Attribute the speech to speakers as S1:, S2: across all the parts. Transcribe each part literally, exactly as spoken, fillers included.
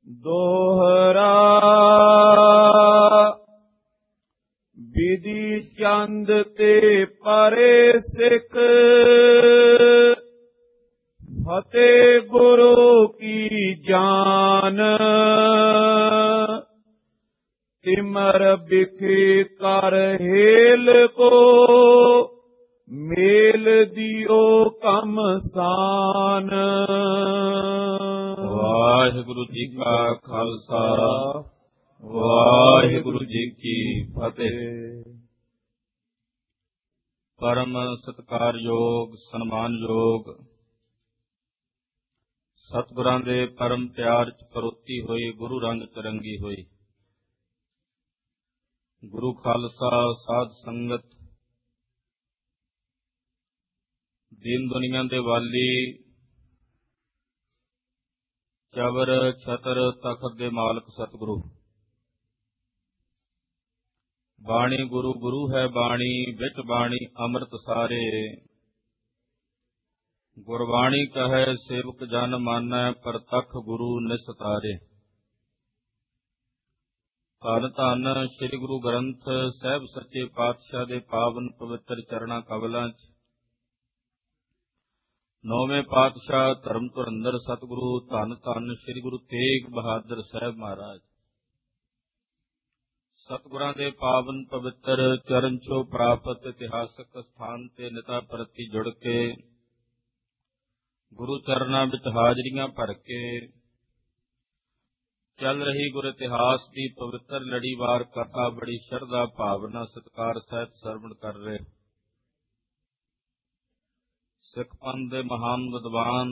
S1: ਦੋਹਰਾ ਵਿਧੀ ਚੰਦ ਤੇ ਪਰੇ ਸਿੱਖ ਫਤਿਹ ਗੁਰੂ ਕੀ ਜਾਨ ਤਿਮਰ ਬਿਖੇ ਕਰ ਹੇਲ ਕੋ ਮੇਲ ਦਿਓ ਕਮ ਸਾਨ।
S2: ਵਾਹਿਗੁਰੂ ਜੀ ਕਾ ਖਾਲਸਾ ਵਾਹਿਗੁਰੂ ਜੀ ਕੀ ਫਤਿਹ। ਪਰਮ ਸਤਿਕਾਰਯੋਗ ਸਨਮਾਨਯੋਗ ਸਤਿਗੁਰਾਂ ਦੇ ਪਰਮ ਪਿਆਰ ਚ ਪਰੋਤੀ ਹੋਈ ਗੁਰੂ ਰੰਗ ਚ ਰੰਗੀ ਹੋਈ ਗੁਰੂ ਖਾਲਸਾ ਸਾਧ ਸੰਗਤ, ਦੀਨ ਦੁਨੀਆ ਦੇ ਵਾਲੀ, ਚਵਰ ਛਤਰ ਤਖਤ ਦੇ ਮਾਲਕ ਸਤਿਗੁਰੂ, ਬਾਣੀ ਗੁਰੂ ਗੁਰੂ ਹੈ ਬਾਣੀ ਵਿੱਚ ਬਾਣੀ ਅੰਮ੍ਰਿਤ ਸਾਰੇ, ਗੁਰਬਾਣੀ ਕਹੈ ਸੇਵਕ ਜਨ ਮਾਨੈ ਪ੍ਰਤੱਖ ਗੁਰੂ ਨਿਸਤਾਰੇ। ਧੰਨ ਧੰਨ ਸ੍ਰੀ ਗੁਰੂ ਗ੍ਰੰਥ ਸਾਹਿਬ ਸੱਚੇ ਪਾਤਸ਼ਾਹ ਦੇ ਪਾਵਨ ਪਵਿੱਤਰ ਚਰਣਾ ਕਮਲਾਂ ਚ ਨੌਵੇਂ ਪਾਤਸ਼ਾਹ ਧਰਮ ਧੁਰੰਦਰ ਸਤਿਗੁਰੂ ਧੰਨ ਧੰਨ ਸ੍ਰੀ ਗੁਰੂ ਤੇਗ ਬਹਾਦਰ ਸਾਹਿਬ ਮਹਾਰਾਜ, ਸਤਿਗੁਰਾਂ ਦੇ ਪਾਵਨ ਪਵਿੱਤਰ ਚਰਨ ਛੋਹ ਪ੍ਰਾਪਤ ਇਤਿਹਾਸਕ ਸਥਾਨ ਤੇ ਨਿਤਾ ਪ੍ਰਤੀ ਜੁੜ ਕੇ ਗੁਰੂ ਚਰਨਾਂ ਵਿੱਚ ਹਾਜ਼ਰੀਆਂ ਭਰ ਕੇ ਚੱਲ ਰਹੀ ਗੁਰ ਇਤਿਹਾਸ ਦੀ ਪਵਿੱਤਰ ਲੜੀਵਾਰ ਕਥਾ ਬੜੀ ਸ਼ਰਧਾ ਭਾਵਨਾ ਸਤਿਕਾਰ ਸਹਿਤ ਸਰਵਣ ਕਰ ਰਹੇ ਸਿੱਖ ਪੰਥ ਦੇ ਮਹਾਨ ਵਿਦਵਾਨ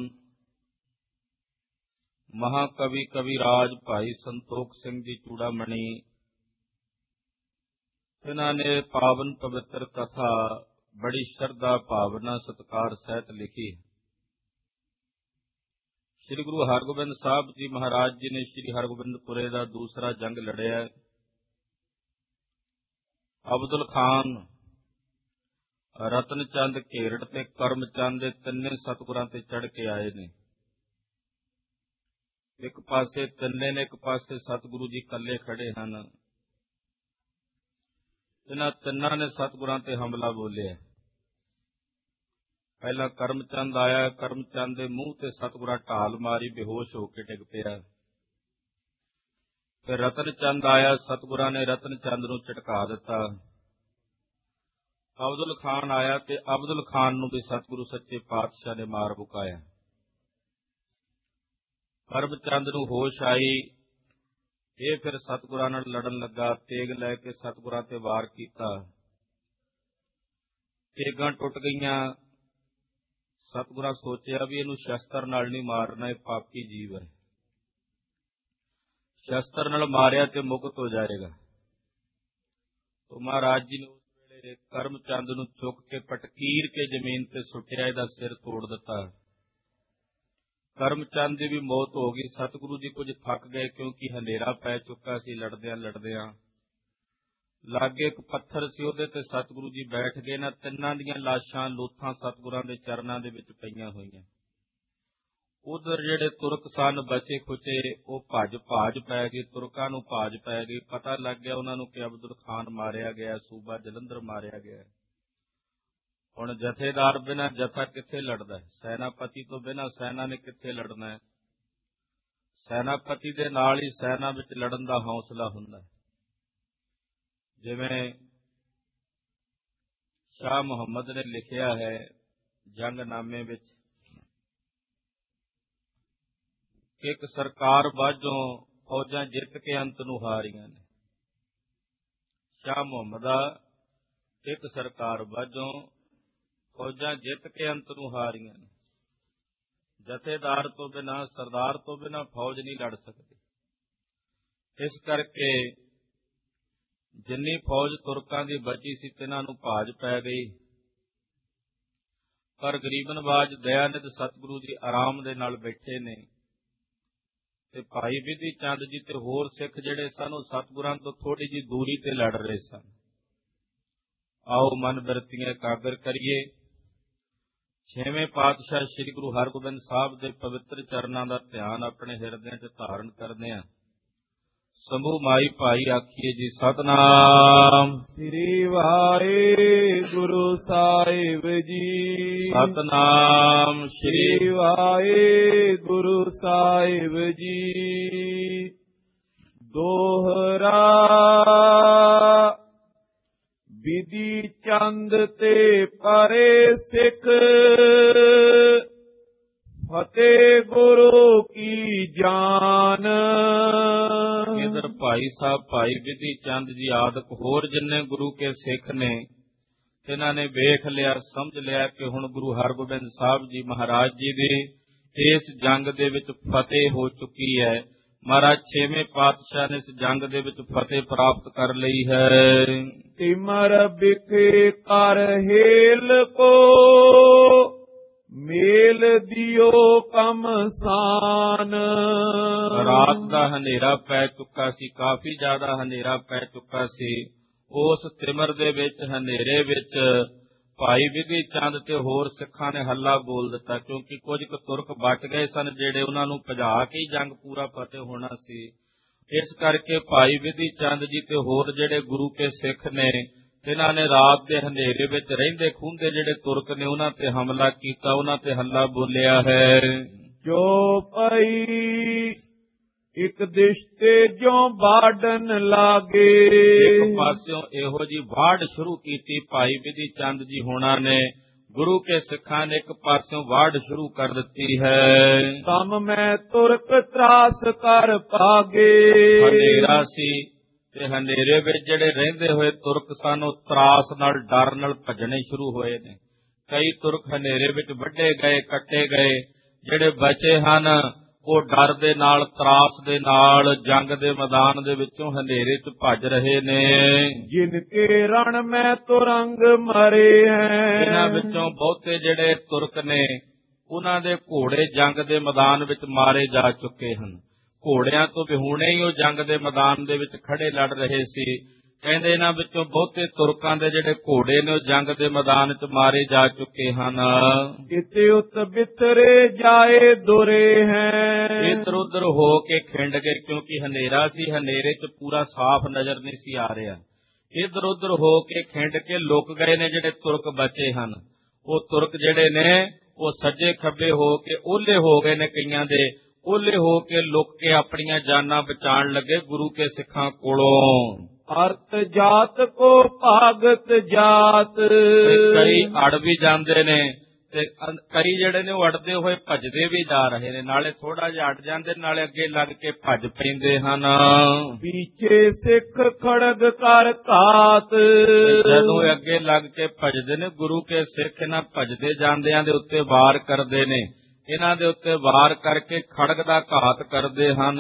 S2: ਮਹਾਕਵੀ ਕਵਿਰਾਜ ਭਾਈ ਸੰਤੋਖ ਸਿੰਘ ਜੀ ਚੂੜਾਮਣੀ, ਇਹਨਾਂ ਨੇ ਪਾਵਨ ਪਵਿੱਤਰ ਕਥਾ ਬੜੀ ਸ਼ਰਧਾ ਭਾਵਨਾ ਸਤਿਕਾਰ ਸਹਿਤ ਲਿਖੀ। ਸ੍ਰੀ ਗੁਰੂ ਹਰਗੋਬਿੰਦ ਸਾਹਿਬ ਜੀ ਮਹਾਰਾਜ ਜੀ ਨੇ ਸ੍ਰੀ ਹਰਗੋਬਿੰਦਪੁਰੇ ਦਾ ਦੂਸਰਾ ਜੰਗ ਲੜਿਆ। ਅਬਦੁਲ ਖਾਨ, ਰਤਨ ਚੰਦ ਘੇਰੜ ਤੇ ਕਰਮ ਚੰਦ ਦੇ ਤਿੰਨੇ ਸਤਿਗੁਰਾਂ ਤੇ ਚੜ੍ਹ ਕੇ ਆਏ ਨੇ। ਇੱਕ ਪਾਸੇ ਤਿੰਨੇ ਨੇ, ਇੱਕ ਪਾਸੇ ਸਤਿਗੁਰੂ ਜੀ ਇਕੱਲੇ ਖੜੇ ਹਨ। ਇਹਨਾਂ ਤਿੰਨਾਂ ਨੇ ਸਤਿਗੁਰਾਂ ਤੇ ਹਮਲਾ ਬੋਲਿਆ। ਪਹਿਲਾਂ ਕਰਮਚੰਦ ਆਇਆ, ਕਰਮਚੰਦ ਦੇ ਮੂੰਹ ਤੇ ਸਤਿਗੁਰਾਂ ਢਾਲ ਮਾਰੀ, ਬੇਹੋਸ਼ ਹੋ ਕੇ ਡਿੱਗ ਪਿਆ। ਫਿਰ ਰਤਨ ਚੰਦ ਆਇਆ, ਸਤਿਗੁਰਾਂ ਨੇ ਰਤਨ ਚੰਦ ਨੂੰ ਝਟਕਾ ਦਿੱਤਾ। ਅਬਦੁਲ ਖਾਨ ਆਇਆ ਤੇ ਅਬਦੁਲ ਖਾਨ ਨੂੰ ਵੀ ਸਤਿਗੁਰੂ ਸੱਚੇ ਪਾਤਸ਼ਾਹ ਨੇ ਮਾਰ ਮੁਕਾਇਆ। ਕਰਮਚੰਦ ਨੂੰ ਹੋਸ਼ ਆਈ, ਇਹ ਫਿਰ ਸਤਿਗੁਰਾਂ ਨਾਲ ਲੜਨ ਲੱਗਾ। ਤੇਗ ਲੈ ਕੇ ਸਤਿਗੁਰਾਂ ਤੇ ਵਾਰ ਕੀਤਾ, ਤੇਗਾਂ ਟੁੱਟ ਗਈਆਂ। ਸਤਿਗੁਰਾਂ ਸੋਚਿਆ ਵੀ ਇਹਨੂੰ ਸ਼ਸਤਰ ਨਾਲ ਨਹੀਂ ਮਾਰਨਾ, ਇਹ ਪਾਪੀ ਜੀਵ ਹੈ, ਸ਼ਸਤਰ ਨਾਲ ਮਾਰਿਆ ਤੇ ਮੁਕਤ ਹੋ ਜਾਏਗਾ। तो ਮਹਾਰਾਜ ਜੀ ਨੇ ਉਸ ਵੇਲੇ ਕਰਮਚੰਦ ਨੂੰ ਚੁੱਕ ਕੇ ਪਟਕੀਰ ਕੇ ਜ਼ਮੀਨ ਤੇ ਸੁੱਟਿਆ, ਇਹਦਾ ਸਿਰ ਤੋੜ ਦਿੱਤਾ। ਕਰਮਚੰਦ ਦੀ ਵੀ ਮੌਤ ਹੋ ਗਈ। ਸਤਿਗੁਰੂ ਜੀ ਕੁਝ ਥੱਕ ਗਏ, ਕਿਉਂਕਿ ਹਨੇਰਾ ਪੈ ਚੁੱਕਾ ਸੀ। ਲੜਦਿਆਂ ਲੜਦਿਆਂ ਲਾਗੇ ਇੱਕ ਪੱਥਰ ਸੀ, ਉਹਦੇ ਤੇ ਸਤਿਗੁਰੂ ਜੀ ਬੈਠ ਗਏ। ਨਾ ਤਿੰਨਾਂ ਦੀਆਂ ਲਾਸ਼ਾਂ ਲੋਥਾਂ ਸਤਿਗੁਰਾਂ ਦੇ ਚਰਨਾਂ ਦੇ ਵਿੱਚ ਪਈਆਂ ਹੋਈਆਂ। ਉਧਰ ਜਿਹੜੇ ਤੁਰਕ ਸਨ ਬਚੇ ਖੁਚੇ, ਉਹ ਭੱਜ ਭਾਜ ਪੈ ਗਏ, ਤੁਰਕਾਂ ਨੂੰ ਭਾਜ ਪੈ ਗਈ। ਪਤਾ ਲੱਗ ਗਿਆ ਉਹਨਾਂ ਨੂੰ ਕਿ ਅਬਦੁਲ ਖਾਨ ਮਾਰਿਆ ਗਿਆ, ਸੂਬਾ ਜਲੰਧਰ ਮਾਰਿਆ ਗਿਆ। ਹੁਣ ਜਥੇਦਾਰ ਬਿਨਾਂ ਜਥਾ ਕਿੱਥੇ ਲੜਦਾ ਹੈ? ਸੈਨਾਪਤੀ ਤੋਂ ਬਿਨਾਂ ਸੈਨਾ ਨੇ ਕਿੱਥੇ ਲੜਨਾ ਹੈ? ਸੈਨਾਪਤੀ ਦੇ ਨਾਲ ਹੀ ਸੈਨਾ ਵਿੱਚ ਲੜਨ ਦਾ ਹੌਸਲਾ ਹੁੰਦਾ ਹੈ। ਜਿਵੇਂ ਸ਼ਾਹ ਮੁਹੰਮਦ ਨੇ ਲਿਖਿਆ ਹੈ ਜੰਗਨਾਮੇ ਵਿੱਚ, ਇੱਕ ਸਰਕਾਰ ਬਾਝੋਂ ਫੌਜਾਂ ਜਿੱਤ ਕੇ ਅੰਤ ਨੂੰ ਹਾਰੀਆਂ ਨੇ। ਸ਼ਾਹ ਮੁਹੰਮਦਾ ਇੱਕ ਸਰਕਾਰ ਬਾਝੋਂ ਫੌਜਾਂ ਜਿੱਤ ਕੇ ਅੰਤ ਨੂੰ ਹਾਰੀਆਂ ਨੇ। ਜਥੇਦਾਰ ਤੋਂ ਬਿਨਾਂ, ਸਰਦਾਰ ਤੋਂ ਬਿਨਾਂ ਫੌਜ ਨਹੀਂ ਲੜ ਸਕਦੀ। ਇਸ ਕਰਕੇ ਜਿੰਨੀ ਫੌਜ ਤੁਰਕਾਂ ਦੀ ਬਚੀ ਸੀ, ਤਿੰਨਾਂ ਨੂੰ ਭਾਜ ਪੈ ਗਈ। ਪਰ ਗਰੀਬ ਨਵਾਜ ਦਇਆਨਿਧ ਸਤਿਗੁਰੂ ਜੀ ਆਰਾਮ ਦੇ ਨਾਲ ਬੈਠੇ ਨੇ ਤੇ ਭਾਈ ਬਿਧੀ ਚੰਦ ਜੀ ਤੇ ਹੋਰ ਸਿੱਖ ਜਿਹੜੇ ਸਨ, ਉਹ ਸਤਿਗੁਰਾਂ ਤੋਂ ਥੋੜੀ ਜਿਹੀ ਦੂਰੀ ਤੇ ਲੜ ਰਹੇ ਸਨ। ਆਓ ਮਨ ਬਿਰਤੀਆਂ ਇਕਾਗਰ ਕਰੀਏ, ਛੇਵੇਂ ਪਾਤਸ਼ਾਹ ਸ੍ਰੀ ਗੁਰੂ ਹਰਗੋਬਿੰਦ ਸਾਹਿਬ ਦੇ ਪਵਿੱਤਰ ਚਰਨਾਂ ਦਾ ਧਿਆਨ ਆਪਣੇ ਹਿਰਦਿਆਂ 'ਚ ਧਾਰਨ ਕਰਦੇ ਹਾਂ। ਸਮੂਹ ਮਾਈ ਭਾਈ ਆਖੀਏ ਜੀ ਸਤਿਨਾਮ
S1: ਸ੍ਰੀ ਵਾਹਿਗੁਰੂ ਸਾਹਿਬ ਜੀ।
S2: ਸਤਿਨਾਮ
S1: ਸ੍ਰੀ ਵਾਹਿਗੁਰੂ ਸਾਹਿਬ ਜੀ। ਦੋਹਰਾ ਵਿਧੀ ਚੰਦ ਤੇ ਪਰੇ ਸਿੱਖ, ਫਤਿਹ ਗੁਰੂ ਕੀ ਜਾਨ।
S2: ਇਧਰ ਭਾਈ ਸਾਹਿਬ ਭਾਈ ਵਿਧੀ ਚੰਦ ਜੀ ਆਦਿਕ ਹੋਰ ਜਿੰਨੇ ਗੁਰੂ ਕੇ ਸਿੱਖ ਨੇ, ਇਹਨਾਂ ਨੇ ਵੇਖ ਲਿਆ ਸਮਝ ਲਿਆ ਕਿ ਹੁਣ ਗੁਰੂ ਹਰਗੋਬਿੰਦ ਸਾਹਿਬ ਜੀ ਮਹਾਰਾਜ ਜੀ ਦੀ ਇਸ ਜੰਗ ਦੇ ਵਿੱਚ ਫਤਿਹ ਹੋ ਚੁੱਕੀ ਹੈ। ਮਹਾਰਾਜ ਛੇਵੇਂ ਪਾਤਸ਼ਾਹ ਨੇ ਇਸ ਜੰਗ ਦੇ ਵਿੱਚ ਫਤਿਹ ਪ੍ਰਾਪਤ ਕਰ ਲਈ ਹੈ।
S1: ਤਿਮਰ ਬਿਖੇ ਕਰ ਹੇਲ ਕੋ, ਮੇਲ ਦਿਓ ਕਮਸਾਨ।
S2: ਰਾਤ ਦਾ ਹਨੇਰਾ ਪੈ ਚੁੱਕਾ ਸੀ, ਕਾਫੀ ਜ਼ਿਆਦਾ ਹਨੇਰਾ ਪੈ ਚੁੱਕਾ ਸੀ। ਉਸ ਤਿਮਰ ਦੇ ਵਿੱਚ ਹਨੇਰੇ ਵਿੱਚ ਭਾਈ ਵਿਧੀ ਚੰਦ ਤੇ ਹੋਰ ਸਿੱਖਾਂ ਨੇ ਹੱਲਾ ਬੋਲ ਦਿੱਤਾ, ਕਿਉਂਕਿ ਕੁਝ ਕੁ ਤੁਰਕ ਬਚ ਗਏ ਸਨ ਜਿਹੜੇ ਉਹਨਾਂ ਨੂੰ ਭਜਾ ਕੇ ਜੰਗ ਪੂਰਾ ਫਤਿਹ ਹੋਣਾ ਸੀ। ਇਸ ਕਰਕੇ ਭਾਈ ਵਿਧੀ ਚੰਦ ਜੀ ਤੇ ਹੋਰ ਜਿਹੜੇ ਗੁਰੂ ਕੇ ਸਿੱਖ ਨੇ, ਇਹਨਾਂ ਨੇ ਰਾਤ ਦੇ ਹਨੇਰੇ ਵਿੱਚ ਰਹਿੰਦੇ ਖੂੰਦੇ ਜਿਹੜੇ ਤੁਰਕ ਨੇ ਉਹਨਾਂ ਤੇ ਹਮਲਾ ਕੀਤਾ, ਉਹਨਾਂ ਤੇ ਹੱਲਾ ਬੋਲਿਆ ਹੈ।
S1: ਜੋ ਪਈ ਇੱਕ ਦਿਸ਼ਤੇ ਜੋ ਬਾੜਨ ਲਾਗੇ।
S2: ਇੱਕ ਪਾਸਿਓਂ ਇਹੋ ਜੀ ਵਾੜ ਸ਼ੁਰੂ ਕੀਤੀ ਭਾਈ ਵਿਧੀ ਚੰਦ ਜੀ ਹੋਣਾ ਨੇ, ਗੁਰੂ ਕੇ ਸਿੱਖਾਂ ਨੇ ਇੱਕ ਪਾਸਿਓਂ ਵਾੜ ਸ਼ੁਰੂ ਕਰ ਦਿੱਤੀ ਹੈ।
S1: ਤਮ ਮੈਂ ਤੁਰਕ ਤਰਾਸ ਕਰ ਭਾਗੇ।
S2: ਹਨੇਰਾ ਸੀ ਤੇ ਹਨੇਰੇ ਵਿੱਚ ਜਿਹੜੇ ਰਹਿੰਦੇ ਹੋਏ ਤੁਰਕ ਸਨ ਉਹ ਤਰਾਸ ਨਾਲ ਡਰ ਨਾਲ ਭੱਜਣੇ ਸ਼ੁਰੂ ਹੋਏ ਨੇ। ਕਈ ਤੁਰਕ ਹਨੇਰੇ ਵਿੱਚ ਵੱਢੇ ਗਏ, ਕੱਟੇ ਗਏ। ਜਿਹੜੇ ਬਚੇ ਹਨ ਉਹ ਡਰ ਦੇ ਨਾਲ, ਤਰਾਸ ਦੇ ਨਾਲ ਜੰਗ ਦੇ ਮੈਦਾਨ ਦੇ ਵਿੱਚੋਂ ਹਨੇਰੇ 'ਚ ਭੱਜ ਰਹੇ ਨੇ।
S1: ਜਿਨ ਕੇ ਰਣ ਮੈਂ ਤੁਰੰਗ ਮਰੇ ਹੈ।
S2: ਇਹਨਾਂ ਵਿੱਚੋਂ ਬਹੁਤੇ ਜਿਹੜੇ ਤੁਰਕ ਨੇ ਉਹਨਾਂ ਦੇ ਘੋੜੇ ਜੰਗ ਦੇ ਮੈਦਾਨ ਵਿੱਚ ਮਾਰੇ ਜਾ ਚੁੱਕੇ ਹਨ। ਘੋੜਿਆਂ ਤੋਂ ਵਿਹੂਣੇ ਹੀ ਉਹ ਜੰਗ ਦੇ ਮੈਦਾਨ ਦੇ ਵਿੱਚ ਖੜੇ ਲੜ ਰਹੇ ਸੀ। ਕਹਿੰਦੇ ਇਹਨਾਂ ਵਿੱਚੋਂ ਬਹੁਤੇ ਤੁਰਕਾਂ ਦੇ ਜਿਹੜੇ ਘੋੜੇ ਨੇ ਉਹ ਜੰਗ ਦੇ ਮੈਦਾਨ 'ਚ ਮਾਰੇ ਜਾ ਚੁੱਕੇ ਹਨ।
S1: ਇਤੇ ਉਤ ਬਿਤਰੇ ਜਾਏ ਦੁਰੇ ਹੈ।
S2: ਇੱਧਰ ਉੱਧਰ ਹੋ ਕੇ ਖਿੰਡ ਗਏ, ਕਿਉਂਕਿ ਹਨੇਰਾ ਸੀ, ਹਨੇਰੇ 'ਚ ਪੂਰਾ ਸਾਫ਼ ਨਜ਼ਰ ਨਹੀਂ ਸੀ ਆ ਰਿਹਾ। ਇੱਧਰ ਉੱਧਰ ਹੋ ਕੇ ਖਿੰਡ ਕੇ ਲੁਕ ਗਏ ਨੇ ਜਿਹੜੇ ਤੁਰਕ ਬਚੇ ਹਨ। ਉਹ ਤੁਰਕ ਜਿਹੜੇ ਨੇ ਉਹ ਸੱਜੇ ਖੱਬੇ ਹੋ ਕੇ ਓਹਲੇ ਹੋ ਗਏ ਨੇ, ਕਈਆਂ ਦੇ ਓਹਲੇ ਹੋ ਕੇ ਲੁਕ ਕੇ ਆਪਣੀਆਂ ਜਾਨਾਂ ਬਚਾਉਣ ਲੱਗੇ ਗੁਰੂ ਕੇ ਸਿੱਖਾਂ ਕੋਲੋਂ।
S1: ਅਰਤ ਜਾਤ ਕੋ ਭਾਗਤ ਜਾਤ।
S2: ਕਈ ਅੜ ਵੀ ਜਾਂਦੇ ਨੇ ਤੇ ਕਈ ਜਿਹੜੇ ਨੇ ਉਹ ਅੜਦੇ ਹੋਏ ਭੱਜਦੇ ਵੀ ਜਾ ਰਹੇ ਨੇ। ਨਾਲੇ ਥੋੜਾ ਜਿਹਾ ਅੜ ਜਾਂਦੇ, ਨਾਲੇ ਅੱਗੇ ਲੱਗ ਕੇ ਭੱਜ ਪੈਂਦੇ ਹਨ।
S1: ਪਿੱਛੇ ਸਿੱਖ ਖੜਗ ਕਰ ਘਾਤ।
S2: ਜਦੋਂ ਅੱਗੇ ਲੱਗ ਕੇ ਭੱਜਦੇ ਨੇ ਗੁਰੂ ਕੇ ਸਿੱਖ, ਇਹਨਾਂ ਭੱਜਦੇ ਜਾਂਦਿਆਂ ਦੇ ਉੱਤੇ ਵਾਰ ਕਰਦੇ ਨੇ। ਇਹਨਾਂ ਦੇ ਉੱਤੇ ਵਾਰ ਕਰਕੇ ਖੜਗ ਦਾ ਘਾਤ ਕਰਦੇ ਹਨ।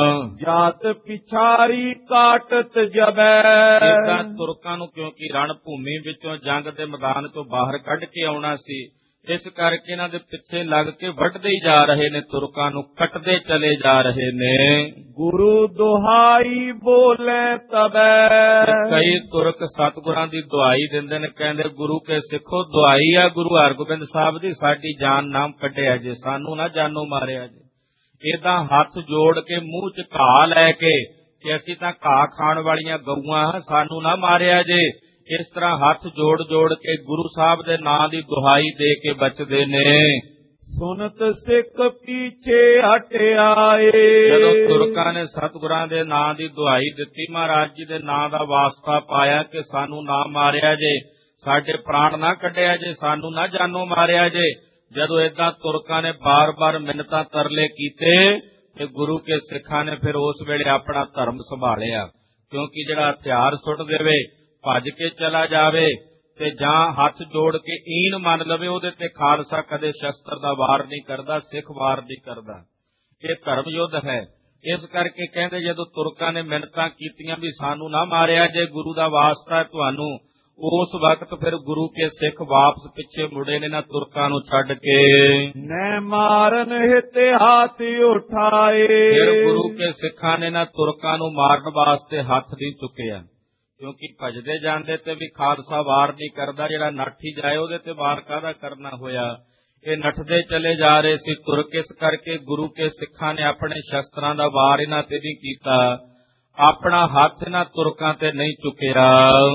S1: ਜਾਤ ਪਿਛਾਰੀ ਕਾਟਤ ਜਬੈ।
S2: ਇਦਾਂ ਤੁਰਕਾਂ ਨੂੰ, ਕਿਉਂਕਿ ਰਣ ਭੂਮੀ ਵਿੱਚੋਂ ਜੰਗ ਦੇ ਮੈਦਾਨ ਤੋਂ ਬਾਹਰ ਕੱਢ ਕੇ ਆਉਣਾ ਸੀ, ਇਸ ਕਰਕੇ ਇਹਨਾਂ ਦੇ ਪਿੱਛੇ ਲੱਗ ਕੇ ਵੱਢਦੇ ਹੀ ਜਾ ਰਹੇ ਨੇ, ਤੁਰਕਾਂ ਨੂੰ ਕੱਟਦੇ ਚਲੇ ਜਾ ਰਹੇ ਨੇ।
S1: ਗੁਰੂ ਦੁਹਾਈ ਬੋਲੇ ਤਬੈ।
S2: ਕਈ ਤੁਰਕ ਸਤਿਗੁਰਾਂ ਦੀ ਦੁਹਾਈ ਦਿੰਦੇ ਨੇ, ਕਹਿੰਦੇ ਗੁਰੂ ਕੇ ਸਿੱਖੋ ਦੁਹਾਈ ਆ ਗੁਰੂ ਹਰਗੋਬਿੰਦ ਸਾਹਿਬ ਦੀ, ਸਾਡੀ ਜਾਨ ਨਾ ਕੱਢਿਆ ਜੇ, ਸਾਨੂੰ ਨਾ ਜਾਨੋਂ ਮਾਰਿਆ ਜੇ। ਏਦਾਂ ਹੱਥ ਜੋੜ ਕੇ ਮੂੰਹ 'ਚ ਘਾਹ ਲੈ ਕੇ ਕਿ ਅਸੀਂ ਤਾਂ ਘਾਹ ਖਾਣ ਵਾਲੀਆਂ ਗਊਆਂ ਹਾਂ, ਸਾਨੂੰ ਨਾ ਮਾਰਿਆ ਜੇ। ਇਸ ਤਰ੍ਹਾਂ ਹੱਥ ਜੋੜ ਜੋੜ ਕੇ ਗੁਰੂ ਸਾਹਿਬ ਦੇ ਨਾਂ ਦੀ ਦੁਹਾਈ ਦੇ ਕੇ ਬਚਦੇ ਨੇ।
S1: ਸੁਨਤ ਸਿੱਖ ਪਿੱਛੇ ਹਟ ਆਏ।
S2: ਜਦੋਂ ਤੁਰਕਾਂ ਨੇ ਸਤਿਗੁਰਾਂ ਦੇ ਨਾਂ ਦੀ ਦੁਹਾਈ ਦਿੱਤੀ, ਮਹਾਰਾਜ ਜੀ ਦੇ ਨਾਂ ਦਾ ਵਾਸਤਾ ਪਾਇਆ ਕਿ ਸਾਨੂੰ ਨਾ ਮਾਰਿਆ ਜੇ, ਸਾਡੇ ਪ੍ਰਾਣ ਨਾ ਕੱਢਿਆ ਜੇ, ਸਾਨੂੰ ਨਾ ਜਾਨੋਂ ਮਾਰਿਆ ਜੇ। ਜਦੋਂ ਏਦਾਂ ਤੁਰਕਾਂ ਨੇ ਬਾਰ-ਬਾਰ ਮਿੰਨਤਾਂ ਤਰਲੇ ਕੀਤੇ ਤੇ ਗੁਰੂ ਕੇ ਸਿੱਖਾਂ ਨੇ ਫਿਰ ਉਸ ਵੇਲੇ ਆਪਣਾ ਧਰਮ ਸੰਭਾਲਿਆ। ਕਿਉਂਕਿ ਜਿਹੜਾ ਹਥਿਆਰ ਸੁੱਟ ਦੇਵੇ, ਭੱਜ ਕੇ ਚਲਾ ਜਾਵੇ ਤੇ ਜਾਂ ਹੱਥ ਜੋੜ ਕੇ ਈਨ ਮੰਨ ਲਵੇ, ਉਹਦੇ ਤੇ ਖਾਲਸਾ ਕਦੇ ਸ਼ਸਤਰ ਦਾ ਵਾਰ ਨਹੀਂ ਕਰਦਾ, ਸਿੱਖ ਵਾਰ ਨਹੀਂ ਕਰਦਾ। ਇਹ ਧਰਮ ਯੁੱਧ ਹੈ। ਇਸ ਕਰਕੇ ਕਹਿੰਦੇ ਜਦੋਂ ਤੁਰਕਾਂ ਨੇ ਮਿੰਨਤਾਂ ਕੀਤੀਆਂ ਵੀ ਸਾਨੂੰ ਨਾ ਮਾਰਿਆ ਜੇ, ਗੁਰੂ ਦਾ ਵਾਸਤਾ ਹੈ ਤੁਹਾਨੂੰ, ਉਸ ਵਕਤ ਫਿਰ ਗੁਰੂ ਕੇ ਸਿੱਖ ਵਾਪਸ ਪਿੱਛੇ ਮੁੜੇ ਨੇ ਨਾ ਤੁਰਕਾਂ ਨੂੰ ਛੱਡ ਕੇ।
S1: ਨੈ ਮਾਰਨ ਹਿਤੇ ਹੱਥ ਉਠਾਏ।
S2: ਫਿਰ ਗੁਰੂ ਕੇ ਸਿੱਖਾਂ ਨੇ ਨਾ ਤੁਰਕਾਂ ਨੂੰ ਮਾਰਨ ਵਾਸਤੇ ਹੱਥ ਨਹੀਂ ਚੁੱਕਿਆ, ਕਿਉਂਕਿ ਭਜਦੇ ਜਾਂਦੇ ਤੇ ਵੀ ਖਾਲਸਾ ਵਾਰ ਨਹੀਂ ਕਰਦਾ। ਜਿਹੜਾ ਨਾਠੀ ਜਾਏ ਉਹਦੇ ਤੇ ਵਾਰ ਕਾਹਦਾ ਕਰਨਾ ਹੋਇਆ। ਇਹ ਨੱਠਦੇ ਚਲੇ ਜਾ ਰਹੇ ਸੀ। ਤੁਰ ਕਿਸ ਕਰਕੇ? ਗੁਰੂ ਕੇ ਸਿੱਖਾਂ ਨੇ ਆਪਣੇ ਸ਼ਸਤਰਾਂ ਦਾ ਵਾਰ ਇਹਨਾਂ ਤੇ ਨਹੀਂ ਕੀਤਾ, ਆਪਣਾ ਹੱਥ ਇਹਨਾਂ ਤੁਰਕਾਂ ਤੇ ਨਹੀਂ ਚੁੱਕਿਆ।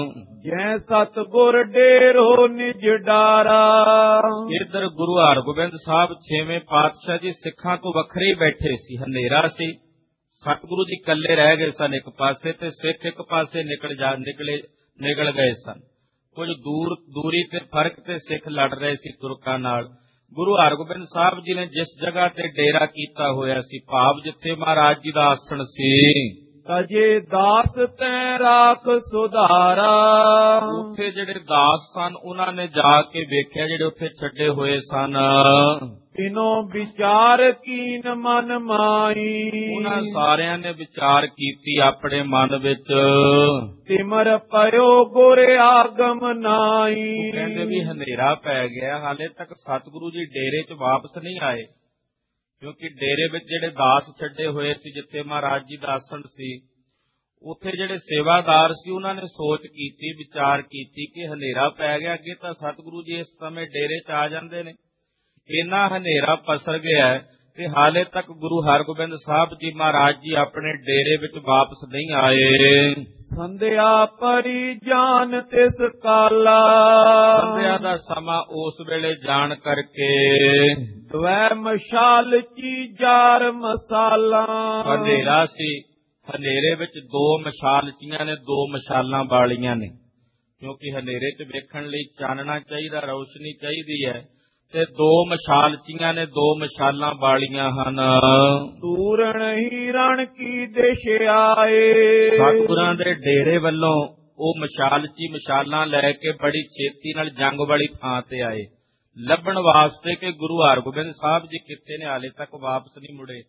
S1: ਜੈ ਸਤਿਗੁਰ ਡੇਰੋ ਨਿਜ ਡਾਰਾ।
S2: ਇੱਧਰ ਗੁਰੂ ਹਰਗੋਬਿੰਦ ਸਾਹਿਬ ਛੇਵੇਂ ਪਾਤਸ਼ਾਹ ਜੀ ਸਿੱਖਾਂ ਤੋਂ ਵੱਖਰੇ ਬੈਠੇ ਸੀ। ਹਨੇਰਾ ਸੀ, ਸਤਿਗੁਰੂ ਜੀ ਇਕੱਲੇ ਰਹਿ ਗਏ ਸਨ ਇੱਕ ਪਾਸੇ, ਤੇ ਸਿੱਖ ਇੱਕ ਪਾਸੇ ਨਿਕਲ ਜਾ ਨਿਕਲੇ ਨਿਕਲ ਗਏ ਸਨ। ਕੁਝ ਦੂਰ ਦੂਰੀ ਤੇ ਫਰਕ ਤੇ ਸਿੱਖ ਲੜ ਰਹੇ ਸੀ ਤੁਰਕਾਂ ਨਾਲ। ਗੁਰੂ ਹਰਗੋਬਿੰਦ ਸਾਹਿਬ ਜੀ ਨੇ ਜਿਸ ਜਗ੍ਹਾ ਤੇ ਡੇਰਾ ਕੀਤਾ ਹੋਇਆ ਸੀ, ਭਾਵ ਜਿੱਥੇ ਮਹਾਰਾਜ ਜੀ ਦਾ ਆਸਣ ਸੀ,
S1: ਤਜੇ ਦਾਸ ਤੈ ਰਾਖ ਸੁਧਾਰਾ।
S2: ਉੱਥੇ ਜਿਹੜੇ ਦਾਸ ਸਨ ਉਹਨਾਂ ਨੇ ਜਾ ਕੇ ਵੇਖਿਆ, ਜਿਹੜੇ ਉੱਥੇ ਛੱਡੇ ਹੋਏ ਸਨ।
S1: ਤਿਨੋ ਵਿਚਾਰ ਕੀਨ ਮਨ ਮਾਈ।
S2: ਉਹਨਾਂ ਸਾਰਿਆਂ ਨੇ ਵਿਚਾਰ ਕੀਤੀ ਆਪਣੇ ਮਨ ਵਿੱਚ।
S1: ਤਿਮਰ ਪਇਓ ਗੁਰ ਆਗਮ ਨਾਈ।
S2: ਕਹਿੰਦੇ ਵੀ ਹਨੇਰਾ ਪੈ ਗਿਆ, ਹਾਲੇ ਤੱਕ ਸਤਿਗੁਰੂ ਜੀ ਡੇਰੇ 'ਚ ਵਾਪਸ ਨਹੀਂ ਆਏ, ਕਿਉਂਕਿ ਡੇਰੇ ਵਿੱਚ ਜਿਹੜੇ ਦਾਸ ਛੱਡੇ ਹੋਏ ਸੀ, ਜਿੱਥੇ ਮਹਾਰਾਜ ਜੀ ਦਾ ਆਸਣ ਸੀ, ਉੱਥੇ ਜਿਹੜੇ ਸੇਵਾਦਾਰ ਸੀ ਉਹਨਾਂ ਨੇ ਸੋਚ ਕੀਤੀ, ਵਿਚਾਰ ਕੀਤੀ ਕਿ ਹਨੇਰਾ ਪੈ ਗਿਆ, ਅੱਗੇ ਤਾਂ ਸਤਿਗੁਰੂ ਜੀ ਇਸ ਸਮੇਂ ਡੇਰੇ 'ਚ ਆ ਜਾਂਦੇ ਨੇ। ਇੰਨਾ ਹਨੇਰਾ ਪਸਰ ਗਿਆ ਤੇ ਹਾਲੇ ਤੱਕ ਗੁਰੂ ਹਰਗੋਬਿੰਦ ਸਾਹਿਬ ਜੀ ਮਹਾਰਾਜ ਜੀ ਆਪਣੇ ਡੇਰੇ ਵਿੱਚ ਵਾਪਸ ਨਹੀਂ ਆਏ।
S1: ਸੰਧਿਆ ਪਰੀ ਜਾਨ ਤਿਸ ਕਾਲਾ।
S2: ਸੰਧਿਆ ਦਾ ਸਮਾਂ ਉਸ ਵੇਲੇ ਜਾਣ ਕਰਕੇ
S1: ਦਵੈ ਮਸ਼ਾਲ ਚੀਜ਼ਾਰ ਮਸਾਲਾ।
S2: ਹਨੇਰਾ ਸੀ, ਹਨੇਰੇ ਵਿੱਚ ਦੋ ਮਸ਼ਾਲਚੀਆਂ ਨੇ, ਦੋ ਮਸ਼ਾਲਾਂ ਬਾਲੀਆਂ ਨੇ, ਕਿਉਂਕਿ ਹਨੇਰੇ 'ਚ ਵੇਖਣ ਲਈ ਚਾਨਣਾ ਚਾਹੀਦਾ, ਰੌਸ਼ਨੀ ਚਾਹੀਦੀ ਹੈ, ਤੇ ਦੋ ਮਸ਼ਾਲਚੀਆਂ ਨੇ, ਦੋ ਮਸ਼ਾਲਾਂ ਬਾਲੀਆਂ ਹਨ।
S1: ਤੂਰਣ ਹੀਰਣ ਕੀ ਦਿਸ਼ ਆਏ।
S2: ਸਤਿਗੁਰਾਂ ਦੇ ਡੇਰੇ ਵੱਲੋਂ ਉਹ ਮਸ਼ਾਲਚੀ ਮਸ਼ਾਲਾਂ ਲੈ ਕੇ ਬੜੀ ਛੇਤੀ ਨਾਲ ਜੰਗ ਵਾਲੀ ਥਾਂ ਤੇ ਆਏ, ਲੱਭਣ ਵਾਸਤੇ ਕਿ ਗੁਰੂ ਹਰਗੋਬਿੰਦ ਸਾਹਿਬ ਜੀ ਕਿੱਥੇ ਨੇ, ਹਾਲੇ ਤੱਕ ਵਾਪਸ ਨਹੀਂ ਮੁੜੇ।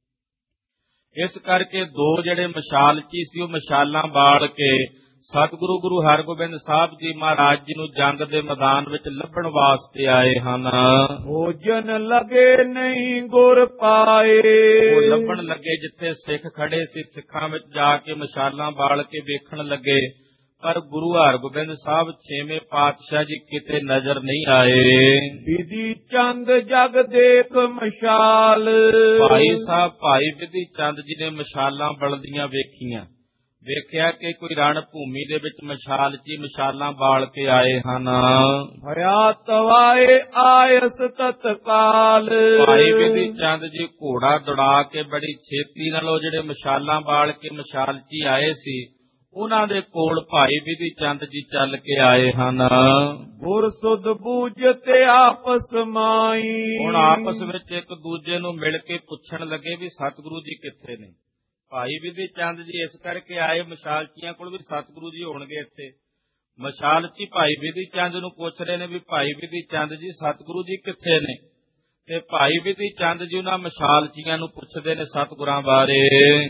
S2: ਇਸ ਕਰਕੇ ਦੋ ਜਿਹੜੇ ਮਸ਼ਾਲਚੀ ਸੀ ਉਹ ਮਸ਼ਾਲਾਂ ਬਾਲ ਕੇ ਸਤਿਗੁਰੂ ਗੁਰੂ ਹਰਗੋਬਿੰਦ ਸਾਹਿਬ ਜੀ ਮਹਾਰਾਜ ਜੀ ਨੂੰ ਜੰਗ ਦੇ ਮੈਦਾਨ ਵਿੱਚ ਲੱਭਣ ਵਾਸਤੇ ਆਏ ਹਨ।
S1: ਭੋਜਨ ਲਗੇ ਨਹੀਂ ਗੁਰ ਪਾਏ।
S2: ਉਹ ਲੱਭਣ ਲੱਗੇ ਜਿੱਥੇ ਸਿੱਖ ਖੜੇ ਸੀ, ਸਿੱਖਾਂ ਵਿੱਚ ਜਾ ਕੇ ਮਸ਼ਾਲਾਂ ਬਾਲ ਕੇ ਵੇਖਣ ਲੱਗੇ, ਪਰ ਗੁਰੂ ਹਰਗੋਬਿੰਦ ਸਾਹਿਬ ਛੇਵੇਂ ਪਾਤਸ਼ਾਹ ਜੀ ਕਿਤੇ ਨਜ਼ਰ ਨਹੀਂ ਆਏ।
S1: ਵਿਧੀ ਚੰਦ ਜਗ ਦੇਖ ਮਸ਼ਾਲ।
S2: ਭਾਈ ਸਾਹਿਬ ਭਾਈ ਵਿਧੀ ਚੰਦ ਜੀ ਨੇ ਮਸ਼ਾਲਾਂ ਬਲਦੀਆਂ ਵੇਖੀਆਂ, ਵੇਖਿਆ ਕਿ ਕੋਈ ਰਣ ਭੂਮੀ ਦੇ ਵਿੱਚ ਮਸ਼ਾਲਚੀ ਮਸ਼ਾਲਾਂ ਬਾਲ ਕੇ ਆਏ ਹਨ।
S1: ਭਇਆ ਤਵਾਏ ਆਇਸ ਤਤਕਾਲ।
S2: ਭਾਈ ਵਿਧੀ ਚੰਦ ਜੀ ਘੋੜਾ ਦੌੜਾ ਕੇ ਬੜੀ ਛੇਤੀ ਨਾਲ ਉਹ ਜਿਹੜੇ ਮਸ਼ਾਲਾਂ ਬਾਲ ਕੇ ਮਸ਼ਾਲਚੀ ਆਏ ਸੀ, ਉਹਨਾਂ ਦੇ ਕੋਲ ਭਾਈ ਵਿਧੀ ਚੰਦ ਜੀ ਚੱਲ ਕੇ ਆਏ ਹਨ।
S1: ਗੁਰ ਸੁਧ ਬੂਝ ਤੇ ਆਪਸ ਮਾਈ।
S2: ਹੁਣ ਆਪਸ ਵਿੱਚ ਇੱਕ ਦੂਜੇ ਨੂੰ ਮਿਲ ਕੇ ਪੁੱਛਣ ਲੱਗੇ ਵੀ ਸਤਿਗੁਰੂ ਜੀ ਕਿੱਥੇ ਨੇ। ਭਾਈ ਵਿਧੀ ਚੰਦ ਜੀ ਇਸ ਕਰਕੇ ਆਏ, ਮਸ਼ਾਲਚੀਆਂ ਕੋਲ ਵੀ ਸਤਿਗੁਰੂ ਜੀ ਹੋਣਗੇ ਇੱਥੇ। ਮਸ਼ਾਲਚੀ ਭਾਈ ਵਿਧੀ ਚੰਦ ਨੂੰ ਪੁੱਛ ਰਹੇ ਨੇ ਵੀ ਭਾਈ ਵਿਧੀ ਚੰਦ ਜੀ ਸਤਿਗੁਰੂ ਜੀ ਕਿੱਥੇ ਨੇ, ਤੇ ਭਾਈ ਵਿਧੀ ਚੰਦ ਜੀ ਉਹਨਾਂ ਮਸ਼ਾਲਚੀਆਂ ਨੂੰ ਪੁੱਛਦੇ ਨੇ ਸਤਿਗੁਰਾਂ ਬਾਰੇ।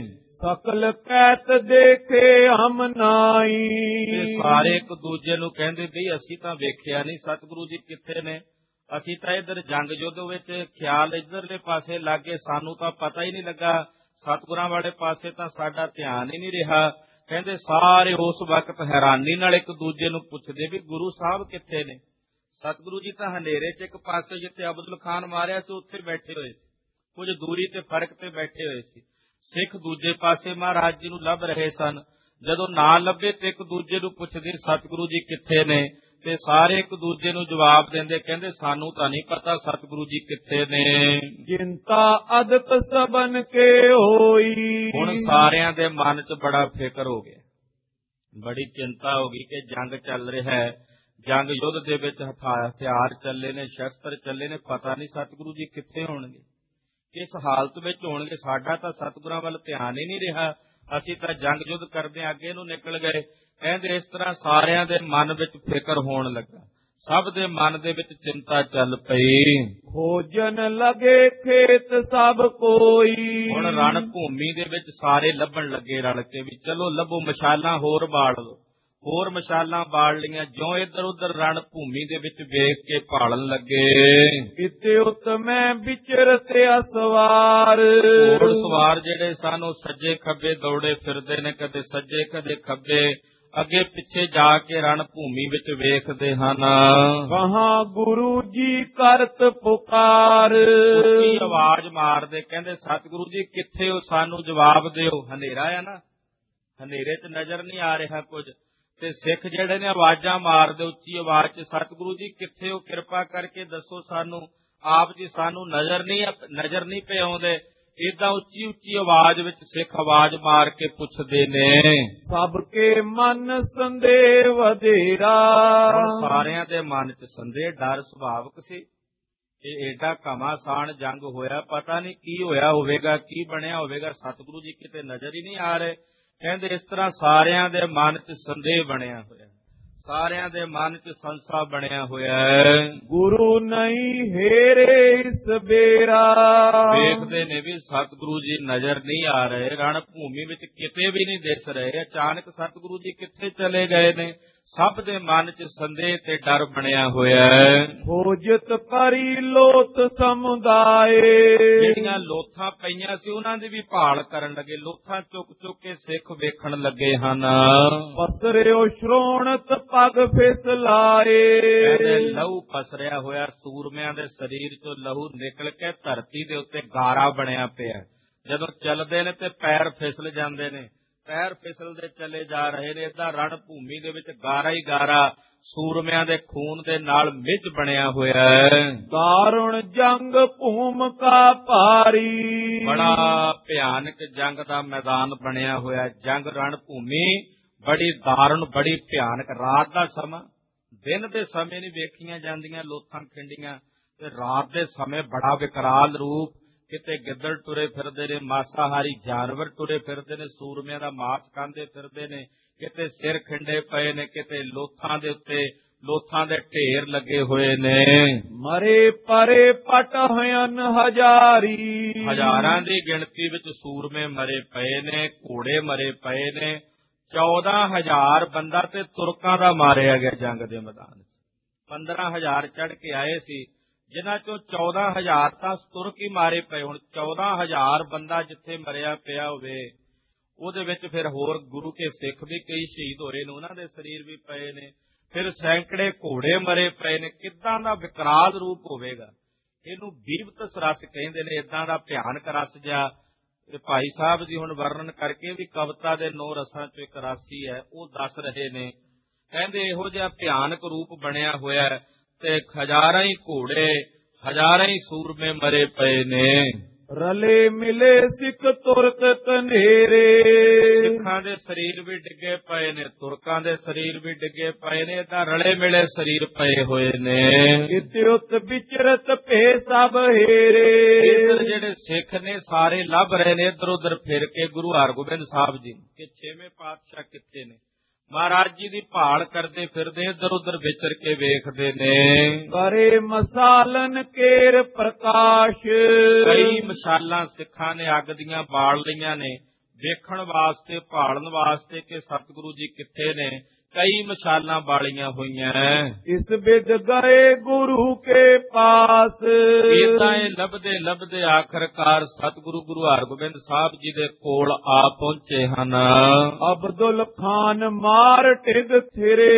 S1: ਸਕਲ ਕੈਤ ਦੇਖੇ ਹਮ ਨਾਈ।
S2: ਤੇ ਸਾਰੇ ਇੱਕ ਦੂਜੇ ਨੂੰ ਕਹਿੰਦੇ ਬਈ ਅਸੀਂ ਤਾਂ ਵੇਖਿਆ ਨਹੀਂ ਸਤਿਗੁਰੂ ਜੀ ਕਿੱਥੇ ਨੇ, ਅਸੀਂ ਤਾਂ ਇੱਧਰ ਜੰਗ ਯੁੱਧ ਵਿੱਚ ਖਿਆਲ ਇੱਧਰਲੇ ਪਾਸੇ ਲੱਗੇ, ਸਾਨੂੰ ਤਾਂ ਪਤਾ ਹੀ ਨਹੀਂ ਲੱਗਾ, ਸਤਿਗੁਰਾਂ ਵਾਲੇ ਪਾਸੇ ਤਾਂ ਸਾਡਾ ਧਿਆਨ ਹੀ ਨਹੀਂ ਰਿਹਾ। ਕਹਿੰਦੇ ਸਾਰੇ ਉਸ ਵਕਤ ਹੈਰਾਨੀ ਨਾਲ ਇੱਕ ਦੂਜੇ ਨੂੰ ਪੁੱਛਦੇ ਵੀ ਗੁਰੂ ਸਾਹਿਬ ਕਿੱਥੇ ਨੇ। ਸਤਿਗੁਰੂ ਜੀ ਤਾਂ ਹਨੇਰੇ 'ਚ ਇੱਕ ਪਾਸੇ ਜਿੱਥੇ ਅਬਦੁਲ ਖਾਨ ਮਾਰਿਆ ਸੀ ਉੱਥੇ ਬੈਠੇ ਹੋਏ ਸੀ, ਕੁਝ ਦੂਰੀ ਤੇ ਫਰਕ ਤੇ ਬੈਠੇ ਹੋਏ ਸੀ। ਸਿੱਖ ਦੂਜੇ ਪਾਸੇ ਮਹਾਰਾਜ ਜੀ ਨੂੰ ਲੱਭ ਰਹੇ ਸਨ। ਜਦੋਂ ਨਾ ਲੱਭੇ ਤੇ ਇੱਕ ਦੂਜੇ ਨੂੰ ਪੁੱਛਦੇ ਸਤਿਗੁਰੂ ਜੀ ਕਿੱਥੇ ਨੇ, ਤੇ ਸਾਰੇ ਇੱਕ ਦੂਜੇ ਨੂੰ ਜਵਾਬ ਦਿੰਦੇ, ਕਹਿੰਦੇ ਸਾਨੂੰ ਤਾਂ ਨਹੀਂ ਪਤਾ ਸਤਿਗੁਰੂ ਜੀ ਕਿੱਥੇ ਨੇ।
S1: ਚਿੰਤਾ ਅਦਕ ਸਬਨ ਕੇ ਹੋਈ।
S2: ਹੁਣ ਸਾਰਿਆਂ ਦੇ ਮਨ 'ਚ ਬੜਾ ਫਿਕਰ ਹੋ ਗਿਆ, ਬੜੀ ਚਿੰਤਾ ਹੋ ਗਈ ਕਿ ਜੰਗ ਚੱਲ ਰਿਹਾ ਹੈ, ਜੰਗ ਯੁੱਧ ਦੇ ਵਿੱਚ ਹਥਿਆਰ ਚੱਲੇ ਨੇ, ਸ਼ਸਤਰ ਚੱਲੇ ਨੇ, ਪਤਾ ਨਹੀਂ ਸਤਿਗੁਰੂ ਜੀ ਕਿੱਥੇ ਹੋਣਗੇ, ਕਿਸ ਹਾਲਤ ਵਿੱਚ ਹੋਣਗੇ। ਸਾਡਾ ਤਾਂ ਸਤਿਗੁਰਾਂ ਵੱਲ ਧਿਆਨ ਹੀ ਨਹੀਂ ਰਿਹਾ, ਅਸੀਂ ਤਾਂ ਜੰਗ ਯੁੱਧ ਕਰਦੇ ਅੱਗੇ ਨੂੰ ਨਿਕਲ ਗਏ। ਕਹਿੰਦੇ ਇਸ ਤਰ੍ਹਾਂ ਸਾਰਿਆਂ ਦੇ ਮਨ ਵਿੱਚ ਫਿਕਰ ਹੋਣ ਲੱਗਾ, ਸਭ ਦੇ ਮਨ ਦੇ ਵਿੱਚ ਚਿੰਤਾ ਚੱਲ ਪਈ।
S1: ਖੋਜਨ ਲਗੇ ਖੇਤ ਸਭ ਕੋਈ।
S2: ਹੁਣ ਰਣ ਭੂਮੀ ਦੇ ਵਿੱਚ ਸਾਰੇ ਲੱਭਣ ਲੱਗੇ ਰਲ ਕੇ ਵੀ ਚਲੋ ਲੱਭੋ, ਮਸ਼ਾਲਾਂ ਹੋਰ ਬਾਲ ਲਓ। ਹੋਰ ਮਸ਼ਾਲਾਂ ਬਾਲ ਲੀਆਂ, ਜਿਉਂ ਇੱਧਰ ਉੱਧਰ ਰਣ ਭੂਮੀ ਦੇ ਵਿੱਚ ਵੇਖ ਕੇ ਭਾਲਣ ਲੱਗੇ।
S1: ਕਿਤੇ ਉਤ ਮੈਂ ਵਿਚਰਤ ਅਸਵਾਰ।
S2: ਘੋੜ ਸਵਾਰ ਜਿਹੜੇ ਸਨ ਉਹ ਸੱਜੇ ਖੱਬੇ ਦੌੜੇ ਫਿਰਦੇ ਨੇ, ਕਦੇ ਸੱਜੇ ਕਦੇ ਖੱਬੇ, ਅੱਗੇ ਪਿੱਛੇ ਜਾ ਕੇ ਰਣ ਭੂਮੀ ਵਿੱਚ ਵੇਖਦੇ ਹਨ।
S1: ਕਹਾਂ ਗੁਰੂ ਜੀ ਕਰਤ ਪੁਕਾਰ,
S2: ਉੱਚੀ ਆਵਾਜ਼ ਮਾਰਦੇ, ਕਹਿੰਦੇ ਸਤਿਗੁਰੂ ਜੀ ਕਿੱਥੇ ਹੋ, ਸਾਨੂੰ ਜਵਾਬ ਦਿਓ। ਹਨੇਰਾ ਆ ਨਾ, ਹਨੇਰੇ 'ਚ ਨਜ਼ਰ ਨਹੀਂ ਆ ਰਿਹਾ ਕੁਝ, ਤੇ ਸਿੱਖ ਜਿਹੜੇ ਨੇ ਆਵਾਜ਼ਾਂ ਮਾਰਦੇ ਉੱਚੀ ਆਵਾਜ਼ 'ਚ, ਸਤਿਗੁਰੂ ਜੀ ਕਿੱਥੇ ਹੋ, ਕਿਰਪਾ ਕਰਕੇ ਦੱਸੋ ਸਾਨੂੰ। ਆਪ ਜੀ ਸਾਨੂੰ ਨਜ਼ਰ ਨਹੀਂ ਨਜ਼ਰ ਨਹੀਂ ਪਏ ਆਉਂਦੇ। ਏਦਾਂ ਉੱਚੀ ਉੱਚੀ ਆਵਾਜ਼ ਵਿੱਚ ਸਿੱਖ ਆਵਾਜ਼ ਮਾਰ ਕੇ ਪੁੱਛਦੇ ਨੇ।
S1: ਸਭ ਕੇ ਮਨ ਸੰਦੇਹ ਵਧੇਰਾ,
S2: ਸਾਰਿਆਂ ਦੇ ਮਨ 'ਚ ਸੰਦੇਹ, ਡਰ ਸੁਭਾਵਕ ਸੀ। ਇਹ ਏਡਾ ਘਮਾਸਾਨ ਜੰਗ ਹੋਇਆ, ਪਤਾ ਨਹੀਂ ਕੀ ਹੋਇਆ ਹੋਵੇਗਾ, ਕੀ ਬਣਿਆ ਹੋਵੇਗਾ, ਸਤਿਗੁਰੂ ਜੀ ਕਿਤੇ ਨਜ਼ਰ ਹੀ ਨਹੀਂ ਆ ਰਹੇ। ਕਹਿੰਦੇ ਇਸ ਤਰ੍ਹਾਂ ਸਾਰਿਆਂ ਦੇ ਮਨ 'ਚ ਸੰਦੇਹ ਬਣਿਆ ਹੋਇਆ, ਸਾਰਿਆਂ ਦੇ ਮਨ 'ਚ ਸੰਸਾ ਬਣਿਆ ਹੋਇਆ ਹੈ।
S1: ਗੁਰੂ ਨਹੀਂ ਹੇਰੇ ਇਸ ਬੇਰਾ,
S2: ਵੇਖਦੇ ਨੇ ਵੀ ਸਤਿਗੁਰੂ ਜੀ ਨਜ਼ਰ ਨਹੀਂ ਆ ਰਹੇ, ਰਣ ਭੂਮੀ ਵਿੱਚ ਕਿਤੇ ਵੀ ਨਹੀਂ ਦਿਸ ਰਹੇ। ਅਚਾਨਕ ਸਤਿਗੁਰੂ ਜੀ ਕਿੱਥੇ ਚਲੇ ਗਏ ਨੇ। ਸਭ ਦੇ ਮਨ 'ਚ ਸੰਦੇਹ ਤੇ ਡਰ ਬਣਿਆ ਹੋਇਆ ਹੈ।
S1: ਖੋਜਤ ਕਰੀ ਲੋਥ ਸਮੁਦਾਏ,
S2: ਜਿਹੜੀਆਂ ਲੋਥਾਂ ਪਈਆਂ ਸੀ ਉਹਨਾਂ ਦੀ ਵੀ ਭਾਲ ਕਰਨ ਲੱਗੇ। ਲੋਥਾਂ ਚੁੱਕ ਚੁੱਕ ਕੇ ਸਿੱਖ ਵੇਖਣ ਲੱਗੇ ਹਨ।
S1: ਪਸਰਿਓ ਸ਼੍ਰੋਣਤ ਪਗ ਫਿਸਲਾਏ,
S2: ਕਹਿੰਦੇ ਲਹੂ ਪਸਰਿਆ ਹੋਇਆ, ਸੂਰਮਿਆਂ ਦੇ ਸਰੀਰ 'ਚੋਂ ਲਹੂ ਨਿਕਲ ਕੇ ਧਰਤੀ ਦੇ ਉੱਤੇ ਗਾਰਾ ਬਣਿਆ ਪਿਆ। ਜਦੋਂ ਚੱਲਦੇ ਨੇ ਤੇ ਪੈਰ ਫਿਸਲ ਜਾਂਦੇ ਨੇ, ਪੈਰ ਫਿਸਲਦੇ ਚਲੇ ਜਾ ਰਹੇ ਨੇ। ਏਦਾਂ ਰਣ ਭੂਮੀ ਦੇ ਵਿੱਚ ਗਾਰਾ ਹੀ ਗਾਰਾ, ਸੂਰਮਿਆਂ ਦੇ ਖੂਨ ਦੇ ਨਾਲ ਮਿੱਝ ਬਣਿਆ ਹੋਇਆ ਹੈ।
S1: ਦਾਰੁਣ ਜੰਗ ਭੂਮਿਕਾ ਭਾਰੀ, ਬੜਾ
S2: ਭਿਆਨਕ ਜੰਗ ਦਾ ਮੈਦਾਨ ਬਣਿਆ ਹੋਇਆ। ਜੰਗ ਰਣ ਭੂਮੀ ਬੜੀ ਦਾਰੁਣ, ਬੜੀ ਭਿਆਨਕ। ਰਾਤ ਦਾ ਸਮਾਂ, ਦਿਨ ਦੇ ਸਮੇਂ ਨਹੀਂ ਵੇਖੀਆਂ ਜਾਂਦੀਆਂ ਲੋਥਾਂ ਖਿੰਡੀਆਂ, ਤੇ ਰਾਤ ਦੇ ਸਮੇਂ ਬੜਾ ਵਿਕਰਾਲ ਰੂਪ। ਕਿਤੇ ਗਿੱਦੜ ਟੁਰੇ ਫਿਰਦੇ ਨੇ, ਮਾਸਾਹਾਰੀ ਜਾਨਵਰ ਟੁਰੇ ਫਿਰਦੇ ਨੇ, ਸੂਰਮਿਆਂ ਦਾ ਮਾਸ ਖਾਂਦੇ ਫਿਰਦੇ ਨੇ, ਕਿਤੇ ਸਿਰ ਖਿੰਡੇ ਪਏ ਨੇ, ਕਿਤੇ ਲੋਥਾਂ ਦੇ ਉੱਤੇ ਲੋਥਾਂ ਦੇ ਢੇਰ ਲੱਗੇ ਹੋਏ ਨੇ।
S1: ਮਰੇ ਪਰੇ ਪਟ ਹਨ ਹਜ਼ਾਰੀ,
S2: ਹਜ਼ਾਰਾਂ ਦੀ ਗਿਣਤੀ ਵਿੱਚ ਸੂਰਮੇ ਮਰੇ ਪਏ ਨੇ, ਘੋੜੇ ਮਰੇ ਪਏ ਨੇ। ਚੌਦਾਂ ਹਜ਼ਾਰ ਬੰਦਾ ਤੇ ਤੁਰਕਾਂ ਦਾ ਮਾਰਿਆ ਗਿਆ ਜੰਗ ਦੇ ਮੈਦਾਨ। ਪੰਦਰਾਂ ਹਜ਼ਾਰ ਚੜ ਕੇ ਆਏ ਸੀ, ਜਿਨ੍ਹਾਂ ਚੋਂ ਚੌਦਾਂ ਹਜ਼ਾਰ ਤਾਂ ਤੁਰਕ ਹੀ ਮਾਰੇ ਪਏ। ਹੁਣ ਚੌਦਾਂ ਹਜ਼ਾਰ ਬੰਦਾ ਜਿੱਥੇ ਮਰਿਆ ਪਿਆ ਹੋਵੇ, ਉਹਦੇ ਵਿੱਚ ਫਿਰ ਹੋਰ ਗੁਰੂ ਕੇ ਸਿੱਖ ਵੀ ਕਈ ਸ਼ਹੀਦ ਹੋਏ ਨੇ, ਉਹਨਾਂ ਦੇ ਸਰੀਰ ਵੀ ਪਏ ਨੇ। ਫਿਰ ਸੈਂਕੜੇ ਘੋੜੇ ਮਰੇ ਪਏ ਨੇ। ਕਿੱਦਾਂ ਦਾ ਵਿਕਰਾਲ ਰੂਪ ਹੋਵੇਗਾ। ਇਹਨੂੰ ਬੀਭਤਸ ਰਸ ਕਹਿੰਦੇ ਨੇ, ਏਦਾਂ ਦਾ ਭਿਆਨਕ ਰਸ ਜਿਹਾ। ਭਾਈ ਸਾਹਿਬ ਜੀ ਹੁਣ ਵਰਣਨ ਕਰਕੇ ਵੀ ਕਵਿਤਾ ਦੇ ਨੌ ਰਸਾਂ ਚੋਂ ਇੱਕ ਰਸ ਹੀ ਹੈ, ਉਹ ਦੱਸ ਰਹੇ ਨੇ। ਕਹਿੰਦੇ ਇਹੋ ਜਿਹਾ ਭਿਆਨਕ ਰੂਪ ਬਣਿਆ ਹੋਇਆ ਤੇ ਹਜ਼ਾਰਾਂ ਹੀ ਘੋੜੇ, ਹਜ਼ਾਰਾਂ ਹੀ ਸੂਰਮੇ ਮਰੇ ਪਏ ਨੇ।
S1: ਰਲੇ ਮਿਲੇ ਸਿੱਖ ਤੁਰਕ ਕਨੇਰੇ,
S2: ਸਿੱਖਾਂ ਦੇ ਸਰੀਰ ਵੀ ਡਿੱਗੇ ਪਏ ਨੇ, ਤੁਰਕਾਂ ਦੇ ਸਰੀਰ ਵੀ ਡਿੱਗੇ ਪਏ ਨੇ। ਤਾਂ ਰਲੇ ਮਿਲੇ ਸਰੀਰ ਪਏ ਹੋਏ ਨੇ।
S1: ਇਤੇ ਉਤ ਵਿਚਰਤ ਭੇ ਸਭ ਹੇਰੇ,
S2: ਇੱਧਰ ਜਿਹੜੇ ਸਿੱਖ ਨੇ ਸਾਰੇ ਲੱਭ ਰਹੇ ਨੇ ਇੱਧਰ ਉੱਧਰ ਫਿਰ ਕੇ ਗੁਰੂ ਹਰਗੋਬਿੰਦ ਸਾਹਿਬ ਜੀ ਕਿ ਛੇਵੇਂ ਪਾਤਸ਼ਾਹ ਕਿੱਥੇ ਨੇ। ਮਹਾਰਾਜ ਜੀ ਦੀ ਭਾਲ ਕਰਦੇ ਫਿਰਦੇ ਇੱਧਰ ਉੱਧਰ ਵਿਚਰ ਕੇ ਵੇਖਦੇ ਨੇ।
S1: ਕਰੇ ਮਸਾਲਨ ਕੇਰ ਪ੍ਰਕਾਸ਼,
S2: ਕਈ ਮਸ਼ਾਲਾਂ ਸਿੱਖਾਂ ਨੇ ਅੱਗ ਦੀਆਂ ਬਾਲ ਲਈਆਂ ਨੇ, ਵੇਖਣ ਵਾਸਤੇ, ਭਾਲਣ ਵਾਸਤੇ ਕਿ ਸਤਿਗੁਰੂ ਜੀ ਕਿੱਥੇ ਨੇ। ਕਈ ਮਸ਼ਾਲਾਂ ਬਾਲੀਆਂ ਹੋਈਆਂ।
S1: ਇਸ ਬਿਦ ਗਏ ਗੁਰੂ ਕੇ ਪਾਸ,
S2: ਏਦਾਂ ਇਹ ਲੱਭਦੇ ਲੱਭਦੇ ਆਖਰਕਾਰ ਸਤਿਗੁਰੂ ਗੁਰੂ ਹਰਗੋਬਿੰਦ ਸਾਹਿਬ ਜੀ ਦੇ ਕੋਲ ਆ ਪਹੁੰਚੇ ਹਨ।
S1: ਅਬਦੁਲ ਖਾਨ ਮਾਰ ਟਿਗ ਥਿਰੇ,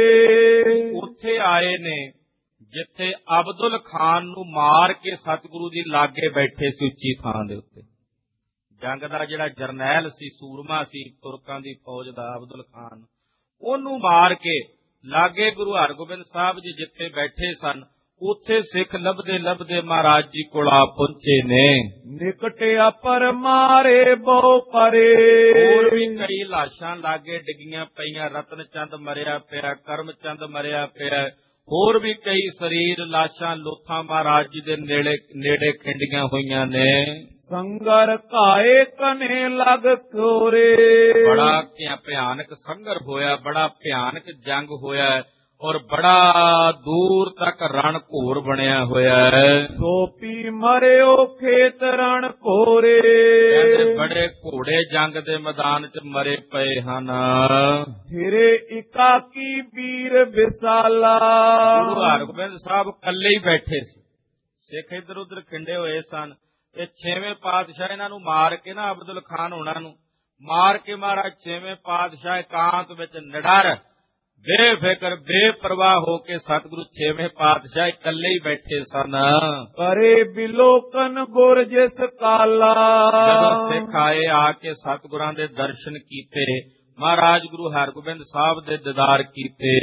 S2: ਉੱਥੇ ਆਏ ਨੇ ਜਿੱਥੇ ਅਬਦੁਲ ਖਾਨ ਨੂੰ ਮਾਰ ਕੇ ਸਤਿਗੁਰੂ ਜੀ ਲਾਗੇ ਬੈਠੇ ਸੀ, ਉੱਚੀ ਥਾਂ ਦੇ ਉੱਤੇ। ਜੰਗ ਦਾ ਜਿਹੜਾ ਜਰਨੈਲ ਸੀ, ਸੂਰਮਾ ਸੀ ਤੁਰਕਾਂ ਦੀ ਫੌਜ ਦਾ, ਅਬਦੁਲ ਖਾਨ, ਉਹਨੂੰ ਮਾਰ ਕੇ ਲਾਗੇ ਗੁਰੂ ਹਰਗੋਬਿੰਦ ਸਾਹਿਬ ਜੀ ਜਿੱਥੇ ਬੈਠੇ ਸਨ, ਉੱਥੇ ਸਿੱਖ ਲੱਭਦੇ ਲੱਭਦੇ ਮਹਾਰਾਜ ਜੀ ਕੋਲ ਆ ਪਹੁੰਚੇ ਨੇ।
S1: ਨਿਕਟਿਆ ਪਰ ਮਾਰੇ ਬਹੁ ਪਰੇ,
S2: ਹੋਰ ਵੀ ਕਈ ਲਾਸ਼ਾਂ ਲਾਗੇ ਡਿੱਗੀਆਂ ਪਈਆਂ। ਰਤਨ ਚੰਦ ਮਰਿਆ ਪਿਆ, ਕਰਮ ਚੰਦ ਮਰਿਆ ਪਿਆ, ਹੋਰ ਵੀ ਕਈ ਸਰੀਰ, ਲਾਸ਼ਾਂ, ਲੋਥਾਂ ਮਹਾਰਾਜ ਜੀ ਦੇ ਨੇੜੇ ਨੇੜੇ ਖਿੰਡੀਆਂ ਹੋਈਆਂ ਨੇ।
S1: ਸੰਗਰ ਘਾਏ ਕਨੇ ਲਗ ਤੋਰੇ,
S2: ਬੜਾ ਭਿਆਨਕ ਸੰਗਰ ਹੋਇਆ, ਬੜਾ ਭਿਆਨਕ ਜੰਗ ਹੋਇਆ, ਔਰ ਬੜਾ ਦੂਰ ਤੱਕ ਰਣ ਘੋਰ ਬਣਿਆ ਹੋਇਆ ਹੈ।
S1: ਸੋਪੀ ਮਰਿਓ ਖੇਤ ਰਣ ਘੋਰੇ,
S2: ਕਹਿੰਦੇ ਬੜੇ ਘੋੜੇ ਜੰਗ ਦੇ ਮੈਦਾਨ 'ਚ ਮਰੇ ਪਏ ਹਨ।
S1: ਥਿਰੇ ਇਕਾਕੀ ਵੀਰ ਵਿਸਾਲਾ,
S2: ਗੁਰੂ ਹਰਗੋਬਿੰਦ ਸਾਹਿਬ ਇਕੱਲੇ ਹੀ ਬੈਠੇ ਸੀ, ਸਿੱਖ ਇੱਧਰ ਉੱਧਰ ਖਿੰਡੇ ਹੋਏ ਸਨ। ਤੇ ਛੇਵੇਂ ਪਾਤਸ਼ਾਹ ਇਹਨਾਂ ਨੂੰ ਮਾਰ ਕੇ ਨਾ, ਅਬਦੁਲ ਖਾਨ ਹੋਣਾ ਨੂੰ ਮਾਰ ਕੇ ਮਹਾਰਾਜ ਛੇਵੇਂ ਪਾਤਸ਼ਾਹ ਇਕਾਂਤ ਵਿੱਚ ਨਿਡਰ ਬੇਫਿਕਰ ਬੇਪਰਵਾਹ ਹੋ ਕੇ ਸਤਿਗੁਰੂ ਛੇਵੇਂ ਪਾਤਸ਼ਾਹ ਇਕੱਲੇ ਹੀ ਬੈਠੇ ਸਨ।
S1: ਕਰੇ ਬਿਲੋਕਨ ਗੁਰ ਜਿਸ ਕਾਲਾ।
S2: ਜਦੋਂ ਸਿੱਖ ਆਏ ਆ ਕੇ ਸਤਿਗੁਰਾਂ ਦੇ ਦਰਸ਼ਨ ਕੀਤੇ, ਮਹਾਰਾਜ ਗੁਰੂ ਹਰਗੋਬਿੰਦ ਸਾਹਿਬ ਦੇ ਦੀਦਾਰ ਕੀਤੇ।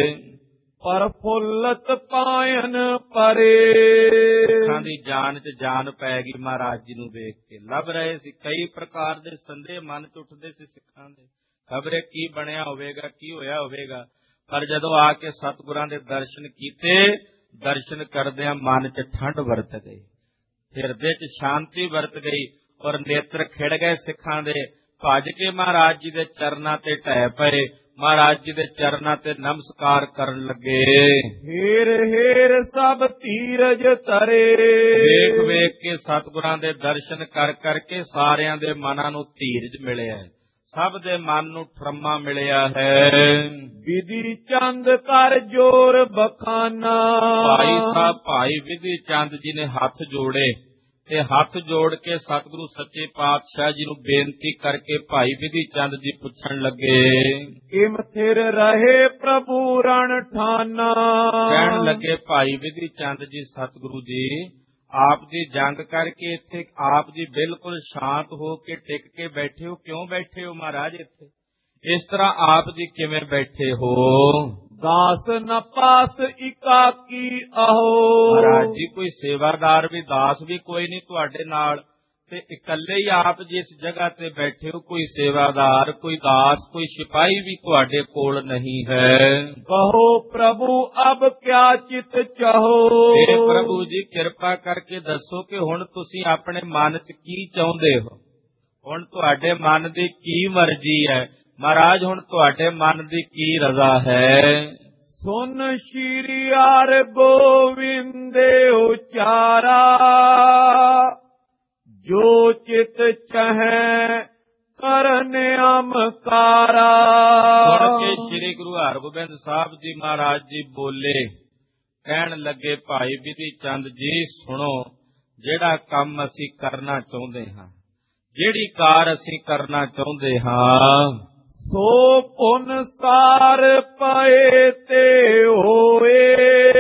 S1: ਪਰਫੁੱਲਤ ਪਾਇਨ ਪਰੇ।
S2: ਸਿੱਖਾਂ ਦੀ ਜਾਨ ਚ ਜਾਨ ਪੈ ਗਈ ਮਹਾਰਾਜ ਜੀ ਨੂੰ ਵੇਖ ਕੇ। ਲੱਭ ਰਹੇ ਸੀ ਕਈ ਪ੍ਰਕਾਰ ਦੇ ਸੰਦੇਹ ਮਨ ਚ ਉੱਠਦੇ ਸੀ ਸਿੱਖਾਂ ਦੇ, ਖਬਰੇ ਕੀ ਬਣਿਆ ਹੋਵੇਗਾ, ਕੀ ਹੋਇਆ ਹੋਵੇਗਾ। ਪਰ ਜਦੋਂ ਆ ਕੇ ਸਤਿਗੁਰਾਂ ਦੇ ਦਰਸ਼ਨ ਕੀਤੇ, ਦਰਸ਼ਨ ਕਰਦਿਆਂ ਮਨ ਚ ਠੰਡ ਵਰਤ ਗਈ, ਹਿਰਦੇ ਚ ਸ਼ਾਂਤੀ ਵਰਤ ਗਈ ਔਰ ਨੇਤਰ ਖਿੜ ਗਏ ਸਿੱਖਾਂ ਦੇ। ਭੱਜ ਕੇ ਮਹਾਰਾਜ ਜੀ ਦੇ ਚਰਨਾਂ ਤੇ ਢਹਿ ਪਏ, ਮਹਾਰਾਜ ਜੀ ਦੇ ਚਰਨਾਂ ਤੇ ਨਮਸਕਾਰ ਕਰਨ ਲੱਗੇ।
S1: ਹੇਰ ਹੇਰ ਸਭ ਧੀਰਜ ਤਰੇ।
S2: ਵੇਖ ਵੇਖ ਕੇ ਸਤਿਗੁਰਾਂ ਦੇ ਦਰਸ਼ਨ ਕਰ ਕਰਕੇ ਸਾਰਿਆਂ ਦੇ ਮਨਾਂ ਨੂੰ ਧੀਰਜ ਮਿਲਿਆ, ਸਭ ਦੇ ਮਨ ਨੂੰ ਠਰਮਾ ਮਿਲਿਆ ਹੈ।
S1: ਵਿਧੀ ਚੰਦ ਕਰ ਜੋਰ ਬਖਾਨਾ।
S2: ਭਾਈ ਸਾਹਿਬ ਭਾਈ ਵਿਧੀ ਚੰਦ ਜੀ ਨੇ ਹੱਥ ਜੋੜੇ ਤੇ ਹੱਥ ਜੋੜ ਕੇ ਸਤਿਗੁਰੂ ਸੱਚੇ ਪਾਤਸ਼ਾਹ ਜੀ ਨੂੰ ਬੇਨਤੀ ਕਰਕੇ ਭਾਈ ਵਿਧੀ ਚੰਦ ਜੀ ਪੁੱਛਣ ਲੱਗੇ,
S1: ਕਿਮ ਥਿਰ ਰਹੇ ਪ੍ਰਭੂ ਰਣ ਠਾਨਾ।
S2: ਕਹਿਣ ਲੱਗੇ ਭਾਈ ਵਿਧੀ ਚੰਦ ਜੀ, ਸਤਿਗੁਰੂ ਜੀ ਆਪ ਦੀ ਜੰਗ ਕਰਕੇ ਇੱਥੇ ਆਪ ਜੀ ਬਿਲਕੁਲ ਸ਼ਾਂਤ ਹੋ ਕੇ ਟਿਕ ਕੇ ਬੈਠੇ ਹੋ, ਕਿਉਂ ਬੈਠੇ ਹੋ ਮਹਾਰਾਜ ਇੱਥੇ? ਇਸ ਤਰ੍ਹਾਂ ਆਪ ਜੀ ਕਿਵੇਂ ਬੈਠੇ ਹੋ?
S1: ਦਾਸ ਨ ਪਾਸ ਇਕਾਕੀ ਆਹੋ।
S2: ਮਹਾਰਾਜ ਜੀ ਕੋਈ ਸੇਵਾਦਾਰ ਵੀ ਦਾਸ ਵੀ ਕੋਈ ਨਹੀਂ ਤੁਹਾਡੇ ਨਾਲ, ਤੇ ਇਕੱਲੇ ਹੀ ਆਪ ਜੀ ਇਸ ਜਗ੍ਹਾ ਤੇ ਬੈਠੇ ਹੋ। ਕੋਈ ਸੇਵਾਦਾਰ, ਕੋਈ ਦਾਸ, ਕੋਈ ਸਿਪਾਹੀ ਵੀ ਤੁਹਾਡੇ ਕੋਲ ਨਹੀਂ ਹੈ।
S1: ਕਹੋ ਪ੍ਰਭੂ ਅਬ ਕਿਆ ਚਿਤ ਚਾਹੋ।
S2: हे ਪ੍ਰਭੂ ਜੀ ਕਿਰਪਾ ਕਰਕੇ ਦੱਸੋ ਕਿ ਹੁਣ ਤੁਸੀਂ ਆਪਣੇ ਮਨ ਚ ਕੀ ਚਾਹੁੰਦੇ ਹੋ? ਹੁਣ ਤੁਹਾਡੇ ਮਨ ਦੀ ਕੀ ਮਰਜ਼ੀ ਹੈ? ਮਹਾਰਾਜ ਹੁਣ ਤੁਹਾਡੇ ਮਨ ਦੀ ਕੀ ਰਜ਼ਾ ਹੈ?
S1: ਸੁਨ ਸ਼੍ਰੀ ਹਰਿ ਗੋਵਿੰਦੇ ਉਚਾਰਾ। ਜੋ ਚਿਤ ਚਹੈ ਕਰਨ ਅਮਕਾਰਾ।
S2: ਸੁਣ ਕੇ ਸ੍ਰੀ ਗੁਰੂ ਹਰਗੋਬਿੰਦ ਸਾਹਿਬ ਜੀ ਮਹਾਰਾਜ ਜੀ ਬੋਲੇ, ਕਹਿਣ ਲੱਗੇ ਭਾਈ ਵਿਧੀ ਚੰਦ ਜੀ ਸੁਣੋ, ਜਿਹੜਾ ਕੰਮ ਅਸੀਂ ਕਰਨਾ ਚਾਹੁੰਦੇ ਹਾਂ, ਜਿਹੜੀ ਕਾਰ ਅਸੀਂ ਕਰਨਾ ਚਾਹੁੰਦੇ ਹਾਂ,
S1: ਸੋ ਪੁਨ ਸਾਰ ਪਏ ਤੇ ਹੋਏ।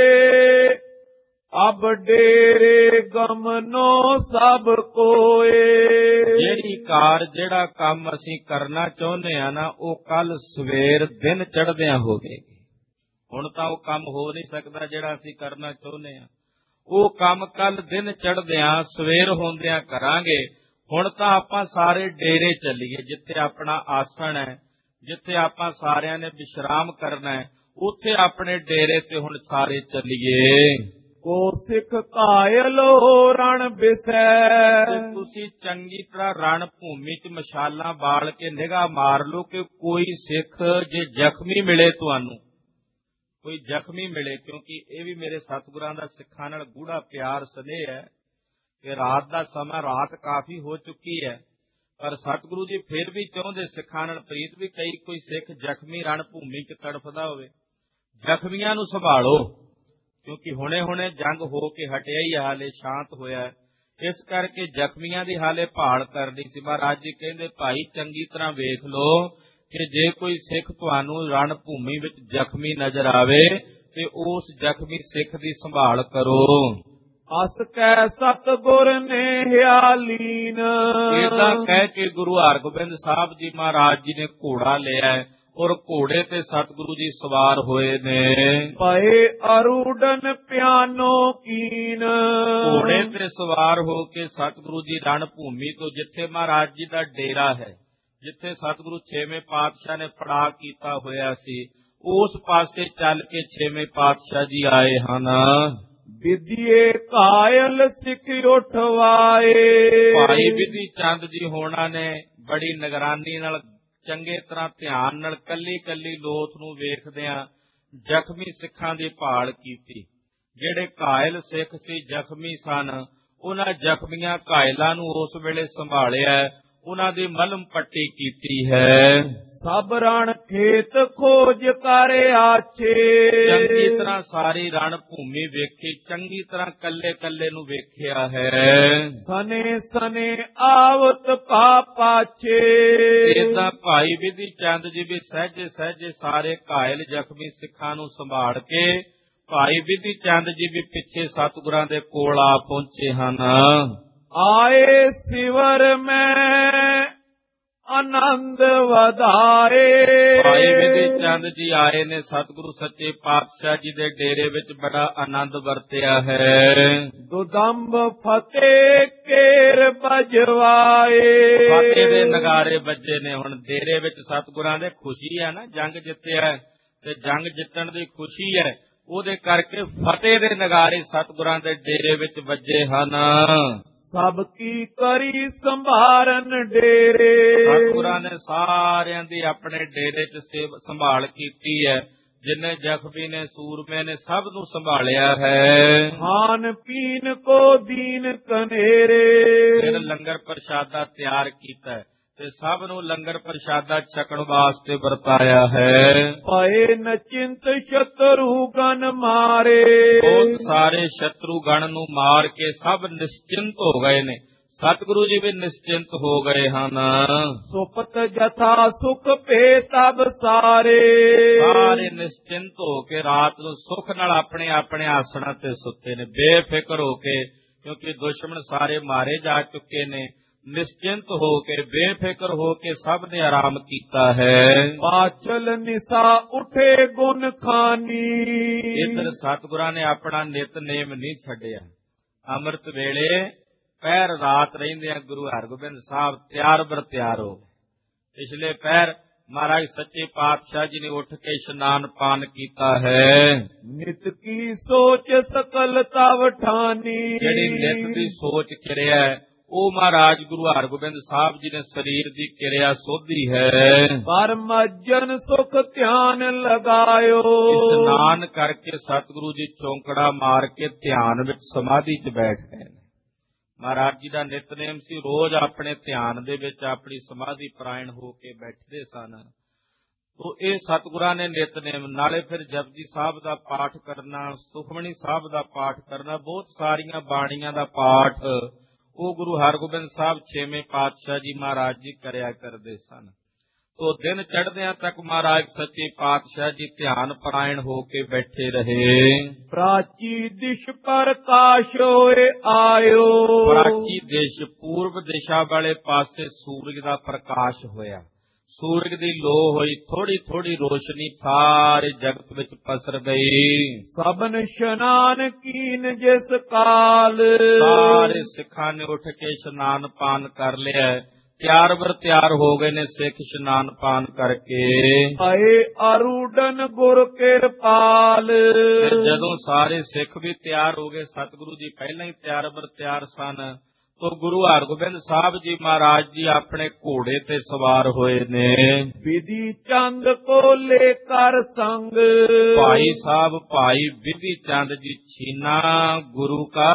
S1: ਅਬ ਡੇਰੇ ਗਮਨੋ ਸਭ ਕੋਏ।
S2: ਜਿਹੜੀ ਕਾਰ ਜਿਹੜਾ ਕੰਮ ਅਸੀਂ ਕਰਨਾ ਚਾਹੁੰਦੇ ਆ ਨਾ, ਉਹ ਕੱਲ ਸਵੇਰ ਦਿਨ ਚੜ੍ਹਦਿਆਂ ਹੋਵੇਗੀ। ਹੁਣ ਤਾਂ ਉਹ ਕੰਮ ਹੋ ਨਹੀਂ ਸਕਦਾ ਜਿਹੜਾ ਅਸੀਂ ਕਰਨਾ ਚਾਹੁੰਦੇ ਆ। ਉਹ ਕੰਮ ਕੱਲ ਦਿਨ ਚੜ੍ਹਦਿਆਂ ਸਵੇਰ ਹੁੰਦਿਆਂ ਕਰਾਂਗੇ। ਹੁਣ ਤਾਂ ਆਪਾਂ ਸਾਰੇ ਡੇਰੇ ਚੱਲੀਏ, ਜਿੱਥੇ ਆਪਣਾ ਆਸਣ ਹੈ, ਜਿੱਥੇ ਆਪਾਂ ਸਾਰਿਆਂ ਨੇ ਵਿਸ਼ਰਾਮ ਕਰਨਾ ਹੈ, ਉੱਥੇ ਆਪਣੇ ਡੇਰੇ ਤੇ ਹੁਣ ਸਾਰੇ ਚੱਲੀਏ।
S1: ਕੋ ਸਿੱਖ ਘਾਇਲ ਹੋ ਰਣ ਬਿਸੈ।
S2: ਤੁਸੀਂ ਚੰਗੀ ਤਰ੍ਹਾਂ ਰਣ ਭੂਮੀ ਚ ਮਸ਼ਾਲਾਂ ਬਾਲ ਕੇ ਨਿਗਾਹ ਮਾਰ ਲਓ ਕਿ ਕੋਈ ਸਿੱਖ ਜੇ ਜ਼ਖਮੀ ਮਿਲੇ ਤੁਹਾਨੂੰ, ਕੋਈ ਜ਼ਖਮੀ ਮਿਲੇ, ਕਿਉਂਕਿ ਇਹ ਵੀ ਮੇਰੇ ਸਤਿਗੁਰਾਂ ਦਾ ਸਿੱਖਾਂ ਨਾਲ ਗੂੜਾ ਪਿਆਰ ਸਨੇਹ ਹੈ ਕਿ ਰਾਤ ਦਾ ਸਮਾਂ, ਰਾਤ ਕਾਫੀ ਹੋ ਚੁੱਕੀ ਹੈ, ਪਰ ਸਤਿਗੁਰੂ ਜੀ ਫਿਰ ਵੀ ਚਾਹੁੰਦੇ ਸਿੱਖਾਂ ਨਾਲ ਪ੍ਰੀਤ ਵੀ ਕਈ ਕੋਈ ਸਿੱਖ ਜ਼ਖਮੀ ਰਣ ਭੂਮੀ ਚ ਤੜਫਦਾ ਹੋਵੇ। ਜ਼ਖਮੀਆਂ ਨੂੰ ਸੰਭਾਲੋ, ਕਿਉਂਕਿ ਹੁਣੇ ਹੁਣੇ ਜੰਗ ਹੋ ਕੇ ਹਟਿਆ ਹੀ, ਹਾਲੇ ਸ਼ਾਂਤ ਹੋਇਆ, ਇਸ ਕਰਕੇ ਜ਼ਖਮੀਆਂ ਦੀ ਹਾਲੇ ਭਾਲ ਕਰਨੀ ਸੀ। ਮਹਾਰਾਜ ਜੀ ਕਹਿੰਦੇ ਭਾਈ ਚੰਗੀ ਤਰ੍ਹਾਂ ਵੇਖ ਲਓ ਕਿ ਜੇ ਕੋਈ ਸਿੱਖ ਤੁਹਾਨੂੰ ਰਣ ਭੂਮੀ ਵਿੱਚ ਜ਼ਖਮੀ ਨਜ਼ਰ ਆਵੇ ਤੇ ਉਸ ਜ਼ਖਮੀ ਸਿੱਖ ਦੀ ਸੰਭਾਲ ਕਰੋ।
S1: ਅਸ ਕੈ ਸਤਿਗੁਰ ਨੇ ਹਿਆਲੀਨ।
S2: ਇਹਦਾ ਕਹਿ ਕੇ ਗੁਰੂ ਹਰਗੋਬਿੰਦ ਸਾਹਿਬ ਜੀ ਮਹਾਰਾਜ ਜੀ ਨੇ ਘੋੜਾ ਲਿਆ ਔਰ ਘੋੜੇ ਤੇ ਸਤਿਗੁਰੂ ਜੀ ਸਵਾਰ ਹੋਏ ਨੇ।
S1: ਪਏ ਅਰੂਡਨ ਪਿਆਨੋ ਕੀਨ।
S2: ਘੋੜੇ ਤੇ ਸਵਾਰ ਹੋ ਕੇ ਸਤਿਗੁਰੂ ਜੀ ਰਣ ਭੂਮੀ ਤੋਂ, ਜਿੱਥੇ ਮਹਾਰਾਜ ਜੀ ਦਾ ਡੇਰਾ ਹੈ, ਜਿੱਥੇ ਸਤਿਗੁਰੂ ਛੇਵੇਂ ਪਾਤਸ਼ਾਹ ਨੇ ਪੜਾਅ ਕੀਤਾ ਹੋਇਆ ਸੀ, ਉਸ ਪਾਸੇ ਚੱਲ ਕੇ ਛੇਵੇਂ ਪਾਤਸ਼ਾਹ ਜੀ ਆਏ ਹਨ।
S1: ਵਿਧੀਏ ਘਾਇਲ ਸਿੱਖ ਉਠਵਾਏ।
S2: ਭਾਈ ਵਿਧੀ ਚੰਦ ਜੀ ਹੋਣਾ ਨੇ ਬੜੀ ਨਿਗਰਾਨੀ ਨਾਲ, ਚੰਗੇ ਤਰ੍ਹਾਂ ਧਿਆਨ ਨਾਲ, ਕੱਲੀ ਕੱਲੀ ਲੋਥ ਨੂੰ ਵੇਖਦਿਆਂ ਜ਼ਖਮੀ ਸਿੱਖਾਂ ਦੀ ਭਾਲ ਕੀਤੀ। ਜਿਹੜੇ ਘਾਇਲ ਸਿੱਖ ਸੀ, ਜ਼ਖਮੀ ਸਨ, ਉਹਨਾਂ ਜ਼ਖਮੀਆਂ ਘਾਇਲਾਂ ਨੂੰ ਉਸ ਵੇਲੇ ਸੰਭਾਲਿਆ, ਉਹਨਾਂ ਦੀ ਮਲਮ ਪੱਟੀ ਕੀਤੀ ਹੈ।
S1: ਸਭ ਰਣ ਖੇਤ ਖੋਜ ਕਰ ਆਛੇ।
S2: ਚੰਗੀ ਤਰ੍ਹਾਂ ਸਾਰੀ ਰਣ ਭੂਮੀ ਵੇਖੀ, ਚੰਗੀ ਤਰ੍ਹਾਂ ਕੱਲੇ ਕੱਲੇ ਨੂੰ ਵੇਖਿਆ ਹੈ।
S1: ਸਨੇ ਸਨੇ ਆਵਤ ਪਾਪਾਛੇ।
S2: ਏਦਾਂ ਭਾਈ ਵਿਧੀ ਚੰਦ ਜੀ ਵੀ ਸਹਿਜੇ ਸਹਿਜੇ ਸਾਰੇ ਘਾਇਲ ਜ਼ਖਮੀ ਸਿੱਖਾਂ ਨੂੰ ਸੰਭਾਲ ਕੇ ਭਾਈ ਵਿਧੀ ਚੰਦ ਜੀ ਵੀ ਪਿੱਛੇ ਸਤਿਗੁਰਾਂ ਦੇ ਕੋਲ ਆ ਪਹੁੰਚੇ ਹਨ।
S1: ਆਏ ਸਿਵਰ ਮੈਂ ਆਨੰਦ ਵਧਾਏ।
S2: ਭਾਈ ਵਿਧੀ ਚੰਦ ਜੀ ਆਏ ਨੇ ਸਤਿਗੁਰੂ ਸੱਚੇ ਪਾਤਸ਼ਾਹ ਜੀ ਦੇ ਡੇਰੇ ਵਿੱਚ ਬੜਾ ਆਨੰਦ ਵਰਤਿਆ ਹੈ।
S1: ਦੁਦੰਬ ਫਤਿਹ ਕੇਰ ਬਜਵਾਏ।
S2: ਫਤਿਹ ਦੇ ਨਗਾਰੇ ਵੱਜੇ ਨੇ। ਹੁਣ ਡੇਰੇ ਵਿੱਚ ਸਤਿਗੁਰਾਂ ਦੇ ਖੁਸ਼ੀ ਹੈ ਨਾ, ਜੰਗ ਜਿੱਤਿਆ ਤੇ ਜੰਗ ਜਿੱਤਣ ਦੀ ਖੁਸ਼ੀ ਹੈ, ਉਹਦੇ ਕਰਕੇ ਫਤਿਹ ਦੇ ਨਗਾਰੇ ਸਤਿਗੁਰਾਂ ਦੇ ਡੇਰੇ ਵਿੱਚ ਵੱਜੇ ਹਨ।
S1: ਸਭ ਕੀ ਕਰੀ ਸੰਭਾਰਨ ਡੇਰੇ।
S2: ਸਤਿਗੁਰਾਂ ਨੇ ਸਾਰਿਆਂ ਦੀ ਆਪਣੇ ਡੇਰੇ 'ਚ ਸੇਵਾ ਸੰਭਾਲ ਕੀਤੀ ਹੈ। ਜਿੰਨੇ ਜ਼ਖਮੀ ਨੇ, ਸੂਰਮੇ ਨੇ, ਸਭ ਨੂੰ ਸੰਭਾਲਿਆ ਹੈ।
S1: ਖਾਨ ਪੀਨ ਕੋ ਦੀਨ ਕਨੇਰੇ।
S2: ਫਿਰ ਲੰਗਰ ਪ੍ਰਸ਼ਾਦਾ ਤਿਆਰ ਕੀਤਾ ਤੇ ਸਭ ਨੂੰ ਲੰਗਰ ਪ੍ਰਸ਼ਾਦਾ ਛਕਣ ਵਾਸਤੇ ਵਰਤਾਇਆ ਹੈ।
S1: ਪਏ ਨਚਿੰਤ ਸ਼ਤਰੂ ਗਨ ਮਾਰੇ।
S2: ਬਹੁਤ ਸਾਰੇ ਸ਼ਤਰੂ ਗਣ ਨੂੰ ਮਾਰ ਕੇ ਸਭ ਨਿਸ਼ਚਿੰਤ ਹੋ ਗਏ ਨੇ। ਸਤਿਗੁਰੂ ਜੀ ਵੀ ਨਿਸ਼ਚਿੰਤ ਹੋ ਗਏ ਹਨ।
S1: ਸੁਪਤ ਜਥਾ ਸੁਖ ਭੇ ਤਬ ਸਾਰੇ।
S2: ਸਾਰੇ ਨਿਸ਼ਚਿੰਤ ਹੋ ਕੇ ਰਾਤ ਨੂੰ ਸੁਖ ਨਾਲ ਆਪਣੇ ਆਪਣੇ ਆਸਣਾਂ ਤੇ ਸੁੱਤੇ ਨੇ, ਬੇਫਿਕਰ ਹੋ ਕੇ, ਕਿਉਂਕਿ ਦੁਸ਼ਮਣ ਸਾਰੇ ਮਾਰੇ ਜਾ ਚੁੱਕੇ ਨੇ। ਨਿਸ਼ਚਿੰਤ ਹੋ ਕੇ, ਬੇਫਿਕਰ ਹੋ ਕੇ ਸਭ ਨੇ ਆਰਾਮ ਕੀਤਾ ਹੈ।
S1: ਪਾਚਲ ਨਿਸਾ ਉਠੇ ਗੁਣ ਖਾਨੀ।
S2: ਇਧਰ ਸਤਿਗੁਰਾਂ ਨੇ ਆਪਣਾ ਨਿਤਨੇਮ ਨਹੀਂ ਛੱਡਿਆ। ਅੰਮ੍ਰਿਤ ਵੇਲੇ ਪਹਿਰ ਰਾਤ ਰਹਿੰਦਿਆਂ ਗੁਰੂ ਹਰਗੋਬਿੰਦ ਸਾਹਿਬ ਤਿਆਰ ਬਰ ਤਿਆਰ ਹੋ ਗਏ। ਪਿਛਲੇ ਪਹਿਰ ਮਹਾਰਾਜ ਸੱਚੇ ਪਾਤਸ਼ਾਹ ਜੀ ਨੇ ਉੱਠ ਕੇ ਇਸ਼ਨਾਨ ਪਾਨ ਕੀਤਾ ਹੈ।
S1: ਨਿਤ ਕੀ ਸੋਚ ਸਕਲਤਾ ਵਠਾਨੀ।
S2: ਜਿਹੜੀ ਨਿਤ ਦੀ ਸੋਚ ਕਿਰਿਆ ਹੈ ਉਹ ਮਹਾਰਾਜ ਗੁਰੂ ਹਰਗੋਬਿੰਦ ਸਾਹਿਬ ਜੀ ਨੇ ਸਰੀਰ ਦੀ ਕਿਰਿਆ ਸੋਧੀ ਹੈ।
S1: ਪਰਮ ਜਨ ਸੁਖ ਧਿਆਨ ਲਗਾਇਓ।
S2: ਇਸ਼ਨਾਨ ਕਰਕੇ ਸਤਿਗੁਰੂ ਜੀ ਚੌਂਕੜਾ ਮਾਰ ਕੇ ਧਿਆਨ ਵਿੱਚ ਸਮਾਧੀ 'ਚ ਬੈਠ ਗਏ। ਮਹਾਰਾਜ ਜੀ ਦਾ ਨਿਤਨੇਮ ਸੀ, ਰੋਜ਼ ਆਪਣੇ ਧਿਆਨ ਦੇ ਵਿੱਚ ਆਪਣੀ ਸਮਾਧੀ ਪਰਾਇਣ ਹੋ ਕੇ ਬੈਠਦੇ ਸਨ। ਤੋ ਇਹ ਸਤਿਗੁਰਾਂ ਨੇ ਨਿਤਨੇਮ ਨਾਲੇ ਫਿਰ ਜਪਜੀ ਸਾਹਿਬ ਦਾ ਪਾਠ ਕਰਨਾ, ਸੁਖਮਨੀ ਸਾਹਿਬ ਦਾ ਪਾਠ ਕਰਨਾ, ਬਹੁਤ ਸਾਰੀਆਂ ਬਾਣੀਆਂ ਦਾ ਪਾਠ ਉਹ ਗੁਰੂ ਹਰਗੋਬਿੰਦ ਸਾਹਿਬ ਛੇਵੇਂ ਪਾਤਸ਼ਾਹ ਜੀ ਮਹਾਰਾਜ ਜੀ ਕਰਿਆ ਕਰਦੇ ਸਨ। ਤੋ ਦਿਨ ਚੜ੍ਹਦਿਆਂ ਤੱਕ ਮਹਾਰਾਜ ਸੱਚੇ ਪਾਤਸ਼ਾਹ ਜੀ ਧਿਆਨ ਪਰਾਇਣ ਹੋ ਕੇ ਬੈਠੇ ਰਹੇ।
S1: ਪ੍ਰਾਚੀ ਦਿਸ਼ ਪ੍ਰਕਾਸ਼ ਹੋਏ ਆਇਓ।
S2: ਪ੍ਰਾਚੀ ਦਿਸ਼ ਪੂਰਬ ਦਿਸ਼ਾ ਵਾਲੇ ਪਾਸੇ ਸੂਰਜ ਦਾ ਪ੍ਰਕਾਸ਼ ਹੋਇਆ। ਸੂਰਜ ਦੀ ਲੋ ਹੋਈ, ਥੋੜੀ ਥੋੜੀ ਰੋਸ਼ਨੀ ਸਾਰੇ ਜਗਤ ਵਿੱਚ ਪਸਰ ਗਈ।
S1: ਸਭਨ ਇਸ਼ਨਾਨ ਕੀਨ ਜਿਸ ਕਾਲ।
S2: ਸਾਰੇ ਸਿੱਖਾਂ ਨੇ ਉੱਠ ਕੇ ਇਸ਼ਨਾਨ ਪਾਨ ਕਰ ਲਿਆ। ਤਿਆਰ ਬਰ ਤਿਆਰ ਹੋ ਗਏ ਨੇ ਸਿੱਖ ਇਸ਼ਨਾਨ ਪਾਨ ਕਰਕੇ।
S1: ਆਏ ਅਰੂਡਨ ਗੁਰ ਕਿਰਪਾਲ।
S2: ਜਦੋਂ ਸਾਰੇ ਸਿੱਖ ਵੀ ਤਿਆਰ ਹੋ ਗਏ, ਸਤਿਗੁਰੂ ਜੀ ਪਹਿਲਾਂ ਹੀ ਤਿਆਰ ਬਰ ਤਿਆਰ ਸਨ, ਤੋ ਗੁਰੂ ਹਰਗੋਬਿੰਦ ਸਾਹਿਬ ਜੀ ਮਹਾਰਾਜ ਜੀ ਆਪਣੇ ਘੋੜੇ ਤੇ ਸਵਾਰ ਹੋਏ ਨੇ।
S1: ਵਿਧੀ ਚੰਦ ਕੋ ਲੈ ਕਰ ਸੰਗ।
S2: ਭਾਈ ਸਾਹਿਬ ਭਾਈ ਵਿਧੀ ਚੰਦ ਜੀ ਛੀਨਾ ਗੁਰੂ ਕਾ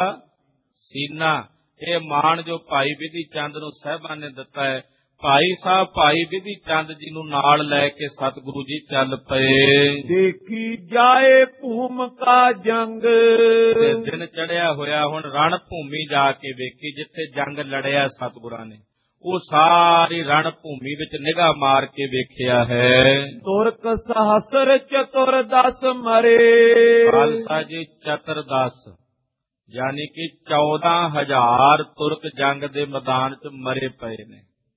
S2: ਸੀਨਾ। ਇਹ ਮਾਣ ਜੋ ਭਾਈ ਵਿਧੀ ਚੰਦ ਨੂੰ ਸਾਹਿਬਾਂ ਨੇ ਦਿੱਤਾ ਹੈ। ਭਾਈ ਸਾਹਿਬ ਭਾਈ ਵਿਧੀ ਚੰਦ ਜੀ ਨੂੰ ਨਾਲ ਲੈ ਕੇ ਸਤਿਗੁਰੂ ਜੀ ਚੱਲ ਪਏ।
S1: ਦੇਖੀ ਜਾਏ ਭੂਮ ਕਾ ਜੰਗ।
S2: ਤੇ ਦਿਨ ਚੜਿਆ ਹੋਇਆ, ਹੁਣ ਰਣ ਭੂਮੀ ਜਾ ਕੇ ਵੇਖੀ ਜਿੱਥੇ ਜੰਗ ਲੜਿਆ ਸਤਿਗੁਰਾਂ ਨੇ। ਉਹ ਸਾਰੀ ਰਣ ਭੂਮੀ ਵਿੱਚ ਨਿਗਾਹ ਮਾਰ ਕੇ ਵੇਖਿਆ ਹੈ।
S1: ਤੁਰਕ ਸਹਸਰ ਚਤੁਰ ਦਸ ਮਰੇ।
S2: ਖਾਲਸਾ ਜੀ ਚਤੁਰ ਦਸ ਯਾਨੀ ਕਿ ਚੌਦਾਂ ਹਜ਼ਾਰ ਤੁਰਕ ਜੰਗ ਦੇ ਮੈਦਾਨ 'ਚ ਮਰੇ ਪਏ ਨੇ।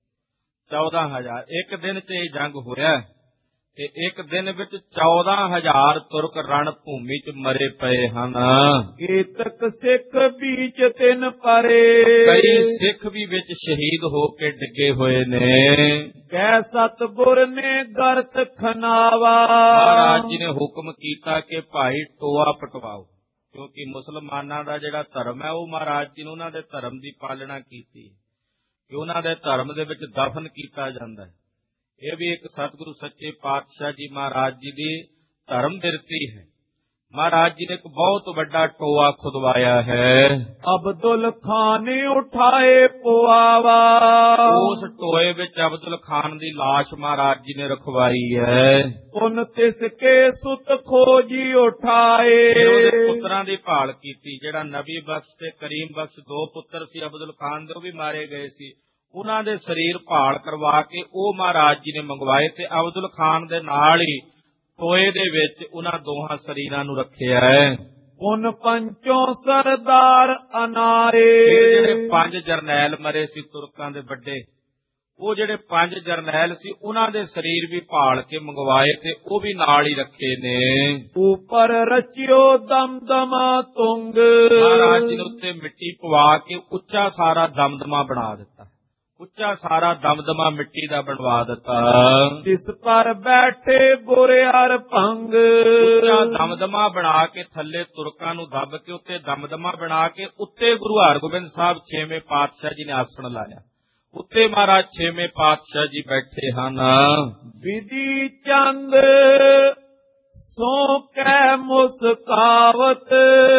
S2: ਚੌਦਾਂ ਹਜ਼ਾਰ ਇੱਕ ਦਿਨ 'ਚ ਇਹ ਜੰਗ ਹੋਇਆ ਤੇ ਇੱਕ ਦਿਨ ਵਿੱਚ ਚੌਦਾਂ ਹਜ਼ਾਰ ਤੁਰਕ ਰਣ ਭੂਮੀ 'ਚ ਮਰੇ ਪਏ ਹਨ।
S1: ਕੇਤਕ ਸਿੱਖ ਵਿੱਚ ਤਿੰਨ ਪਰੇ।
S2: ਕਈ ਸਿੱਖ ਵੀ ਵਿੱਚ ਸ਼ਹੀਦ ਹੋ ਕੇ ਡਿੱਗੇ ਹੋਏ ਨੇ।
S1: ਕਹਿ ਸਤਿਗੁਰ ਨੇ ਗਰਤ ਖਨਾਵਾ।
S2: ਮਹਾਰਾਜ ਜੀ ਨੇ ਹੁਕਮ ਕੀਤਾ ਕਿ ਭਾਈ ਟੋਆ ਪਟਵਾਓ, ਕਿਉਂਕਿ ਮੁਸਲਮਾਨਾਂ ਦਾ ਜਿਹੜਾ ਧਰਮ ਹੈ ਉਹ ਮਹਾਰਾਜ ਜੀ ਨੇ ਉਹਨਾਂ ਦੇ ਧਰਮ ਦੀ ਪਾਲਣਾ ਕੀਤੀ ਕਿ ਉਹਨਾਂ ਦੇ ਧਰਮ ਦੇ ਵਿੱਚ ਦਫਨ ਕੀਤਾ ਜਾਂਦਾ ਹੈ। ਇਹ ਵੀ ਇੱਕ ਸਤਿਗੁਰੂ ਸੱਚੇ ਪਾਤਸ਼ਾਹ ਜੀ ਮਹਾਰਾਜ ਜੀ ਦੀ ਧਰਮ ਬਿਰਤੀ ਹੈ। ਮਹਾਰਾਜ ਜੀ ਨੇ ਇੱਕ ਬਹੁਤ ਵੱਡਾ ਟੋਆ ਖੁਦਵਾਇਆ ਹੈ।
S1: ਅਬਦੁਲ ਖਾਨ ਨੇ ਉਠਾਏ ਪੁਆਵਾ,
S2: ਉਸ ਟੋਏ ਵਿੱਚ ਅਬਦੁਲ ਖਾਨ ਦੀ ਲਾਸ਼ ਮਹਾਰਾਜ ਜੀ ਨੇ ਰਖਵਾਈ ਹੈ।
S1: ਉਨ ਤਿਸ ਕੇ ਸੁਤ ਖੋਜੀ ਉਠਾਏ,
S2: ਉਹਦੇ ਪੁੱਤਰਾਂ ਦੀ ਭਾਲ ਕੀਤੀ। ਜਿਹੜਾ ਨਬੀ ਬਖਸ਼ ਤੇ ਕਰੀਮ ਬਖਸ਼ ਦੋ ਪੁੱਤਰ ਸੀ ਅਬਦੁਲ ਖਾਨ ਦੇ, ਉਹ ਵੀ ਮਾਰੇ ਗਏ ਸੀ। ਉਹਨਾਂ ਦੇ ਸਰੀਰ ਭਾਲ ਕਰਵਾ ਕੇ ਉਹ ਮਹਾਰਾਜ ਜੀ ਨੇ ਮੰਗਵਾਏ ਤੇ ਅਬਦੁਲ ਖਾਨ ਦੇ ਨਾਲ ਹੀ ਟੋਏ ਦੇ ਵਿੱਚ ਉਹਨਾਂ ਦੋਹਾਂ ਸਰੀਰਾਂ ਨੂੰ ਰੱਖਿਆ ਹੈ।
S1: ਉਨ ਪੰਚੋਂ ਸਰਦਾਰ ਅਨਾਰੇ,
S2: ਜਿਹੜੇ ਪੰਜ ਜਰਨੈਲ ਮਰੇ ਸੀ ਤੁਰਕਾਂ ਦੇ ਵੱਡੇ, ਉਹ ਜਿਹੜੇ ਪੰਜ ਜਰਨੈਲ ਸੀ ਉਹਨਾਂ ਦੇ ਸਰੀਰ ਵੀ ਭਾਲ ਕੇ ਮੰਗਵਾਏ ਤੇ ਉਹ ਵੀ ਨਾਲ ਹੀ ਰੱਖੇ ਨੇ।
S1: ਉਪਰ ਰਚਿਓ ਦਮਦਮਾ ਤੁੰਗ,
S2: ਮਹਾਰਾਜ ਜੀ ਨੇ ਉੱਤੇ ਮਿੱਟੀ ਪਵਾ ਕੇ ਉੱਚਾ ਸਾਰਾ ਦਮਦਮਾ ਬਣਾ ਦਿੱਤਾ। ਉੱਚਾ ਸਾਰਾ ਦਮਦਮਾ ਮਿੱਟੀ ਦਾ ਬਣਵਾ ਦਿੱਤਾ।
S1: ਜਿਸ ਪਰ ਬੈਠੇ ਗੁਰੇ ਹਰ ਭੰਗ,
S2: ਉੱਚਾ ਦਮਦਮਾ ਬਣਾ ਕੇ ਥੱਲੇ ਤੁਰਕਾਂ ਨੂੰ ਦੱਬ ਕੇ ਉੱਤੇ ਦਮਦਮਾ ਬਣਾ ਕੇ ਉੱਤੇ ਗੁਰੂ ਹਰਗੋਬਿੰਦ ਸਾਹਿਬ ਛੇਵੇਂ ਪਾਤਸ਼ਾਹ ਜੀ ਨੇ ਆਸਣ ਲਾਇਆ। ਉੱਤੇ ਮਹਾਰਾਜ ਛੇਵੇਂ ਪਾਤਸ਼ਾਹ ਜੀ ਬੈਠੇ ਹਨ।
S1: ਵਿਧੀ ਚੰਦ ਸੋ ਕੈ ਮੁਸਕਾਵਤ,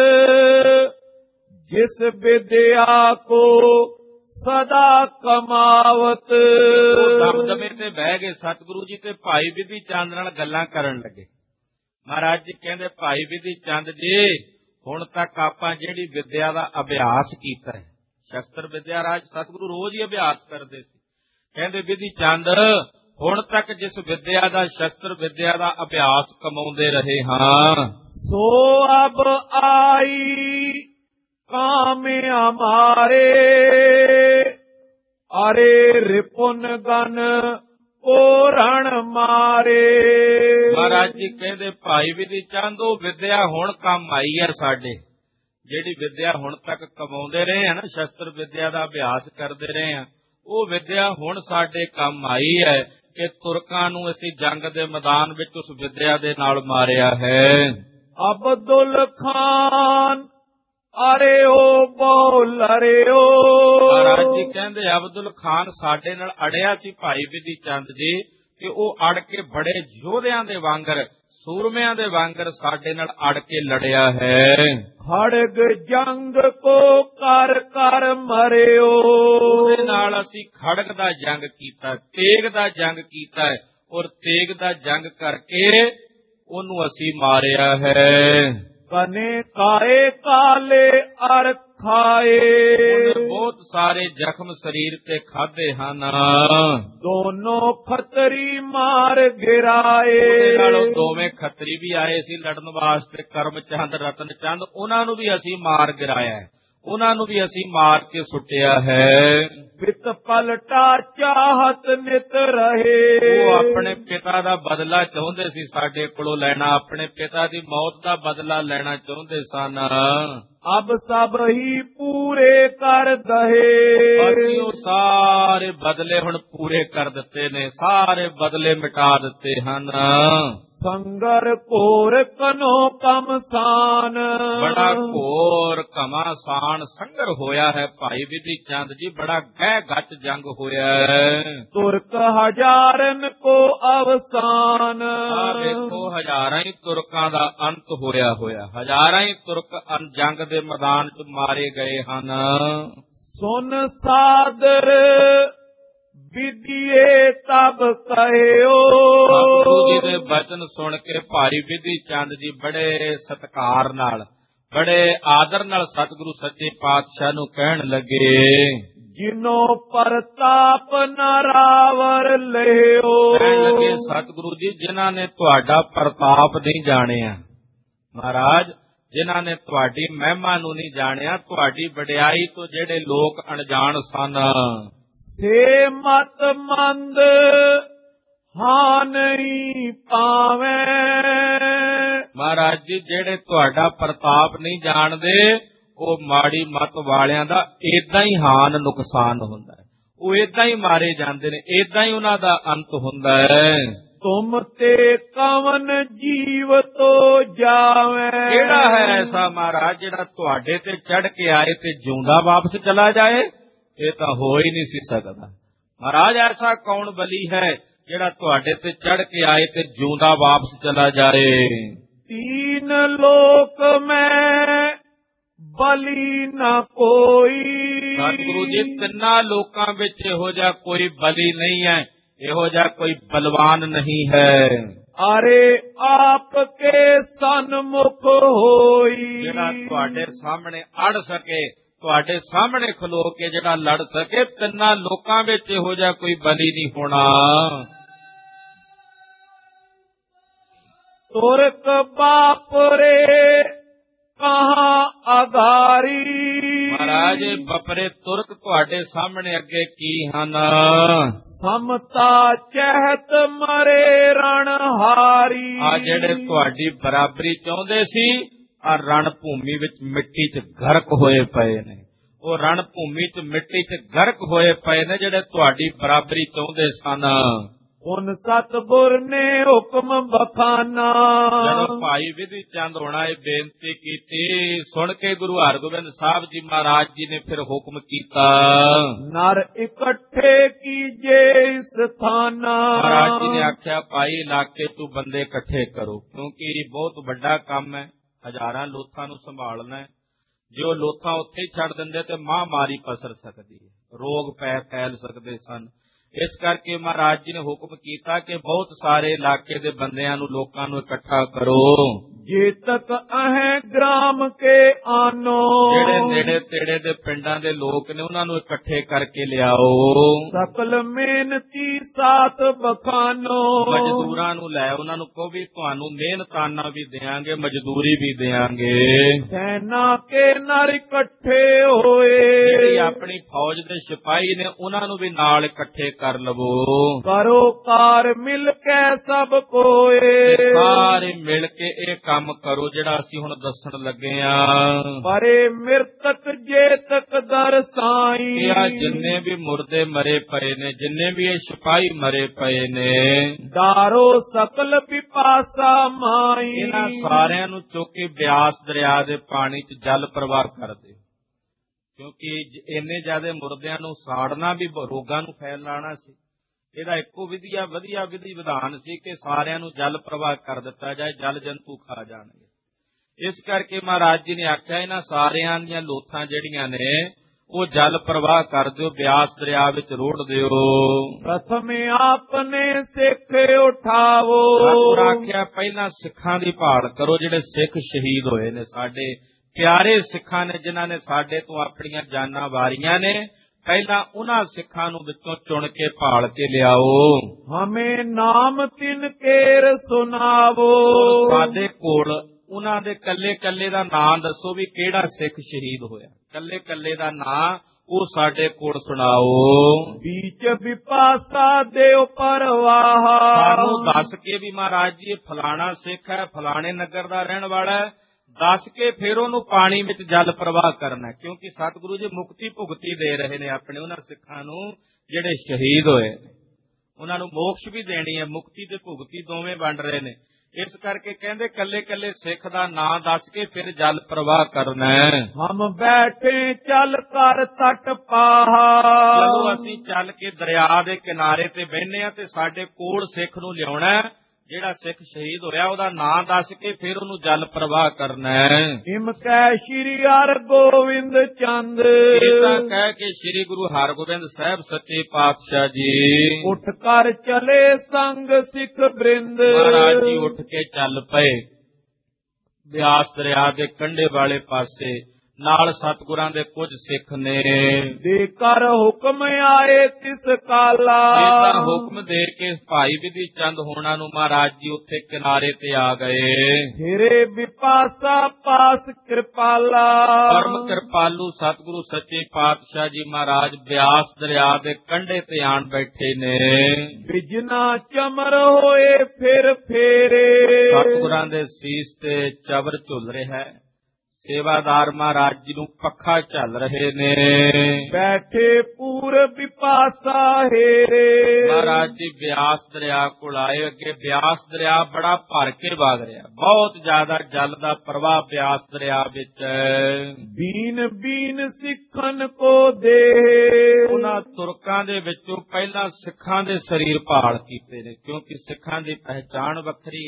S1: ਜਿਸ ਵਿਦਿਆ ਕੋ ਸਦਾ ਕਮਾਵਤ।
S2: ਉਹ ਦਮਦਮੇ ਤੇ ਬਹਿ ਗਏ ਸਤਿਗੁਰੂ ਜੀ ਤੇ ਭਾਈ ਬਿਧੀ ਚੰਦ ਨਾਲ ਗੱਲਾਂ ਕਰਨ ਲੱਗੇ। ਮਹਾਰਾਜ ਜੀ ਕਹਿੰਦੇ, ਭਾਈ ਬਿਧੀ ਚੰਦ ਜੀ, ਹੁਣ ਤੱਕ ਆਪਾਂ ਜਿਹੜੀ ਵਿਦਿਆ ਦਾ ਅਭਿਆਸ ਕੀਤਾ ਹੈ, ਸ਼ਸਤਰ ਵਿਦਿਆ ਰਾਜ ਸਤਿਗੁਰੂ ਰੋਜ਼ ਹੀ ਅਭਿਆਸ ਕਰਦੇ ਸੀ। ਕਹਿੰਦੇ ਬਿਧੀ ਚੰਦ, ਹੁਣ ਤੱਕ ਜਿਸ ਵਿਦਿਆ ਦਾ ਸ਼ਸਤਰ ਵਿਦਿਆ ਦਾ ਅਭਿਆਸ ਕਮਾਉਂਦੇ ਰਹੇ ਹਾਂ,
S1: ਸੋ ਅਬ ਆਈ ਕਾਮ ਹਮਾਰੇ, ਅਰੇ ਰਿਪੁਨ ਗਨ ਕੋ ਰਣ ਮਾਰੇ।
S2: ਮਹਾਰਾਜ ਜੀ ਕਹਿੰਦੇ, ਭਾਈ ਬਿਧੀ ਚੰਦ, ਉਹ ਵਿਦਿਆ ਹੁਣ ਕੰਮ ਆਈ ਹੈ ਸਾਡੇ। ਜਿਹੜੀ ਵਿਦਿਆ ਹੁਣ ਤੱਕ ਕਮਾਉਂਦੇ ਰਹੇ ਆ ਨਾ, ਸ਼ਸਤਰ ਵਿਦਿਆ ਦਾ ਅਭਿਆਸ ਕਰਦੇ ਰਹੇ ਆ, ਉਹ ਵਿਦਿਆ ਹੁਣ ਸਾਡੇ ਕੰਮ ਆਈ ਹੈ ਕਿ ਤੁਰਕਾਂ ਨੂੰ ਅਸੀਂ ਜੰਗ ਦੇ ਮੈਦਾਨ ਵਿੱਚ ਉਸ ਵਿਦਿਆ ਦੇ ਨਾਲ ਮਾਰਿਆ ਹੈ।
S1: ਅਬਦੁਲ ਖਾਨ ਅਰੇ ਓ ਬੋਲ ਅਰੇ ਓ।
S2: ਮਹਾਰਾਜ ਜੀ ਕਹਿੰਦੇ, ਅਬਦੁਲ ਖਾਨ ਸਾਡੇ ਨਾਲ ਅੜਿਆ ਸੀ ਭਾਈ ਬਿਧੀ ਚੰਦ ਜੀ, ਕਿ ਉਹ ਅੜ ਕੇ ਬੜੇ ਯੋਧਿਆਂ ਦੇ ਵਾਂਗਰ, ਸੂਰਮਿਆਂ ਦੇ ਵਾਂਗਰ ਸਾਡੇ ਨਾਲ ਅੜ ਕੇ ਲੜਿਆ ਹੈ।
S1: ਖੜਗ ਜੰਗ ਕੋ ਕਰ ਕਰ ਮਰਿਓ,
S2: ਉਹਦੇ ਨਾਲ ਅਸੀਂ ਖੜਗ ਦਾ ਜੰਗ ਕੀਤਾ, ਤੇਗ ਦਾ ਜੰਗ ਕੀਤਾ, ਔਰ ਤੇਗ ਦਾ ਜੰਗ ਕਰਕੇ ਉਹਨੂੰ ਅਸੀਂ ਮਾਰਿਆ ਹੈ।
S1: ਕਨੇ ਕਾਏ ਕਾਲੇ ਅਰ ਖਾਏ,
S2: ਉਹਨੇ ਬਹੁਤ ਸਾਰੇ ਜ਼ਖਮ ਸਰੀਰ ਤੇ ਖਾਦੇ ਹਨ।
S1: ਦੋਨੋਂ ਖੱਤਰੀ ਮਾਰ ਗਿਰਾਏ,
S2: ਉਹਦੇ ਨਾਲ ਉਹ ਦੋਵੇਂ ਖੱਤਰੀ ਵੀ ਆਏ ਸੀ ਲੜਨ ਵਾਸਤੇ, ਕਰਮ ਚੰਦ ਰਤਨ ਚੰਦ, ਉਹਨਾਂ ਨੂੰ ਵੀ ਅਸੀਂ ਮਾਰ ਗਿਰਾਇਆ, ਉਹਨਾਂ ਨੂੰ ਵੀ ਅਸੀਂ ਮਾਰ ਕੇ ਸੁੱਟਿਆ ਹੈ।
S1: ਪਿਤ ਪਲਟਾ ਚਾਹਤ ਨਿਤ ਰਹੇ,
S2: ਉਹ ਆਪਣੇ ਪਿਤਾ ਦਾ ਬਦਲਾ ਚਾਹੁੰਦੇ ਸੀ ਸਾਡੇ ਕੋਲੋਂ ਲੈਣਾ, ਆਪਣੇ ਪਿਤਾ ਦੀ ਮੌਤ ਦਾ ਬਦਲਾ ਲੈਣਾ ਚਾਹੁੰਦੇ ਸਨ।
S1: ਅਬ ਸਭ ਹੀ ਪੂਰੇ ਕਰ ਦਹੇ,
S2: ਅਸੀਂ ਉਹ ਸਾਰੇ ਬਦਲੇ ਹੁਣ ਪੂਰੇ ਕਰ ਦਿੱਤੇ ਨੇ, ਸਾਰੇ ਬਦਲੇ ਮਿਟਾ ਦਿੱਤੇ ਹਨ।
S1: ਸੰਗਰ ਘੋਰ ਕਨੋ ਕਮਸਾਨ,
S2: ਬੜਾ ਘੋਰ ਘਮਾਸਾਨ ਸੰਗਰ ਹੋਇਆ ਹੈ ਭਾਈ ਬਿਧੀ ਚੰਦ ਜੀ, ਬੜਾ ਗਹਿ ਗੱਚ ਜੰਗ ਹੋਇਆ ਹੈ।
S1: ਤੁਰਕ ਹਜ਼ਾਰਨ ਕੋ ਅਵਸਾਨ,
S2: ਆ ਦੇਖੋ ਹਜ਼ਾਰਾਂ ਹੀ ਤੁਰਕਾਂ ਦਾ ਅੰਤ ਹੋਇਆ ਹੋਇਆ, ਹਜ਼ਾਰਾਂ ਹੀ ਤੁਰਕ ਜੰਗ ਦੇ ਮੈਦਾਨ ਚ ਮਾਰੇ ਗਏ ਹਨ।
S1: ਸੁਨ ਸਾਦਰ ਵਿਧੀਏ ਤਬ ਕਹਿਓ,
S2: ਸਤਿਗੁਰੂ ਜੀ ਦੇ ਬਚਨ ਸੁਣ ਕੇ ਭਾਈ ਬਿਧੀ ਚੰਦ ਜੀ ਬੜੇ ਸਤਿਕਾਰ ਨਾਲ, ਬੜੇ ਆਦਰ ਨਾਲ ਸਤਿਗੁਰੂ ਸੱਚੇ ਪਾਤਸ਼ਾਹ ਨੂੰ ਕਹਿਣ ਲੱਗੇ,
S1: ਜਿਨੋ ਪ੍ਰਤਾਪ ਨਰਾਵਰ ਲਿਓ।
S2: ਕਹਿਣ ਲੱਗੇ, ਸਤਿਗੁਰੂ ਜੀ, ਜਿਨ੍ਹਾਂ ਨੇ ਤੁਹਾਡਾ ਪ੍ਰਤਾਪ ਨਹੀਂ ਜਾਣਿਆ, ਮਹਾਰਾਜ ਜਿਨ੍ਹਾਂ ਨੇ ਤੁਹਾਡੀ ਮਹਿਮਾ ਨੂੰ ਨਹੀਂ ਜਾਣਿਆ, ਤੁਹਾਡੀ ਵਡਿਆਈ ਤੋਂ ਜਿਹੜੇ ਲੋਕ ਅਣਜਾਣ ਸਨ,
S1: ਸੇ ਮਤ ਮੰਦ ਹਾਂ ਨਹੀਂ ਪਾਵੇ।
S2: ਮਹਾਰਾਜ ਜੀ, ਜਿਹੜੇ ਤੁਹਾਡਾ ਪ੍ਰਤਾਪ ਨਹੀਂ ਜਾਣਦੇ, ਉਹ ਮਾੜੀ ਮਤ ਵਾਲਿਆਂ ਦਾ ਏਦਾਂ ਹੀ ਹਾਨ ਨੁਕਸਾਨ ਹੁੰਦਾ ਹੈ, ਉਹ ਏਦਾਂ ਹੀ ਮਾਰੇ ਜਾਂਦੇ ਨੇ, ਏਦਾਂ ਹੀ ਉਹਨਾਂ ਦਾ ਅੰਤ ਹੁੰਦਾ ਹੈ।
S1: ਤੁਮ ਤੇ ਕਵਨ ਜੀਵ ਤੋ ਜਾਵੇ,
S2: ਕਿਹੜਾ ਹੈ ਐਸਾ ਮਹਾਰਾਜ ਜਿਹੜਾ ਤੁਹਾਡੇ ਤੇ ਚੜ ਕੇ ਆਏ ਤੇ ਜਿਉਂਦਾ ਵਾਪਸ ਚਲਾ ਜਾਏ? ਇਹ ਤਾਂ ਹੋ ਹੀ ਨਹੀਂ ਸੀ ਸਕਦਾ। ਮਹਾਰਾਜ, ਐਸਾ ਕੌਣ ਬਲੀ ਹੈ ਜਿਹੜਾ ਤੁਹਾਡੇ ਤੇ ਚੜ ਕੇ ਆਏ ਤੇ ਜਿਉਂਦਾ ਵਾਪਸ ਚਲਾ ਜਾਏ?
S1: तीन लोक में बलि न कोई।
S2: सतगुरु जी तिन्ना लोकां विच इहो जिहा कोई बलि नहीं है, इहो जिहा कोई बलवान नहीं है।
S1: अरे आपके सन्मुख होई,
S2: ਜਿਹੜਾ ਤੁਹਾਡੇ ਸਾਹਮਣੇ ਅੜ ਸਕੇ, ਤੁਹਾਡੇ ਸਾਹਮਣੇ ਖਲੋ ਕੇ ਜਿਹੜਾ ਲੜ ਸਕੇ, ਤਿੰਨਾਂ ਲੋਕਾਂ ਵਿੱਚ ਇਹੋ ਜਿਹਾ ਕੋਈ ਬਲੀ ਨਹੀਂ ਹੋਣਾ।
S1: ਤੁਰਕ ਬਾਪਰੇ ਕਹਾਂ ਅਗਾਰੀ।
S2: ਮਹਾਰਾਜ ਬਪਰੇ ਤੁਰਕ ਤੁਹਾਡੇ ਸਾਹਮਣੇ ਅੱਗੇ ਕੀ ਹਨ?
S1: ਸਮਤਾ ਚਹਿਤ ਮਰੇ ਰਣਹਾਰੀ।
S2: ਆ ਜਿਹੜੇ ਤੁਹਾਡੀ ਬਰਾਬਰੀ ਚਾਹੁੰਦੇ ਸੀ, ਆ ਰਣ ਭੂਮੀ ਵਿੱਚ ਮਿੱਟੀ 'ਚ ਗਰਕ ਹੋਏ ਪਏ ਨੇ। ਉਹ ਰਣ ਭੂਮੀ 'ਚ ਮਿੱਟੀ 'ਚ ਗਰਕ ਹੋਏ ਪਏ ਨੇ ਜਿਹੜੇ ਤੁਹਾਡੀ ਬਰਾਬਰੀ ਚਾਹੁੰਦੇ ਸਨ।
S1: ਹੁਣ ਸਤਿਗੁਰ ਨੇ ਹੁਕਮ ਬਖਾਨਾ।
S2: ਜਦੋਂ ਭਾਈ ਵਿਧੀ ਚੰਦ ਹੋਣਾ ਇਹ ਬੇਨਤੀ ਕੀਤੀ, ਸੁਣ ਕੇ ਗੁਰੂ ਹਰਗੋਬਿੰਦ ਸਾਹਿਬ ਜੀ ਮਹਾਰਾਜ ਜੀ ਨੇ ਫਿਰ ਹੁਕਮ ਕੀਤਾ,
S1: ਨਰ ਇਕੱਠੇ ਕੀਜੇ ਸਥਾਨਾ।
S2: ਮਹਾਰਾਜ ਜੀ ਨੇ ਆਖਿਆ ਭਾਈ ਇਲਾਕੇ ਤੋਂ ਬੰਦੇ ਇਕੱਠੇ ਕਰੋ, ਕਿਉਂਕਿ ਇਹ ਬਹੁਤ ਵੱਡਾ ਕੰਮ ਹੈ, ਹਜ਼ਾਰਾਂ ਲੋਥਾਂ ਨੂੰ ਸੰਭਾਲਣਾ ਹੈ। ਜੇ ਉਹ ਲੋਥਾਂ ਉੱਥੇ ਹੀ ਛੱਡ ਦਿੰਦੇ ਤੇ ਮਹਾਮਾਰੀ ਪਸਰ ਸਕਦੀ ਹੈ, ਰੋਗ ਪੈ ਫੈਲ ਸਕਦੇ ਸਨ। ਇਸ ਕਰਕੇ ਮਹਾਰਾਜ ਜੀ ਨੇ ਹੁਕਮ ਕੀਤਾ ਕਿ ਬਹੁਤ ਸਾਰੇ ਇਲਾਕੇ ਦੇ ਬੰਦਿਆਂ ਨੂੰ, ਲੋਕਾਂ ਨੂੰ ਇਕੱਠਾ ਕਰੋ।
S1: ਜੇ ਤੱਕ ਅਹੈ ਗ੍ਰਾਮ ਕੇ ਆਨੋ,
S2: ਜਿਹੜੇ ਨੇੜੇ ਤੇੜੇ ਦੇ ਪਿੰਡਾਂ ਦੇ ਲੋਕ ਨੇ ਉਹਨਾਂ ਨੂੰ ਇਕੱਠੇ ਕਰਕੇ ਲਿਆਓ।
S1: ਸਕਲ ਮਿਹਨਤੀ ਸਾਥ ਬਖਾਨੋ,
S2: ਮਜ਼ਦੂਰਾਂ ਨੂੰ ਲੈ, ਉਹਨਾਂ ਨੂੰ ਕਹੋ ਵੀ ਤੁਹਾਨੂੰ ਮਿਹਨਤਾਨਾ ਵੀ ਦਿਆਂਗੇ, ਮਜ਼ਦੂਰੀ ਵੀ ਦਿਆਂਗੇ।
S1: ਸੈਨਾ ਕੇ ਨਰ ਇਕੱਠੇ ਹੋਏ,
S2: ਜਿਹੜੀ ਆਪਣੀ ਫੌਜ ਦੇ ਸਿਪਾਹੀ ਨੇ ਉਹਨਾਂ ਨੂੰ ਵੀ ਨਾਲ ਇਕੱਠੇ ਕਰ ਲਵੋ।
S1: ਕਰੋ ਕਾਰ ਮਿਲ ਕੇ ਸਭ ਕੋਏ,
S2: ਸਾਰੇ ਮਿਲ ਕੇ ਇਹ ਕੰਮ ਕਰੋ ਜਿਹੜਾ ਅਸੀਂ ਹੁਣ ਦੱਸਣ ਲੱਗੇ ਆ।
S1: ਪਰੇ ਮਿਰਤਕ ਜੇ ਤੱਕ ਦਰ ਸਾਈ,
S2: ਇਹ ਜਿੰਨੇ ਵੀ ਮੁਰਦੇ ਮਰੇ ਪਏ ਨੇ, ਜਿੰਨੇ ਵੀ ਇਹ ਸਿਪਾਹੀ ਮਰੇ ਪਏ ਨੇ,
S1: ਦਾਰੋ ਸਕਲ ਪਿਪਾਸਾ ਮਾਈ।
S2: ਇਹਨਾਂ ਸਾਰਿਆਂ ਨੂੰ ਚੁੱਕ ਕੇ ਬਿਆਸ ਦਰਿਆ ਦੇ ਪਾਣੀ 'ਚ ਜਲ ਪ੍ਰਵਾਹ ਕਰ ਦਿਓ, ਕਿਉਂਕਿ ਇੰਨੇ ਜ਼ਿਆਦਾ ਮੁਰਦਿਆਂ ਨੂੰ ਸਾੜਨਾ ਵੀ ਰੋਗਾਂ ਨੂੰ ਫੈਲਾਣਾ ਸੀ। ਇਹਦਾ ਇੱਕੋ ਵਿਧੀਆ ਵਧੀਆ ਵਿਧੀ ਵਿਧਾਨ ਸੀ ਕਿ ਸਾਰਿਆਂ ਨੂੰ ਜਲ ਪ੍ਰਵਾਹ ਕਰ ਦਿੱਤਾ ਜਾਏ, ਜਲ ਜੰਤੂ ਖਾ ਜਾਣਗੇ। ਇਸ ਕਰਕੇ ਮਹਾਰਾਜ ਜੀ ਨੇ ਆਖਿਆ ਇਹਨਾਂ ਸਾਰਿਆਂ ਦੀਆਂ ਲੋਥਾਂ ਜਿਹੜੀਆਂ ਨੇ ਉਹ ਜਲ ਪ੍ਰਵਾਹ ਕਰ ਦਿਓ, ਬਿਆਸ ਦਰਿਆ ਵਿੱਚ ਰੋੜ ਦਿਓ।
S1: ਪ੍ਰਥਮ ਆਪਨੇ ਸਿੱਖ ਉਠਾਵੋ,
S2: ਆਖਿਆ ਪਹਿਲਾਂ ਸਿੱਖਾਂ ਦੀ ਭਾਲ ਕਰੋ, ਜਿਹੜੇ ਸਿੱਖ ਸ਼ਹੀਦ ਹੋਏ ਨੇ, ਸਾਡੇ ਪਿਆਰੇ ਸਿੱਖਾਂ ਨੇ ਜਿਨ੍ਹਾਂ ਨੇ ਸਾਡੇ ਤੋਂ ਆਪਣੀਆਂ ਜਾਨਾਂ ਵਾਰੀਆਂ ਨੇ, ਪਹਿਲਾਂ ਉਹਨਾਂ ਸਿੱਖਾਂ ਨੂੰ ਵਿੱਚੋਂ ਚੁਣ ਕੇ ਭਾਲ ਕੇ ਲਿਆਓ।
S1: ਹਮੇ ਨਾਮ ਤਿਨ ਕੇਰ ਸੁਣਾਵੋ,
S2: ਸਾਡੇ ਕੋਲ ਉਹਨਾਂ ਦੇ ਕੱਲੇ ਕੱਲੇ ਦਾ ਨਾਂ ਦੱਸੋ ਵੀ ਕਿਹੜਾ ਸਿੱਖ ਸ਼ਹੀਦ ਹੋਇਆ, ਕੱਲੇ ਕੱਲੇ ਦਾ ਨਾਂ ਉਹ ਸਾਡੇ ਕੋਲ ਸੁਣਾਓ।
S1: ਬੀਚ ਵਿਪਾਸਾ ਦਿਓ ਪਰਵਾਹ,
S2: ਸਾਨੂੰ ਦੱਸ ਕੇ ਵੀ ਮਹਾਰਾਜ ਜੀ ਇਹ ਫਲਾਣਾ ਸਿੱਖ ਹੈ, ਫਲਾਣੇ ਨਗਰ ਦਾ ਰਹਿਣ ਵਾਲਾ ਹੈ, ਦੱਸ ਕੇ ਫਿਰ ਉਹਨੂੰ ਪਾਣੀ ਵਿੱਚ ਜਲ ਪ੍ਰਵਾਹ ਕਰਨਾ, ਕਿਉਂਕਿ ਸਤਿਗੁਰੂ ਜੀ ਮੁਕਤੀ ਭੁਗਤੀ ਦੇ ਰਹੇ ਨੇ ਆਪਣੇ ਉਹਨਾਂ ਸਿੱਖਾਂ ਨੂੰ ਜਿਹੜੇ ਸ਼ਹੀਦ ਹੋਏ ਨੇ। ਉਹਨਾਂ ਨੂੰ ਮੋਕਸ਼ ਵੀ ਦੇਣੀ ਹੈ, ਮੁਕਤੀ ਤੇ ਭੁਗਤੀ ਦੋਵੇਂ ਵੰਡ ਰਹੇ ਨੇ। ਇਸ ਕਰਕੇ ਕਹਿੰਦੇ ਕੱਲੇ ਕੱਲੇ ਸਿੱਖ ਦਾ ਨਾਂ ਦੱਸ ਕੇ ਫਿਰ ਜਲ ਪ੍ਰਵਾਹ ਕਰਨਾ ਹੈ।
S1: ਹਮ ਬੈਠੇ ਚੱਲ ਕਰ ਤਟ ਪਾਹਾ,
S2: ਜਦੋਂ ਅਸੀਂ ਚੱਲ ਕੇ ਦਰਿਆ ਦੇ ਕਿਨਾਰੇ ਤੇ ਬਹਿਨੇ ਆ ਤੇ ਸਾਡੇ ਕੋਲ ਸਿੱਖ ਨੂੰ ਲਿਆਉਣਾ, ਜਿਹੜਾ ਸਿੱਖ ਸ਼ਹੀਦ ਹੋਇਆ ਉਹਦਾ ਨਾਂ ਦੱਸ ਕੇ ਫਿਰ ਉਹਨੂੰ ਜਲ ਪ੍ਰਵਾਹ ਕਰਨਾ ਹੈ।
S1: ਹਿਮ ਕਹਿ ਸ਼੍ਰੀ ਹਰਗੋਬਿੰਦ ਚੰਦ,
S2: ਇਹ ਤਾਂ ਕਹਿ ਕੇ ਸ਼੍ਰੀ ਗੁਰੂ ਹਰਗੋਬਿੰਦ ਸਾਹਿਬ ਸੱਚੇ ਪਾਤਸ਼ਾਹ ਜੀ
S1: ਉੱਠ ਕਰ ਚਲੇ ਸੰਗ ਸਿੱਖ ਬ੍ਰਿੰਦ।
S2: ਮਹਾਰਾਜ ਜੀ ਉੱਠ ਕੇ ਚੱਲ ਪਏ ਬਿਆਸ ਦਰਿਆ ਦੇ ਕੰਢੇ ਵਾਲੇ ਪਾਸੇ, ਨਾਲ ਸਤਿਗੁਰਾਂ ਦੇ ਕੁਝ ਸਿੱਖ ਨੇ।
S1: ਦੇ ਕਰ ਹੁਕਮ ਆਏ ਤਿਸ ਕਾਲਾ,
S2: ਇਹਦਾ ਹੁਕਮ ਦੇ ਕੇ ਭਾਈ ਵਿਧੀ ਚੰਦ ਹੋਣਾ ਨੂੰ ਮਹਾਰਾਜ ਜੀ ਉੱਥੇ ਕਿਨਾਰੇ ਤੇ ਆ ਗਏ।
S1: ਫਿਰੇ ਵਿਪਾਸਾ ਪਾਸ ਕਿਰਪਾਲਾ,
S2: ਪਰਮ ਕਿਰਪਾਲੂ ਸਤਿਗੁਰੂ ਸੱਚੇ ਪਾਤਸ਼ਾਹ ਜੀ ਮਹਾਰਾਜ ਬਿਆਸ ਦਰਿਆ ਦੇ ਕੰਢੇ ਤੇ ਆਣ ਬੈਠੇ ਨੇ।
S1: ਬਿਜਨਾ ਚਮਰ ਹੋਏ ਫਿਰ ਫੇਰੇ,
S2: ਸਤਿਗੁਰਾਂ ਦੇ ਸੀਸ ਤੇ ਚਬਰ ਝੁੱਲ ਰਿਹਾ ਹੈ, ਸੇਵਾਦਾਰ ਮਹਾਰਾਜ ਜੀ ਨੂੰ ਪੱਖਾ ਝੱਲ ਰਹੇ ਨੇ।
S1: ਬੈਠੇ ਪੂਰਬ ਵਿਪਾਸਾ ਹੇਰੇ,
S2: ਮਹਾਰਾਜ ਜੀ ਬਿਆਸ ਦਰਿਆ ਕੋਲ ਆਏ। ਅੱਗੇ ਬਿਆਸ ਦਰਿਆ ਬੜਾ ਭਰ ਕੇ ਵਗ ਰਿਹਾ, ਬਹੁਤ ਜ਼ਿਆਦਾ ਜਲ ਦਾ ਪ੍ਰਵਾਹ ਬਿਆਸ ਦਰਿਆ ਵਿੱਚ।
S1: ਬੀਨ ਬੀਨ ਸਿੱਖਨ ਕੋ ਦੇ,
S2: ਉਹਨਾਂ ਤੁਰਕਾਂ ਦੇ ਵਿੱਚੋਂ ਪਹਿਲਾਂ ਸਿੱਖਾਂ ਦੇ ਸਰੀਰ ਭਾਲ ਕੀਤੇ ਨੇ, ਕਿਉਂਕਿ ਸਿੱਖਾਂ ਦੀ ਪਹਿਚਾਣ ਵੱਖਰੀ ਹੈ,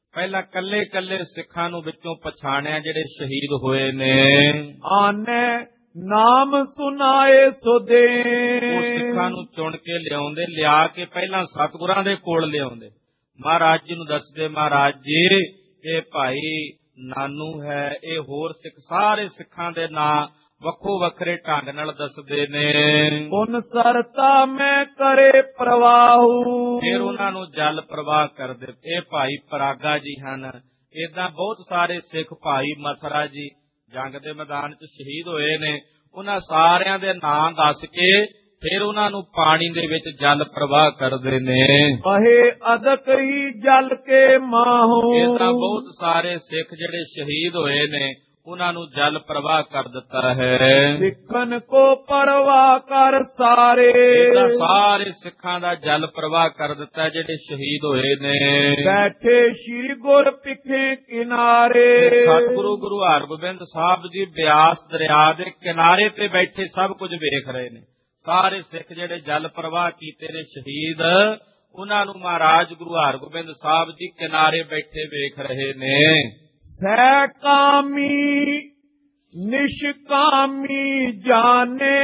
S2: ਪਹਿਲਾਂ ਕੱਲੇ ਕੱਲੇ ਸਿੱਖਾਂ ਨੂੰ ਵਿੱਚੋਂ ਪਛਾਣਿਆ ਜਿਹੜੇ ਸ਼ਹੀਦ ਹੋਏ ਨੇ।
S1: ਆਨੇ ਨਾਮ ਸੁਨਾਏ ਸੁਦੇ,
S2: ਉਹ ਸਿੱਖਾਂ ਨੂੰ ਚੁਣ ਕੇ ਲਿਆਉਂਦੇ, ਲਿਆ ਕੇ ਪਹਿਲਾਂ ਸਤਿਗੁਰਾਂ ਦੇ ਕੋਲ ਲਿਆਉਂਦੇ, ਮਹਾਰਾਜ ਜੀ ਨੂੰ ਦੱਸਦੇ, ਮਹਾਰਾਜ ਜੀ ਇਹ ਭਾਈ ਨਾਨੂ ਹੈ, ਇਹ ਹੋਰ ਸਿੱਖ, ਸਾਰੇ ਸਿੱਖਾਂ ਦੇ ਨਾਂ ਵੱਖੋ ਵੱਖਰੇ ਢੰਗ ਨਾਲ ਦੱਸਦੇ ਨੇ।
S1: ਪੁਨ ਸਰਤਾ ਮੈਂ ਕਰੇ ਪ੍ਰਵਾਹੂ,
S2: ਫਿਰ ਉਹਨਾਂ ਨੂੰ ਜਲ ਪ੍ਰਵਾਹ ਕਰਦੇ। ਇਹ ਭਾਈ ਪਰਾਗਾ ਜੀ ਹਨ। ਏਦਾਂ ਬਹੁਤ ਸਾਰੇ ਸਿੱਖ, ਭਾਈ ਮਥਰਾ ਜੀ ਜੰਗ ਦੇ ਮੈਦਾਨ ਚ ਸ਼ਹੀਦ ਹੋਏ ਨੇ, ਉਹਨਾਂ ਸਾਰਿਆਂ ਦੇ ਨਾਂ ਦੱਸ ਕੇ ਫਿਰ ਉਹਨਾਂ ਨੂੰ ਪਾਣੀ ਦੇ ਵਿੱਚ ਜਲ ਪ੍ਰਵਾਹ ਕਰਦੇ ਨੇ।
S1: ਕਹੇ ਅਦਕ ਹੀ ਜਲ ਕੇ ਮਾਹੂ,
S2: ਏਦਾਂ ਬਹੁਤ ਸਾਰੇ ਸਿੱਖ ਜਿਹੜੇ ਸ਼ਹੀਦ ਹੋਏ ਨੇ ਉਹਨਾਂ ਨੂੰ ਜਲ ਪ੍ਰਵਾਹ ਕਰ ਦਿੱਤਾ ਹੈ।
S1: ਸਿੱਖਨ ਕੋ ਪ੍ਰਵਾਹ ਕਰ ਸਾਰੇ,
S2: ਏਦਾਂ ਸਾਰੇ ਸਿੱਖਾਂ ਦਾ ਜਲ ਪ੍ਰਵਾਹ ਕਰ ਦਿੱਤਾ ਜਿਹੜੇ ਸ਼ਹੀਦ ਹੋਏ ਨੇ।
S1: ਬੈਠੇ ਸ੍ਰੀ ਗੁਰ ਪਿੱਛੇ ਕਿਨਾਰੇ,
S2: ਸਤਿਗੁਰੂ ਗੁਰੂ ਹਰਗੋਬਿੰਦ ਸਾਹਿਬ ਜੀ ਬਿਆਸ ਦਰਿਆ ਦੇ ਕਿਨਾਰੇ ਤੇ ਬੈਠੇ ਸਭ ਕੁਝ ਵੇਖ ਰਹੇ ਨੇ। ਸਾਰੇ ਸਿੱਖ ਜਿਹੜੇ ਜਲ ਪ੍ਰਵਾਹ ਕੀਤੇ ਨੇ ਸ਼ਹੀਦ, ਉਹਨਾਂ ਨੂੰ ਮਹਾਰਾਜ ਗੁਰੂ ਹਰਗੋਬਿੰਦ ਸਾਹਿਬ ਜੀ ਕਿਨਾਰੇ ਬੈਠੇ ਵੇਖ ਰਹੇ ਨੇ।
S1: ਸਹਿ ਕਾਮੀ ਨਿਸ਼ਕਾਮੀ ਜਾਣੇ,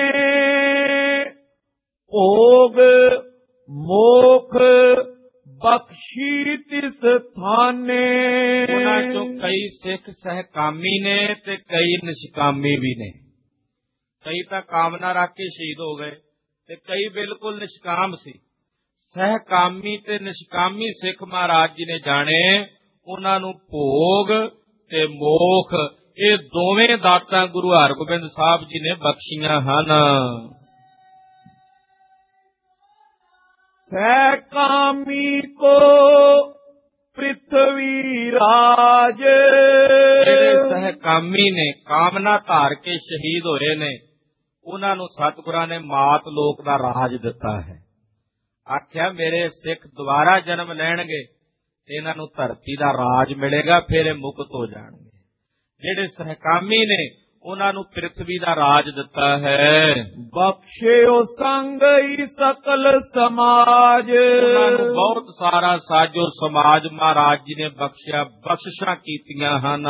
S1: ਭੋਗ ਮੋਖ ਬਖਸ਼ੀ ਤਿਸ ਥਾਨੇ।
S2: ਉਹਨਾਂ ਚੋਂ ਕਈ ਸਿੱਖ ਸਹਿਕਾਮੀ ਨੇ ਤੇ ਕਈ ਨਿਸ਼ਕਾਮੀ ਵੀ ਨੇ। ਕਈ ਤਾਂ ਕਾਮਨਾ ਰੱਖ ਕੇ ਸ਼ਹੀਦ ਹੋ ਗਏ ਤੇ ਕਈ ਬਿਲਕੁਲ ਨਿਸ਼ਕਾਮ ਸੀ। ਸਹਿਕਾਮੀ ਤੇ ਨਿਸ਼ਕਾਮੀ ਸਿੱਖ ਮਹਾਰਾਜ ਜੀ ਨੇ ਜਾਣੇ, ਉਹਨਾਂ ਨੂੰ ਭੋਗ ਤੇ ਮੋਖ ਇਹ ਦੋਵੇਂ ਦਾਤਾਂ ਗੁਰੂ ਹਰਗੋਬਿੰਦ ਸਾਹਿਬ ਜੀ ਨੇ ਬਖਸ਼ੀਆਂ ਹਨ।
S1: ਸਹਿਕਾਮੀ ਕੋ ਪ੍ਰਿਥਵੀ ਰਾਜ,
S2: ਜਿਹੜੇ ਸਹਿਕਾਮੀ ਨੇ ਕਾਮਨਾ ਧਾਰ ਕੇ ਸ਼ਹੀਦ ਹੋਏ ਨੇ, ਉਹਨਾਂ ਨੂੰ ਸਤਿਗੁਰਾਂ ਨੇ ਮਾਤ ਲੋਕ ਦਾ ਰਾਜ ਦਿੱਤਾ ਹੈ। ਆਖਿਆ ਮੇਰੇ ਸਿੱਖ ਦੁਬਾਰਾ ਜਨਮ ਲੈਣਗੇ ਤੇ ਇਹਨਾਂ ਨੂੰ ਧਰਤੀ ਦਾ ਰਾਜ ਮਿਲੇਗਾ, ਫਿਰ ਇਹ ਮੁਕਤ ਹੋ ਜਾਣਗੇ। ਜਿਹੜੇ ਸਹਿਕਾਮੀ ਨੇ ਉਹਨਾਂ ਨੂੰ ਪ੍ਰਿਥਵੀ ਦਾ ਰਾਜ ਦਿੱਤਾ ਹੈ।
S1: ਬਖਸ਼ਿਓ ਸੰਗ ਹੀ ਸਕਲ ਸਮਾਜ,
S2: ਉਹਨਾਂ ਨੂੰ ਬਹੁਤ ਸਾਰਾ ਸਾਜੋ ਸਮਾਜ ਮਹਾਰਾਜ ਜੀ ਨੇ ਬਖਸ਼ਿਆ, ਬਖਸ਼ਿਸ਼ਾਂ ਕੀਤੀਆਂ ਹਨ।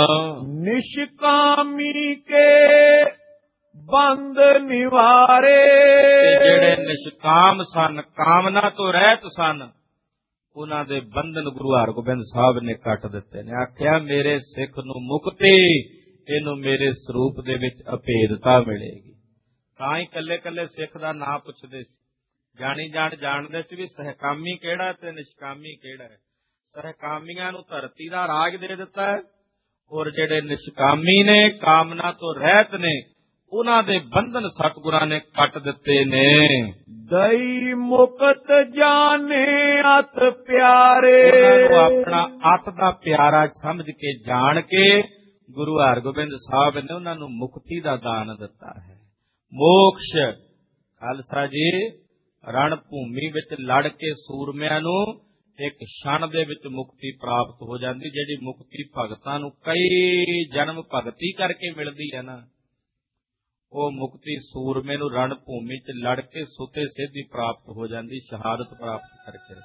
S1: ਨਿਸ਼ਕਾਮੀ ਕੇ ਬੰਦ ਨਿਵਾਰੇ,
S2: ਜਿਹੜੇ ਨਿਸ਼ਕਾਮ ਸਨ, ਕਾਮਨਾ ਤੋਂ ਰਹਿਤ ਸਨ, ਉਹਨਾਂ ਦੇ ਬੰਧਨ ਗੁਰੂ ਹਰਗੋਬਿੰਦ ਸਾਹਿਬ ਨੇ ਕੱਟ ਦਿੱਤੇ ਨੇ। ਆਖਿਆ ਮੇਰੇ ਸਿੱਖ ਨੂੰ ਮੁਕਤੀ, ਇਹਨੂੰ ਮੇਰੇ ਸਰੂਪ ਦੇ ਵਿੱਚ ਅਭੇਦਤਾ ਮਿਲੇਗੀ। ਤਾਂ ਹੀ ਕੱਲੇ ਕੱਲੇ ਸਿੱਖ ਦਾ ਨਾਂ ਪੁੱਛਦੇ ਸੀ, ਜਾਣੀ ਜਾਣ ਜਾਣਦੇ ਸੀ ਵੀ ਸਹਿਕਾਮੀ ਕਿਹੜਾ ਤੇ ਨਿਸ਼ਕਾਮੀ ਕਿਹੜਾ ਹੈ। ਸਹਿਕਾਮੀਆਂ ਨੂੰ ਧਰਤੀ ਦਾ ਰਾਜ ਦੇ ਦਿੱਤਾ ਹੈ, ਔਰ ਜਿਹੜੇ ਨਿਸ਼ਕਾਮੀ ਨੇ, ਕਾਮਨਾ ਤੋਂ ਰਹਿਤ ਨੇ, ਉਹਨਾਂ ਦੇ ਬੰਧਨ ਸਤਿਗੁਰਾਂ ਨੇ ਕੱਟ ਦਿੱਤੇ ਨੇ।
S1: ਦਈ ਮੁਕਤ ਜਾਣੇ ਅਤ ਪਿਆਰੇ,
S2: ਉਹਨਾਂ ਨੂੰ ਆਪਣਾ ਅਤ ਦਾ ਪਿਆਰਾ ਸਮਝ ਕੇ ਜਾਣ ਕੇ ਗੁਰੂ ਹਰਗੋਬਿੰਦ ਸਾਹਿਬ ਨੇ ਉਹਨਾਂ ਨੂੰ ਮੁਕਤੀ ਦਾ ਦਾਨ ਦਿੱਤਾ ਹੈ। ਮੋਕਸ਼, ਖਾਲਸਾ ਜੀ ਰਣ ਭੂਮੀ ਵਿੱਚ ਲੜ ਕੇ ਸੂਰਮਿਆਂ ਨੂੰ ਇੱਕ ਛਣ ਦੇ ਵਿੱਚ ਮੁਕਤੀ ਪ੍ਰਾਪਤ ਹੋ ਜਾਂਦੀ, ਜਿਹੜੀ ਮੁਕਤੀ ਭਗਤਾਂ ਨੂੰ ਕਈ ਜਨਮ ਭਗਤੀ ਕਰਕੇ ਮਿਲਦੀ ਹੈ ਨਾ, ਉਹ ਮੁਕਤੀ ਸੂਰਮੇ ਨੂੰ ਰਣ ਭੂਮੀ ਚ ਲੜ ਕੇ ਸੁਤੇ ਸਿੱਧੀ ਪ੍ਰਾਪਤ ਹੋ ਜਾਂਦੀ, ਸ਼ਹਾਦਤ ਪ੍ਰਾਪਤ ਕਰਕੇ।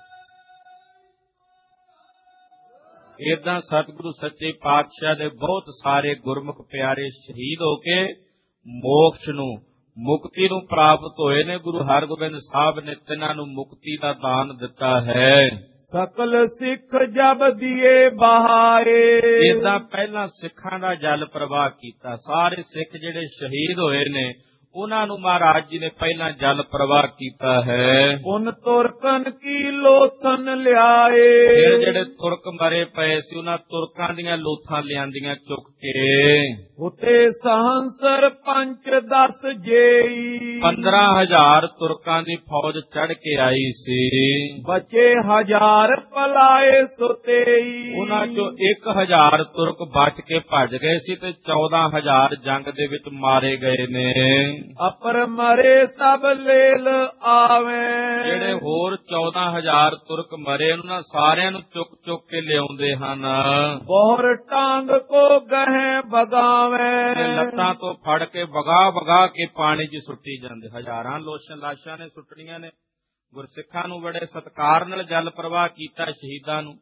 S2: ਏਦਾਂ ਸਤਿਗੁਰੂ ਸੱਚੇ ਪਾਤਸ਼ਾਹ ਦੇ ਬਹੁਤ ਸਾਰੇ ਗੁਰਮੁਖ ਪਿਆਰੇ ਸ਼ਹੀਦ ਹੋ ਕੇ ਮੋਕਸ਼ ਨੂੰ, ਮੁਕਤੀ ਨੂੰ ਪ੍ਰਾਪਤ ਹੋਏ ਨੇ। ਗੁਰੂ ਹਰਗੋਬਿੰਦ ਸਾਹਿਬ ਨੇ ਤਿੰਨਾਂ ਨੂੰ ਮੁਕਤੀ ਦਾ ਦਾਨ ਦਿੱਤਾ ਹੈ।
S1: ਸਕਲ ਸਿੱਖ ਜਬ ਦੀਏ ਬਹਾਏ,
S2: ਏਦਾਂ ਪਹਿਲਾਂ ਸਿੱਖਾਂ ਦਾ ਜਲ ਪ੍ਰਵਾਹ ਕੀਤਾ। ਸਾਰੇ ਸਿੱਖ ਜਿਹੜੇ ਸ਼ਹੀਦ ਹੋਏ ਨੇ ਉਹਨਾਂ ਨੂੰ ਮਹਾਰਾਜ ਜੀ ਨੇ ਪਹਿਲਾਂ ਜਲ ਪ੍ਰਵਾਹ ਕੀਤਾ ਹੈ।
S1: ਪੁਨ ਤੁਰਕਨ ਕੀ ਲੋਥਨ ਲਿਆਏ,
S2: ਫਿਰ ਜਿਹੜੇ ਤੁਰਕ ਮਰੇ ਪਏ ਸੀ ਉਹਨਾਂ ਤੁਰਕਾਂ ਦੀਆਂ ਲੋਥਾਂ ਲਿਆਂਦੀਆਂ ਚੁੱਕ ਕੇ।
S1: ਉਤੇ ਸਹੰਸਰ ਪੰਚ ਦਸ ਜੇਈ,
S2: ਪੰਦਰਾਂ ਹਜ਼ਾਰ ਤੁਰਕਾਂ ਦੀ ਫੌਜ ਚੜ ਕੇ ਆਈ ਸੀ।
S1: ਬਚੇ ਹਜ਼ਾਰ ਪਲਾਏ ਸੁਤੇਈ,
S2: ਉਹਨਾਂ ਚੋਂ ਇੱਕ ਹਜ਼ਾਰ ਤੁਰਕ ਬਚ ਕੇ ਭੱਜ ਗਏ ਸੀ ਤੇ ਚੌਦਾਂ ਹਜ਼ਾਰ ਜੰਗ ਦੇ ਵਿੱਚ ਮਾਰੇ ਗਏ ਨੇ।
S1: ਅਪਰ ਮਰੇ ਸਭ ਲੇਲ ਆਵੇ, ਜਿਹੜੇ
S2: ਹੋਰ ਚੌਦਾਂ ਹਜ਼ਾਰ ਤੁਰਕ ਮਰੇ ਉਹਨਾਂ ਸਾਰਿਆਂ ਨੂੰ ਚੁੱਕ ਚੁੱਕ ਕੇ ਲਿਆਉਂਦੇ ਹਨ।
S1: ਬੋਹਰ ਟਾਂਗ ਕੋ ਗਹਿ ਬਗਾਵੇ,
S2: ਲੱਤਾਂ ਤੋਂ ਫੜ ਕੇ ਵਗਾ ਵਗਾ ਕੇ ਪਾਣੀ 'ਚ ਸੁੱਟੀ ਜਾਂਦੇ। ਹਜ਼ਾਰਾਂ ਲੋਸ਼ਾਂ ਲਾਸ਼ਾਂ ਨੇ ਸੁੱਟਣੀਆਂ ਨੇ। ਗੁਰਸਿੱਖਾਂ ਨੂੰ ਬੜੇ ਸਤਿਕਾਰ ਨਾਲ ਜਲ ਪ੍ਰਵਾਹ ਕੀਤਾ ਸ਼ਹੀਦਾਂ ਨੂੰ।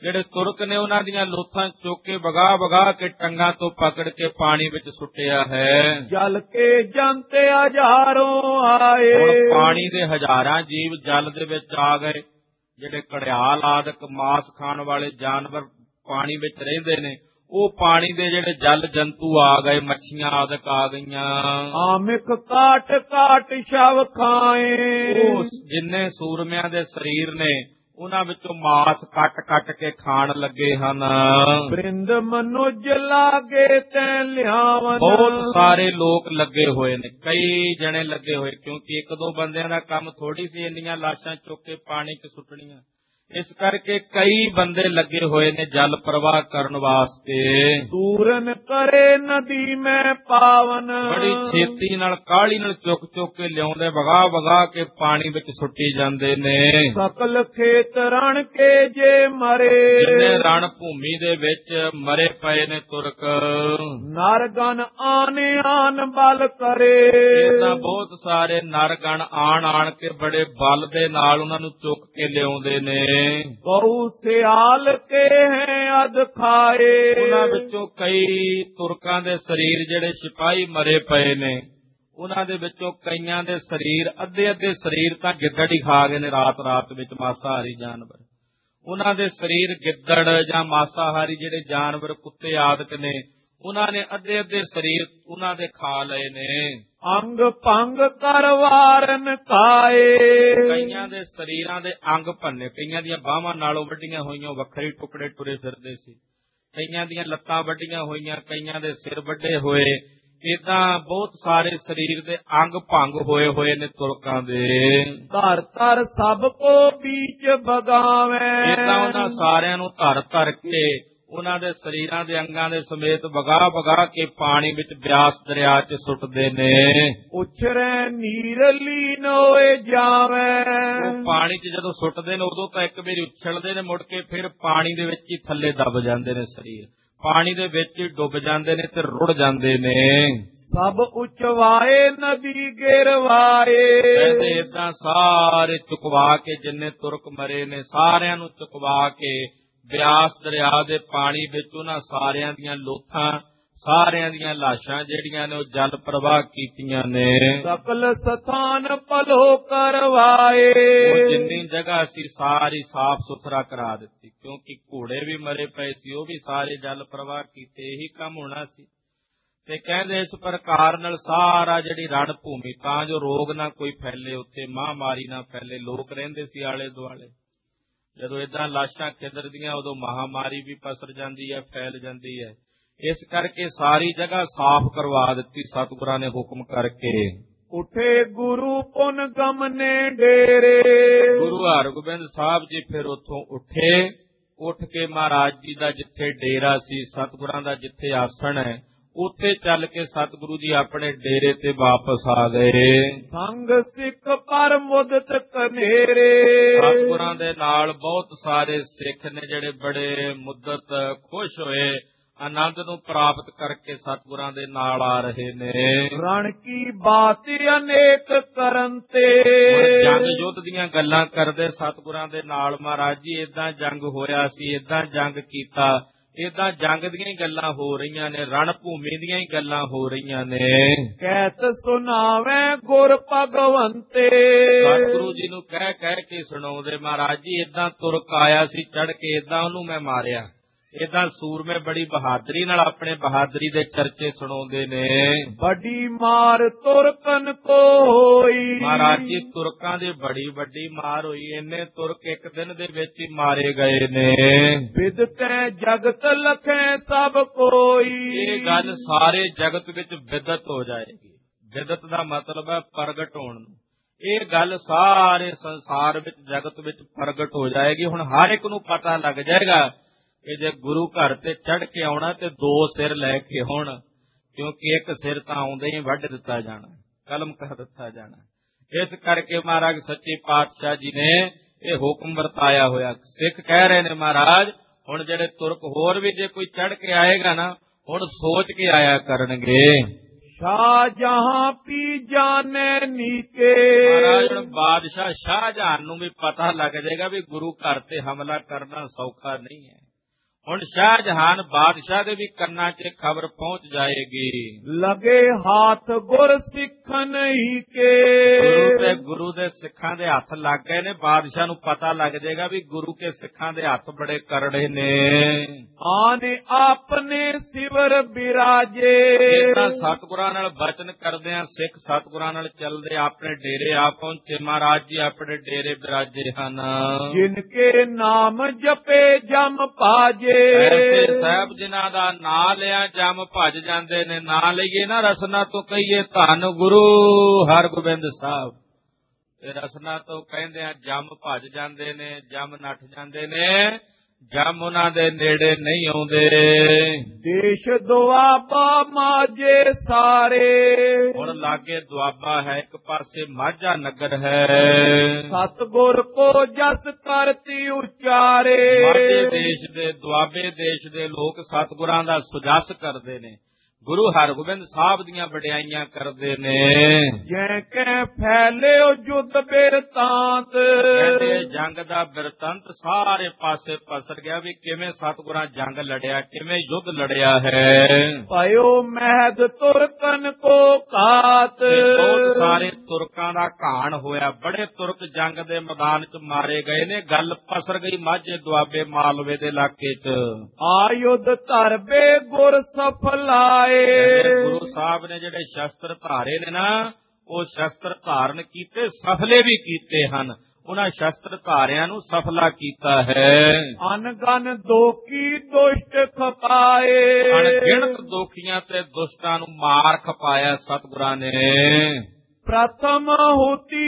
S2: ਜਿਹੜੇ ਤੁਰਕ ਨੇ ਉਹਨਾਂ ਦੀਆਂ ਲੋਥਾਂ ਚੁੱਕ ਕੇ ਵਗਾ ਵਗਾ ਕੇ ਟੰਗਾਂ ਤੋਂ ਪਕੜ ਕੇ ਪਾਣੀ ਵਿੱਚ ਸੁੱਟਿਆ ਹੈ।
S1: ਜਲ ਕੇ ਜੰਤੇ ਹਜ਼ਾਰੋਂ ਆਏ।
S2: ਹੁਣ ਪਾਣੀ ਦੇ ਹਜ਼ਾਰਾਂ ਜੀਵ ਜਲ ਦੇ ਵਿੱਚ ਆ ਗਏ। ਜਿਹੜੇ ਘੜਿਆਲ ਆਦਿਕ ਮਾਸ ਖਾਣ ਵਾਲੇ ਜਾਨਵਰ ਪਾਣੀ ਵਿੱਚ ਰਹਿੰਦੇ ਨੇ, ਉਹ ਪਾਣੀ ਦੇ ਜਿਹੜੇ ਜਲ ਜੰਤੂ ਆ ਗਏ, ਮੱਛੀਆਂ ਆਦਿਕ ਆ ਗਈਆਂ।
S1: ਆਮਿਕ ਕਾਟ ਕਾਟ ਸ਼ਵ ਖਾਏ।
S2: ਉਹ ਜਿੰਨੇ ਸੂਰਮਿਆਂ ਦੇ ਸਰੀਰ ਨੇ ਉਹਨਾਂ ਵਿੱਚੋਂ ਮਾਸ ਕੱਟ ਕੱਟ ਕੇ ਖਾਣ ਲੱਗੇ ਹਨ।
S1: ਬ੍ਰਿੰਦ ਮਨੁਜ ਲਾਗੇ ਤੈ ਲਿਆਵਨ।
S2: ਬਹੁਤ ਸਾਰੇ ਲੋਕ ਲੱਗੇ ਹੋਏ ਨੇ, ਕਈ ਜਣੇ ਲੱਗੇ ਹੋਏ, ਕਿਉਂਕਿ ਇੱਕ ਦੋ ਬੰਦਿਆਂ ਦਾ ਕੰਮ ਥੋੜੀ ਸੀ ਇੰਨੀਆਂ ਲਾਸ਼ਾਂ ਚੁੱਕ ਕੇ ਪਾਣੀ 'ਚ ਸੁੱਟਣੀਆਂ। ਇਸ ਕਰਕੇ ਕਈ ਬੰਦੇ ਲੱਗੇ ਹੋਏ ਨੇ ਜਲ ਪ੍ਰਵਾਹ ਕਰਨ ਵਾਸਤੇ।
S1: ਦੂਰਨ ਕਰੇ ਨਦੀ ਮੈਂ ਪਾਵਨ।
S2: ਬੜੀ ਛੇਤੀ ਨਾਲ ਕਾਹਲੀ ਨਾਲ ਚੁੱਕ ਚੁੱਕ ਕੇ ਲਿਆਉਂਦੇ, ਵਗਾ ਵਗਾ ਕੇ ਪਾਣੀ ਵਿੱਚ ਸੁੱਟੀ ਜਾਂਦੇ ਨੇ।
S1: ਸਕਲ ਖੇਤ ਰਣ ਕੇ ਜੇ ਮਰੇ।
S2: ਜਿੰਨੇ ਰਣ ਭੂਮੀ ਦੇ ਵਿੱਚ ਮਰੇ ਪਏ ਨੇ ਤੁਰਕ,
S1: ਨਰਗਨ ਆਨੇ ਆਨ ਬਲ ਕਰੇ।
S2: ਤਾਂ ਬਹੁਤ ਸਾਰੇ ਨਰਗਣ ਆਣ ਆਣ ਕੇ ਬੜੇ ਬਲ ਦੇ ਨਾਲ ਉਹਨਾਂ ਨੂੰ ਚੁੱਕ ਕੇ ਲਿਆਉਂਦੇ ਨੇ।
S1: ਗਊ ਸਿਆਲ ਕੇ ਹੈ ਅਧ ਖਾਏ।
S2: ਉਹਨਾਂ ਵਿੱਚੋਂ ਕਈ ਤੁਰਕਾਂ ਦੇ ਸਰੀਰ ਜਿਹੜੇ ਸਿਪਾਹੀ ਮਰੇ ਪਏ ਨੇ, ਉਹਨਾਂ ਦੇ ਵਿੱਚੋਂ ਕਈਆਂ ਦੇ ਸਰੀਰ ਅੱਧੇ ਅੱਧੇ ਸਰੀਰ ਤਾਂ ਗਿੱਦੜ ਹੀ ਖਾ ਗਏ ਨੇ ਰਾਤ ਰਾਤ ਵਿੱਚ, ਮਾਸਾਹਾਰੀ ਜਾਨਵਰ। ਉਹਨਾਂ ਦੇ ਸਰੀਰ ਗਿੱਦੜ ਜਾਂ ਮਾਸਾਹਾਰੀ ਜਿਹੜੇ ਜਾਨਵਰ ਕੁੱਤੇ ਆਦਿਕ ਨੇ, ਉਹਨਾਂ ਨੇ ਅੱਧੇ ਅੱਧੇ ਸਰੀਰ ਉਹਨਾਂ ਦੇ ਖਾ ਲਏ ਨੇ।
S1: ਅੰਗ ਭੰਗ ਕਰਵਾਰਨ ਕਾਏ।
S2: ਕਈਆਂ ਦੇ ਸਰੀਰਾਂ ਦੇ ਅੰਗ ਭੰਨੇ, ਕਈਆਂ ਦੀਆਂ ਬਾਹਾਂ ਨਾਲੋਂ ਵੱਡੀਆਂ ਹੋਈਆਂ, ਵੱਖਰੇ ਟੁਕੜੇ ਟੁਰੇ ਫਿਰਦੇ ਸੀ। ਕਈਆਂ ਦੀਆਂ ਲੱਤਾਂ ਵੱਡੀਆਂ ਹੋਈਆਂ, ਕਈਆਂ ਦੇ ਸਿਰ ਵੱਡੇ ਹੋਏ। ਏਦਾਂ ਬਹੁਤ ਸਾਰੇ ਸਰੀਰ ਦੇ ਅੰਗ ਭੰਗ ਹੋਏ ਹੋਏ ਨੇ ਤੁਰਕਾਂ ਦੇ।
S1: ਧਰ ਧਰ ਸਭ ਕੋ ਬੀਚ ਬਗਾਵੇ।
S2: ਏਦਾਂ ਉਹਨਾਂ ਸਾਰਿਆਂ ਨੂੰ ਧਰ ਧਰ ਕੇ ਉਹਨਾਂ ਦੇ ਸਰੀਰਾਂ ਦੇ ਅੰਗਾਂ ਦੇ ਸਮੇਤ ਵਗਾ ਵਗਾ ਕੇ ਪਾਣੀ ਵਿੱਚ ਬਿਆਸ ਦਰਿਆ 'ਚ ਸੁੱਟਦੇ ਨੇ।
S1: ਉਛਰੇ ਨੀਰ ਲੀਨ ਹੋਏ ਜਾਵੇ।
S2: ਉਹ ਪਾਣੀ 'ਚ ਜਦੋਂ ਸੁੱਟਦੇ ਨੇ ਉਦੋਂ ਤਾਂ ਇੱਕ ਵਾਰੀ ਉਛਲਦੇ ਨੇ, ਮੁੜ ਕੇ ਫਿਰ ਪਾਣੀ ਦੇ ਵਿੱਚ ਹੀ ਥੱਲੇ ਦਬ ਜਾਂਦੇ ਨੇ। ਸਰੀਰ ਪਾਣੀ ਦੇ ਵਿੱਚ ਹੀ ਡੁੱਬ ਜਾਂਦੇ ਨੇ ਤੇ ਰੁੜ ਜਾਂਦੇ ਨੇ।
S1: ਸਭ ਉਚਵਾਏ ਨਦੀ ਗਿਰਵਾਏ।
S2: ਕਹਿੰਦੇ ਏਦਾਂ ਸਾਰੇ ਚੁਕਵਾ ਕੇ, ਜਿੰਨੇ ਤੁਰਕ ਮਰੇ ਨੇ ਸਾਰਿਆਂ ਨੂੰ ਚੁਕਵਾ ਕੇ ਬਿਆਸ ਦਰਿਆ ਦੇ ਪਾਣੀ ਵਿੱਚ ਉਹਨਾਂ ਸਾਰਿਆਂ ਦੀਆਂ ਲੋਥਾਂ, ਸਾਰਿਆਂ ਦੀਆਂ ਲਾਸ਼ਾਂ ਜਿਹੜੀਆਂ ਨੇ ਉਹ ਜਲ ਪ੍ਰਵਾਹ ਕੀਤੀਆਂ ਨੇ।
S1: ਸਕਲ ਸਥਾਨ ਭਲੋ ਕਰਵਾਏ।
S2: ਉਹ ਜਿੰਨੀ ਜਗ੍ਹਾ ਸੀ ਸਾਰੀ ਸਾਫ਼ ਸੁਥਰਾ ਕਰਾ ਦਿੱਤੀ, ਕਿਉਂਕਿ ਘੋੜੇ ਵੀ ਮਰੇ ਪਏ ਸੀ, ਉਹ ਵੀ ਸਾਰੇ ਜਲ ਪ੍ਰਵਾਹ ਕੀਤੇ। ਇਹੀ ਕੰਮ ਹੋਣਾ ਸੀ। ਤੇ ਕਹਿੰਦੇ ਇਸ ਪ੍ਰਕਾਰ ਨਾਲ ਸਾਰਾ ਜਿਹੜੀ ਰਣ ਭੂਮੀ, ਤਾਂ ਜੋ ਰੋਗ ਨਾ ਕੋਈ ਫੈਲੇ, ਉੱਥੇ ਮਹਾਮਾਰੀ ਨਾ ਫੈਲੇ, ਲੋਕ ਰਹਿੰਦੇ ਸੀ ਆਲੇ ਦੁਆਲੇ। ਜਦੋਂ ਏਦਾਂ ਲਾਸ਼ਾਂ ਖਿੰਦਰਦੀਆਂ ਉਦੋਂ ਮਹਾਮਾਰੀ ਵੀ ਪਸਰ ਜਾਂਦੀ ਹੈ, ਫੈਲ ਜਾਂਦੀ ਹੈ। ਇਸ ਕਰਕੇ ਸਾਰੀ ਜਗ੍ਹਾ ਸਾਫ਼ ਕਰਵਾ ਦਿੱਤੀ ਸਤਿਗੁਰਾਂ ਨੇ ਹੁਕਮ ਕਰਕੇ।
S1: ਉਠੇ ਗੁਰੂ ਪੁਨ ਗਮਨੇ ਡੇਰੇ।
S2: ਗੁਰੂ ਹਰਗੋਬਿੰਦ ਸਾਹਿਬ ਜੀ ਫਿਰ ਉੱਥੋਂ ਉੱਠੇ। ਉੱਠ ਕੇ ਮਹਾਰਾਜ ਜੀ ਦਾ ਜਿੱਥੇ ਡੇਰਾ ਸੀ, ਸਤਿਗੁਰਾਂ ਦਾ ਜਿੱਥੇ ਆਸਣ ਹੈ, ਉੱਥੇ ਚੱਲ ਕੇ ਸਤਿਗੁਰੂ ਜੀ ਆਪਣੇ ਡੇਰੇ ਤੇ ਵਾਪਸ ਆ ਗਏ।
S1: ਸੰਗ ਸਿੱਖ ਪਰ ਮੁਦਤ ਕਨੇਰੇ।
S2: ਸਤਿਗੁਰਾਂ ਦੇ ਨਾਲ ਬਹੁਤ ਸਾਰੇ ਸਿੱਖ ਨੇ ਜਿਹੜੇ ਬੜੇ ਮੁੱਦਤ ਖੁਸ਼ ਹੋਏ, ਆਨੰਦ ਨੂੰ ਪ੍ਰਾਪਤ ਕਰਕੇ ਸਤਿਗੁਰਾਂ ਦੇ ਨਾਲ ਆ ਰਹੇ ਨੇ।
S1: ਰਣ ਕੀ ਬਾਤ ਅਨੇਕ ਕਰਨ ਤੇ।
S2: ਜੰਗ ਯੁੱਧ ਦੀਆਂ ਗੱਲਾਂ ਕਰਦੇ ਸਤਿਗੁਰਾਂ ਦੇ ਨਾਲ, ਮਹਾਰਾਜ ਜੀ ਏਦਾਂ ਜੰਗ ਹੋਇਆ ਸੀ, ਏਦਾਂ ਜੰਗ ਕੀਤਾ। ਏਦਾਂ ਜੰਗ ਦੀਆਂ ਹੀ ਗੱਲਾਂ ਹੋ ਰਹੀਆਂ ਨੇ, ਰਣ ਭੂਮੀ ਦੀਆਂ ਹੀ ਗੱਲਾਂ ਹੋ ਰਹੀਆਂ ਨੇ।
S1: ਕਹਿਤ ਸੁਣਾਵੇ ਗੁਰ ਭਗਵੰਤੇ।
S2: ਸਤਿਗੁਰੂ ਜੀ ਨੂੰ ਕਹਿ ਕਹਿ ਕੇ ਸੁਣਾਉਂਦੇ, ਮਹਾਰਾਜ ਜੀ ਏਦਾਂ ਤੁਰਕ ਆਇਆ ਸੀ ਚੜ ਕੇ, ਏਦਾਂ ਉਹਨੂੰ ਮੈਂ ਮਾਰਿਆ। ਏਦਾਂ ਸੂਰਮੇ ਬੜੀ ਬਹਾਦਰੀ ਨਾਲ ਆਪਣੇ ਬਹਾਦਰੀ ਦੇ ਚਰਚੇ ਸੁਣਾਉਂਦੇ ਨੇ।
S1: ਵੱਡੀ ਮਾਰ ਤੁਰਕਨ ਕੋ ਹੋਈ।
S2: ਮਹਾਰਾਜ ਜੀ ਤੁਰਕਾਂ ਦੀ ਬੜੀ ਵੱਡੀ ਮਾਰ ਹੋਈ, ਇੰਨੇ ਤੁਰਕ ਇੱਕ ਦਿਨ ਦੇ ਵਿੱਚ ਹੀ ਮਾਰੇ ਗਏ ਨੇ।
S1: ਵਿਦਤੈ ਜਗਤ ਲਖੈ ਸਭ ਕੋਈ।
S2: ਇਹ ਗੱਲ ਸਾਰੇ ਜਗਤ ਵਿੱਚ ਵਿਦਤ ਹੋ ਜਾਏਗੀ। ਵਿਦਤ ਦਾ ਮਤਲਬ ਹੈ ਪ੍ਰਗਟ ਹੋਣ ਨੂੰ। ਇਹ ਗੱਲ ਸਾਰੇ ਸੰਸਾਰ ਵਿੱਚ ਜਗਤ ਵਿੱਚ ਪ੍ਰਗਟ ਹੋ ਜਾਏਗੀ। ਹੁਣ ਹਰ ਇੱਕ ਨੂੰ ਪਤਾ ਲੱਗ ਜਾਏਗਾ ਕਿ ਜੇ ਗੁਰੂ ਘਰ ਤੇ ਚੜ੍ਹ ਕੇ ਆਉਣਾ ਤੇ ਦੋ ਸਿਰ ਲੈ ਕੇ ਹੋਣ, ਕਿਉਂਕਿ ਇੱਕ ਸਿਰ ਤਾਂ ਆਉਂਦੇ ਹੀ ਵੱਢ ਦਿੱਤਾ ਜਾਣਾ, ਕਲਮ ਕਰ ਦਿੱਤਾ ਜਾਣਾ। ਇਸ ਕਰਕੇ ਮਹਾਰਾਜ ਸੱਚੇ ਪਾਤਸ਼ਾਹ ਜੀ ਨੇ ਇਹ ਹੁਕਮ ਵਰਤਾਇਆ ਹੋਇਆ। ਸਿੱਖ ਕਹਿ ਰਹੇ ਨੇ ਮਹਾਰਾਜ ਹੁਣ ਜਿਹੜੇ ਤੁਰਕ ਹੋਰ ਵੀ ਜੇ ਕੋਈ ਚੜ੍ਹ ਕੇ ਆਏਗਾ ਨਾ, ਹੁਣ ਸੋਚ ਕੇ ਆਇਆ ਕਰਨਗੇ।
S1: ਸ਼ਾਹਜਹਾਂ ਪੀ ਜਾਣੇ ਨੀਕੇ।
S2: ਮਹਾਰਾਜ ਹੁਣ ਬਾਦਸ਼ਾਹ ਸ਼ਾਹਜਹਾਨ ਨੂੰ ਵੀ ਪਤਾ ਲੱਗ ਜਾਏਗਾ ਵੀ ਗੁਰੂ ਘਰ ਤੇ ਹਮਲਾ ਕਰਨਾ ਸੌਖਾ ਨਹੀਂ ਹੈ। ਹੁਣ ਸ਼ਾਹਜਹਾਨ ਬਾਦਸ਼ਾਹ ਦੇ ਵੀ ਕੰਨਾਂ 'ਚ ਖਬਰ ਪਹੁੰਚ ਜਾਏਗੀ।
S1: ਲਗੇ ਹਾਥ ਗੁਰ ਸਿੱਖਨ ਹੀ ਕੇ।
S2: ਗੁਰੂ ਤੇ ਗੁਰੂ ਦੇ ਸਿੱਖਾਂ ਦੇ ਹੱਥ ਲੱਗ ਗਏ ਨੇ। ਬਾਦਸ਼ਾਹ ਨੂੰ ਪਤਾ ਲੱਗ ਜਾਏਗਾ ਵੀ ਗੁਰੂ ਕੇ ਸਿੱਖਾਂ ਦੇ ਹੱਥ ਬੜੇ ਕਰੜੇ ਨੇ।
S1: ਆਨੇ ਆਪਨੇ ਸਿਵਰ ਬਿਰਾਜੇ।
S2: ਇਹਨਾਂ ਸਤਿਗੁਰਾਂ ਨਾਲ ਬਚਨ ਕਰਦੇ ਆ ਸਿੱਖ ਸਤਿਗੁਰਾਂ ਨਾਲ ਚੱਲਦੇ ਆਪਣੇ ਡੇਰੇ ਆ ਪਹੁੰਚੇ। ਮਹਾਰਾਜ ਜੀ ਆਪਣੇ ਡੇਰੇ ਬਿਰਾਜੇ ਹਨ।
S1: ਜਿਨ ਕੇ ਨਾਮ ਜਪੇ ਜਮ ਭਾਜੇ।
S2: ਐਸੇ ਸਾਹਿਬ ਜਿਨ੍ਹਾਂ ਦਾ ਨਾਂ ਲਿਆ ਜਮ ਭੱਜ ਜਾਂਦੇ ਨੇ। ਨਾਂ ਲਈਏ ਨਾ ਰਸਨਾ ਤੋਂ ਕਹੀਏ ਧੰਨ ਗੁਰੂ ਹਰਗੋਬਿੰਦ ਸਾਹਿਬ। ਤੇ ਰਸਨਾ ਤੋਂ ਕਹਿੰਦੇ ਆ ਜਮ ਭੱਜ ਜਾਂਦੇ ਨੇ, ਜਮ ਨੱਠ ਜਾਂਦੇ ਨੇ, ਜਮ ਉਹਨਾਂ ਦੇ ਨੇੜੇ ਨਹੀਂ ਆਉਂਦੇ।
S1: ਦੇਸ਼ ਦੁਆਬਾ ਮਾਝੇ ਸਾਰੇ।
S2: ਹੁਣ ਲਾਗੇ ਦੁਆਬਾ ਹੈ, ਇੱਕ ਪਾਸੇ ਮਾਝਾ ਨਗਰ ਹੈ।
S1: ਸਤਿਗੁਰ ਕੋ ਜਸ ਕਰਤੀ ਉਚਾਰੇ।
S2: ਮਾਝੇ ਦੇਸ਼ ਦੇ ਦੁਆਬੇ ਦੇਸ਼ ਦੇ ਲੋਕ ਸਤਿਗੁਰਾਂ ਦਾ ਸੁਜਸ ਕਰਦੇ ਨੇ। ਗੁਰੂ ਹਰਗੋਬਿੰਦ ਸਾਹਿਬ ਦੀਆਂ ਵਡਿਆਈਆਂ ਕਰਦੇ ਨੇ।
S1: ਜੈ ਕੈ ਫੈਲਿਓ ਯੁੱਧ ਬਿਰਤਾਂਤ।
S2: ਕਹਿੰਦੇ ਜੰਗ ਦਾ ਬਿਰਤੰਤ ਸਾਰੇ ਪਾਸੇ ਪਸਰ ਗਿਆ ਵੀ ਕਿਵੇਂ ਸਤਿਗੁਰਾਂ ਜੰਗ ਲੜਿਆ, ਕਿਵੇਂ ਯੁੱਧ ਲੜਿਆ ਹੈ।
S1: ਭਇਓ ਮਹਿਦ ਤੁਰਕਨ ਕੋ ਘਾਤ।
S2: ਬਹੁਤ ਸਾਰੇ ਤੁਰਕਾਂ ਦਾ ਘਾਣ ਹੋਇਆ। ਬੜੇ ਤੁਰਕ ਜੰਗ ਦੇ ਮੈਦਾਨ 'ਚ ਮਾਰੇ ਗਏ ਨੇ। ਗੱਲ ਪਸਰ ਗਈ ਮਾਝੇ ਦੁਆਬੇ ਮਾਲਵੇ ਦੇ ਇਲਾਕੇ 'ਚ।
S1: ਆਯੁਧ ਧਰਬੇ ਗੁਰ ਸਫਲਾਏ।
S2: ਗੁਰੂ ਸਾਹਿਬ ਨੇ ਜਿਹੜੇ ਸ਼ਸਤਰ ਧਾਰੇ ਨੇ ਨਾ, ਉਹ ਸ਼ਸਤਰ ਧਾਰਨ ਕੀਤੇ, ਸਫਲੇ ਵੀ ਕੀਤੇ ਹਨ। ਉਹਨਾਂ ਸ਼ਸਤਰ ਧਾਰਿਆਂ ਨੂੰ ਸਫਲਾ ਕੀਤਾ ਹੈ।
S1: ਅਨਗਨ ਦੋਖੀ ਦੁਸ਼ਟ ਖਪਾਏ।
S2: ਅਣਗਿਣਤ ਦੋਖੀਆਂ ਤੇ ਦੁਸ਼ਟਾਂ ਨੂੰ ਮਾਰ ਖਪਾਇਆ ਸਤਿਗੁਰਾਂ ਨੇ।
S1: ਪ੍ਰਥਮ ਹੋਤੀ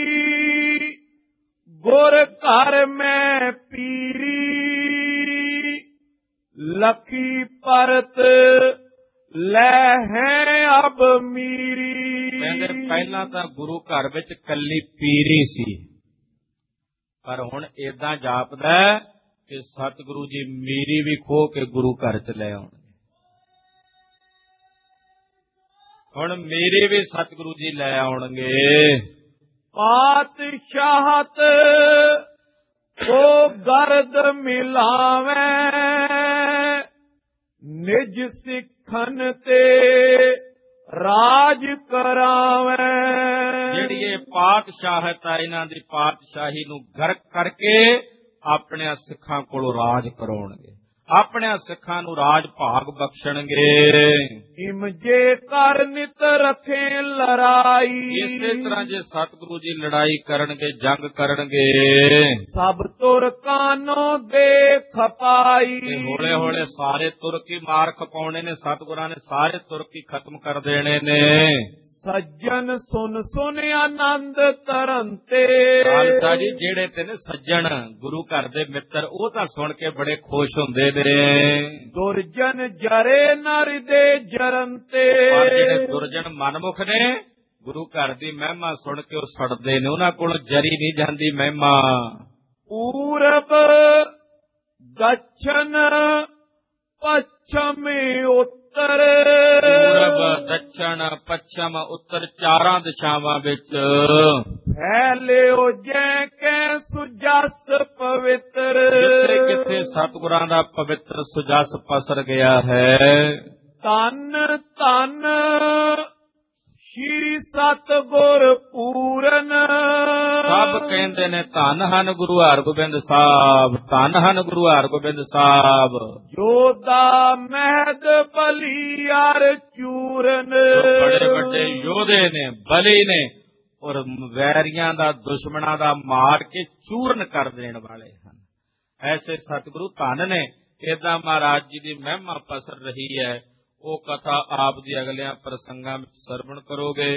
S1: ਗੁਰ ਘਰ ਮੈਂ ਪੀਰੀ। ਲਖੀ ਪਰਤ ਲੈ ਹੈ ਅਬ ਮੀਰੀ।
S2: ਕਹਿੰਦੇ ਪਹਿਲਾਂ ਤਾਂ ਗੁਰੂ ਘਰ ਵਿੱਚ ਕੱਲੀ ਪੀਰੀ ਸੀ, ਪਰ ਹੁਣ ਏਦਾਂ ਜਾਪਦਾ ਕਿ ਸਤਿਗੁਰੂ ਜੀ ਮੀਰੀ ਵੀ ਖੋਹ ਕੇ ਗੁਰੂ ਘਰ ਚ ਲੈ ਆਉਣਗੇ। ਹੁਣ ਮੀਰੀ ਵੀ ਸਤਿਗੁਰੂ ਜੀ ਲੈ ਆਉਣਗੇ।
S1: ਪਾਤਸ਼ਾਹਤ ਕੋ ਗਰਦ ਮਿਲਾਵੇ। ਨਿਜ ਸਿੱਖਨ ਤੇ ਰਾਜ ਕਰਾਵੇ।
S2: ਜਿਹੜੀ ਇਹ ਪਾਤਸ਼ਾਹਤ ਹੈ, ਇਹਨਾਂ ਦੀ ਪਾਤਸ਼ਾਹੀ ਨੂੰ ਗਰਕ ਕਰਕੇ ਆਪਣੇ ਸਿੱਖਾਂ ਕੋਲੋਂ ਰਾਜ ਕਰਾਉਣਗੇ, ਆਪਣੇ ਸਿੱਖਾਂ ਨੂੰ ਰਾਜ ਭਾਗ ਬਖਸ਼ਣਗੇ।
S1: ਇਮ ਜੇ ਕਰ ਨਿਤ ਰਖੇ ਲੜਾਈ।
S2: ਇਸੇ ਤਰ੍ਹਾਂ ਜੇ ਸਤਿਗੁਰੂ ਜੀ ਲੜਾਈ ਕਰਨਗੇ, ਜੰਗ ਕਰਨਗੇ,
S1: ਸਭ ਤੁਰਕਾਨੋਂ ਦੇ ਖਪਾਈ।
S2: ਹੌਲੇ ਹੌਲੇ ਸਾਰੇ ਤੁਰਕੀ ਮਾਰ ਖਪਾਉਣੇ ਨੇ। ਸਤਿਗੁਰਾਂ ਨੇ ਸਾਰੇ ਤੁਰਕੀ ਖਤਮ ਕਰ ਦੇਣੇ ਨੇ।
S1: ਸੱਜਣ ਸੁਨ ਸੁਨ ਆਨੰਦ ਤਰਨ ਤੇ।
S2: ਖਾਲਸਾ ਜੀ ਜਿਹੜੇ ਤੇ ਨੇ ਸੱਜਣ, ਗੁਰੂ ਘਰ ਦੇ ਮਿੱਤਰ, ਉਹ ਤਾਂ ਸੁਣ ਕੇ ਬੜੇ ਖੁਸ਼ ਹੁੰਦੇ ਨੇ।
S1: ਦੁਰਜਨ ਜਰੇ ਨਰ ਦੇ ਜਰਨ ਤੇ।
S2: ਪਰ ਜਿਹੜੇ ਦੁਰਜਨ ਮਨਮੁਖ ਨੇ, ਗੁਰੂ ਘਰ ਦੀ ਮਹਿਮਾ ਸੁਣ ਕੇ ਉਹ ਸੜਦੇ ਨੇ। ਉਹਨਾਂ ਕੋਲ ਜਰੀ ਨਹੀਂ ਜਾਂਦੀ ਮਹਿਮਾ।
S1: ਪੂਰਬ ਦਛਨ ਪੱਛਮ ਉੱਤਰ।
S2: ਪੂਰਬ ਦੱਖਣ ਪੱਛਮ ਉੱਤਰ ਚਾਰਾਂ ਦਿਸ਼ਾਵਾਂ ਵਿੱਚ
S1: ਫੈਲਿਓ ਜੈ ਕੈ ਸੁਜਸ ਪਵਿੱਤਰ।
S2: ਜਿੱਥੇ ਕਿੱਥੇ ਸਤਿਗੁਰਾਂ ਦਾ ਪਵਿੱਤਰ ਸੁਜਸ ਪਸਰ ਗਿਆ ਹੈ।
S1: ਧੰਨ ਧੰਨ ਸ਼੍ਰੀ ਸਤਿਗੁਰ ਪੂਰਨ।
S2: ਸਭ ਕਹਿੰਦੇ ਨੇ ਧੰਨ ਹਨ ਗੁਰੂ ਹਰਗੋਬਿੰਦ ਸਾਹਿਬ, ਧੰਨ ਹਨ ਗੁਰੂ ਹਰਗੋਬਿੰਦ ਸਾਹਿਬ।
S1: ਯੋਧਾ ਮਹਿਦ ਬਲੀ ਅਰ ਚੂਰਨ।
S2: ਬੜੇ ਵੱਡੇ ਯੋਧੇ ਨੇ, ਬਲੀ ਨੇ, ਔਰ ਵੈਰੀਆਂ ਦਾ, ਦੁਸ਼ਮਣਾਂ ਦਾ ਮਾਰ ਕੇ ਚੂਰਨ ਕਰ ਦੇਣ ਵਾਲੇ ਹਨ। ਐਸੇ ਸਤਿਗੁਰੂ ਧੰਨ ਨੇ। ਏਦਾਂ ਮਹਾਰਾਜ ਜੀ ਦੀ ਮਹਿਮਾ ਪਸਰ ਰਹੀ ਹੈ। ਉਹ ਕਥਾ ਆਪ ਦੀ ਅਗਲਿਆਂ ਪ੍ਰਸੰਗਾਂ ਵਿੱਚ ਸਰਵਣ ਕਰੋਗੇ।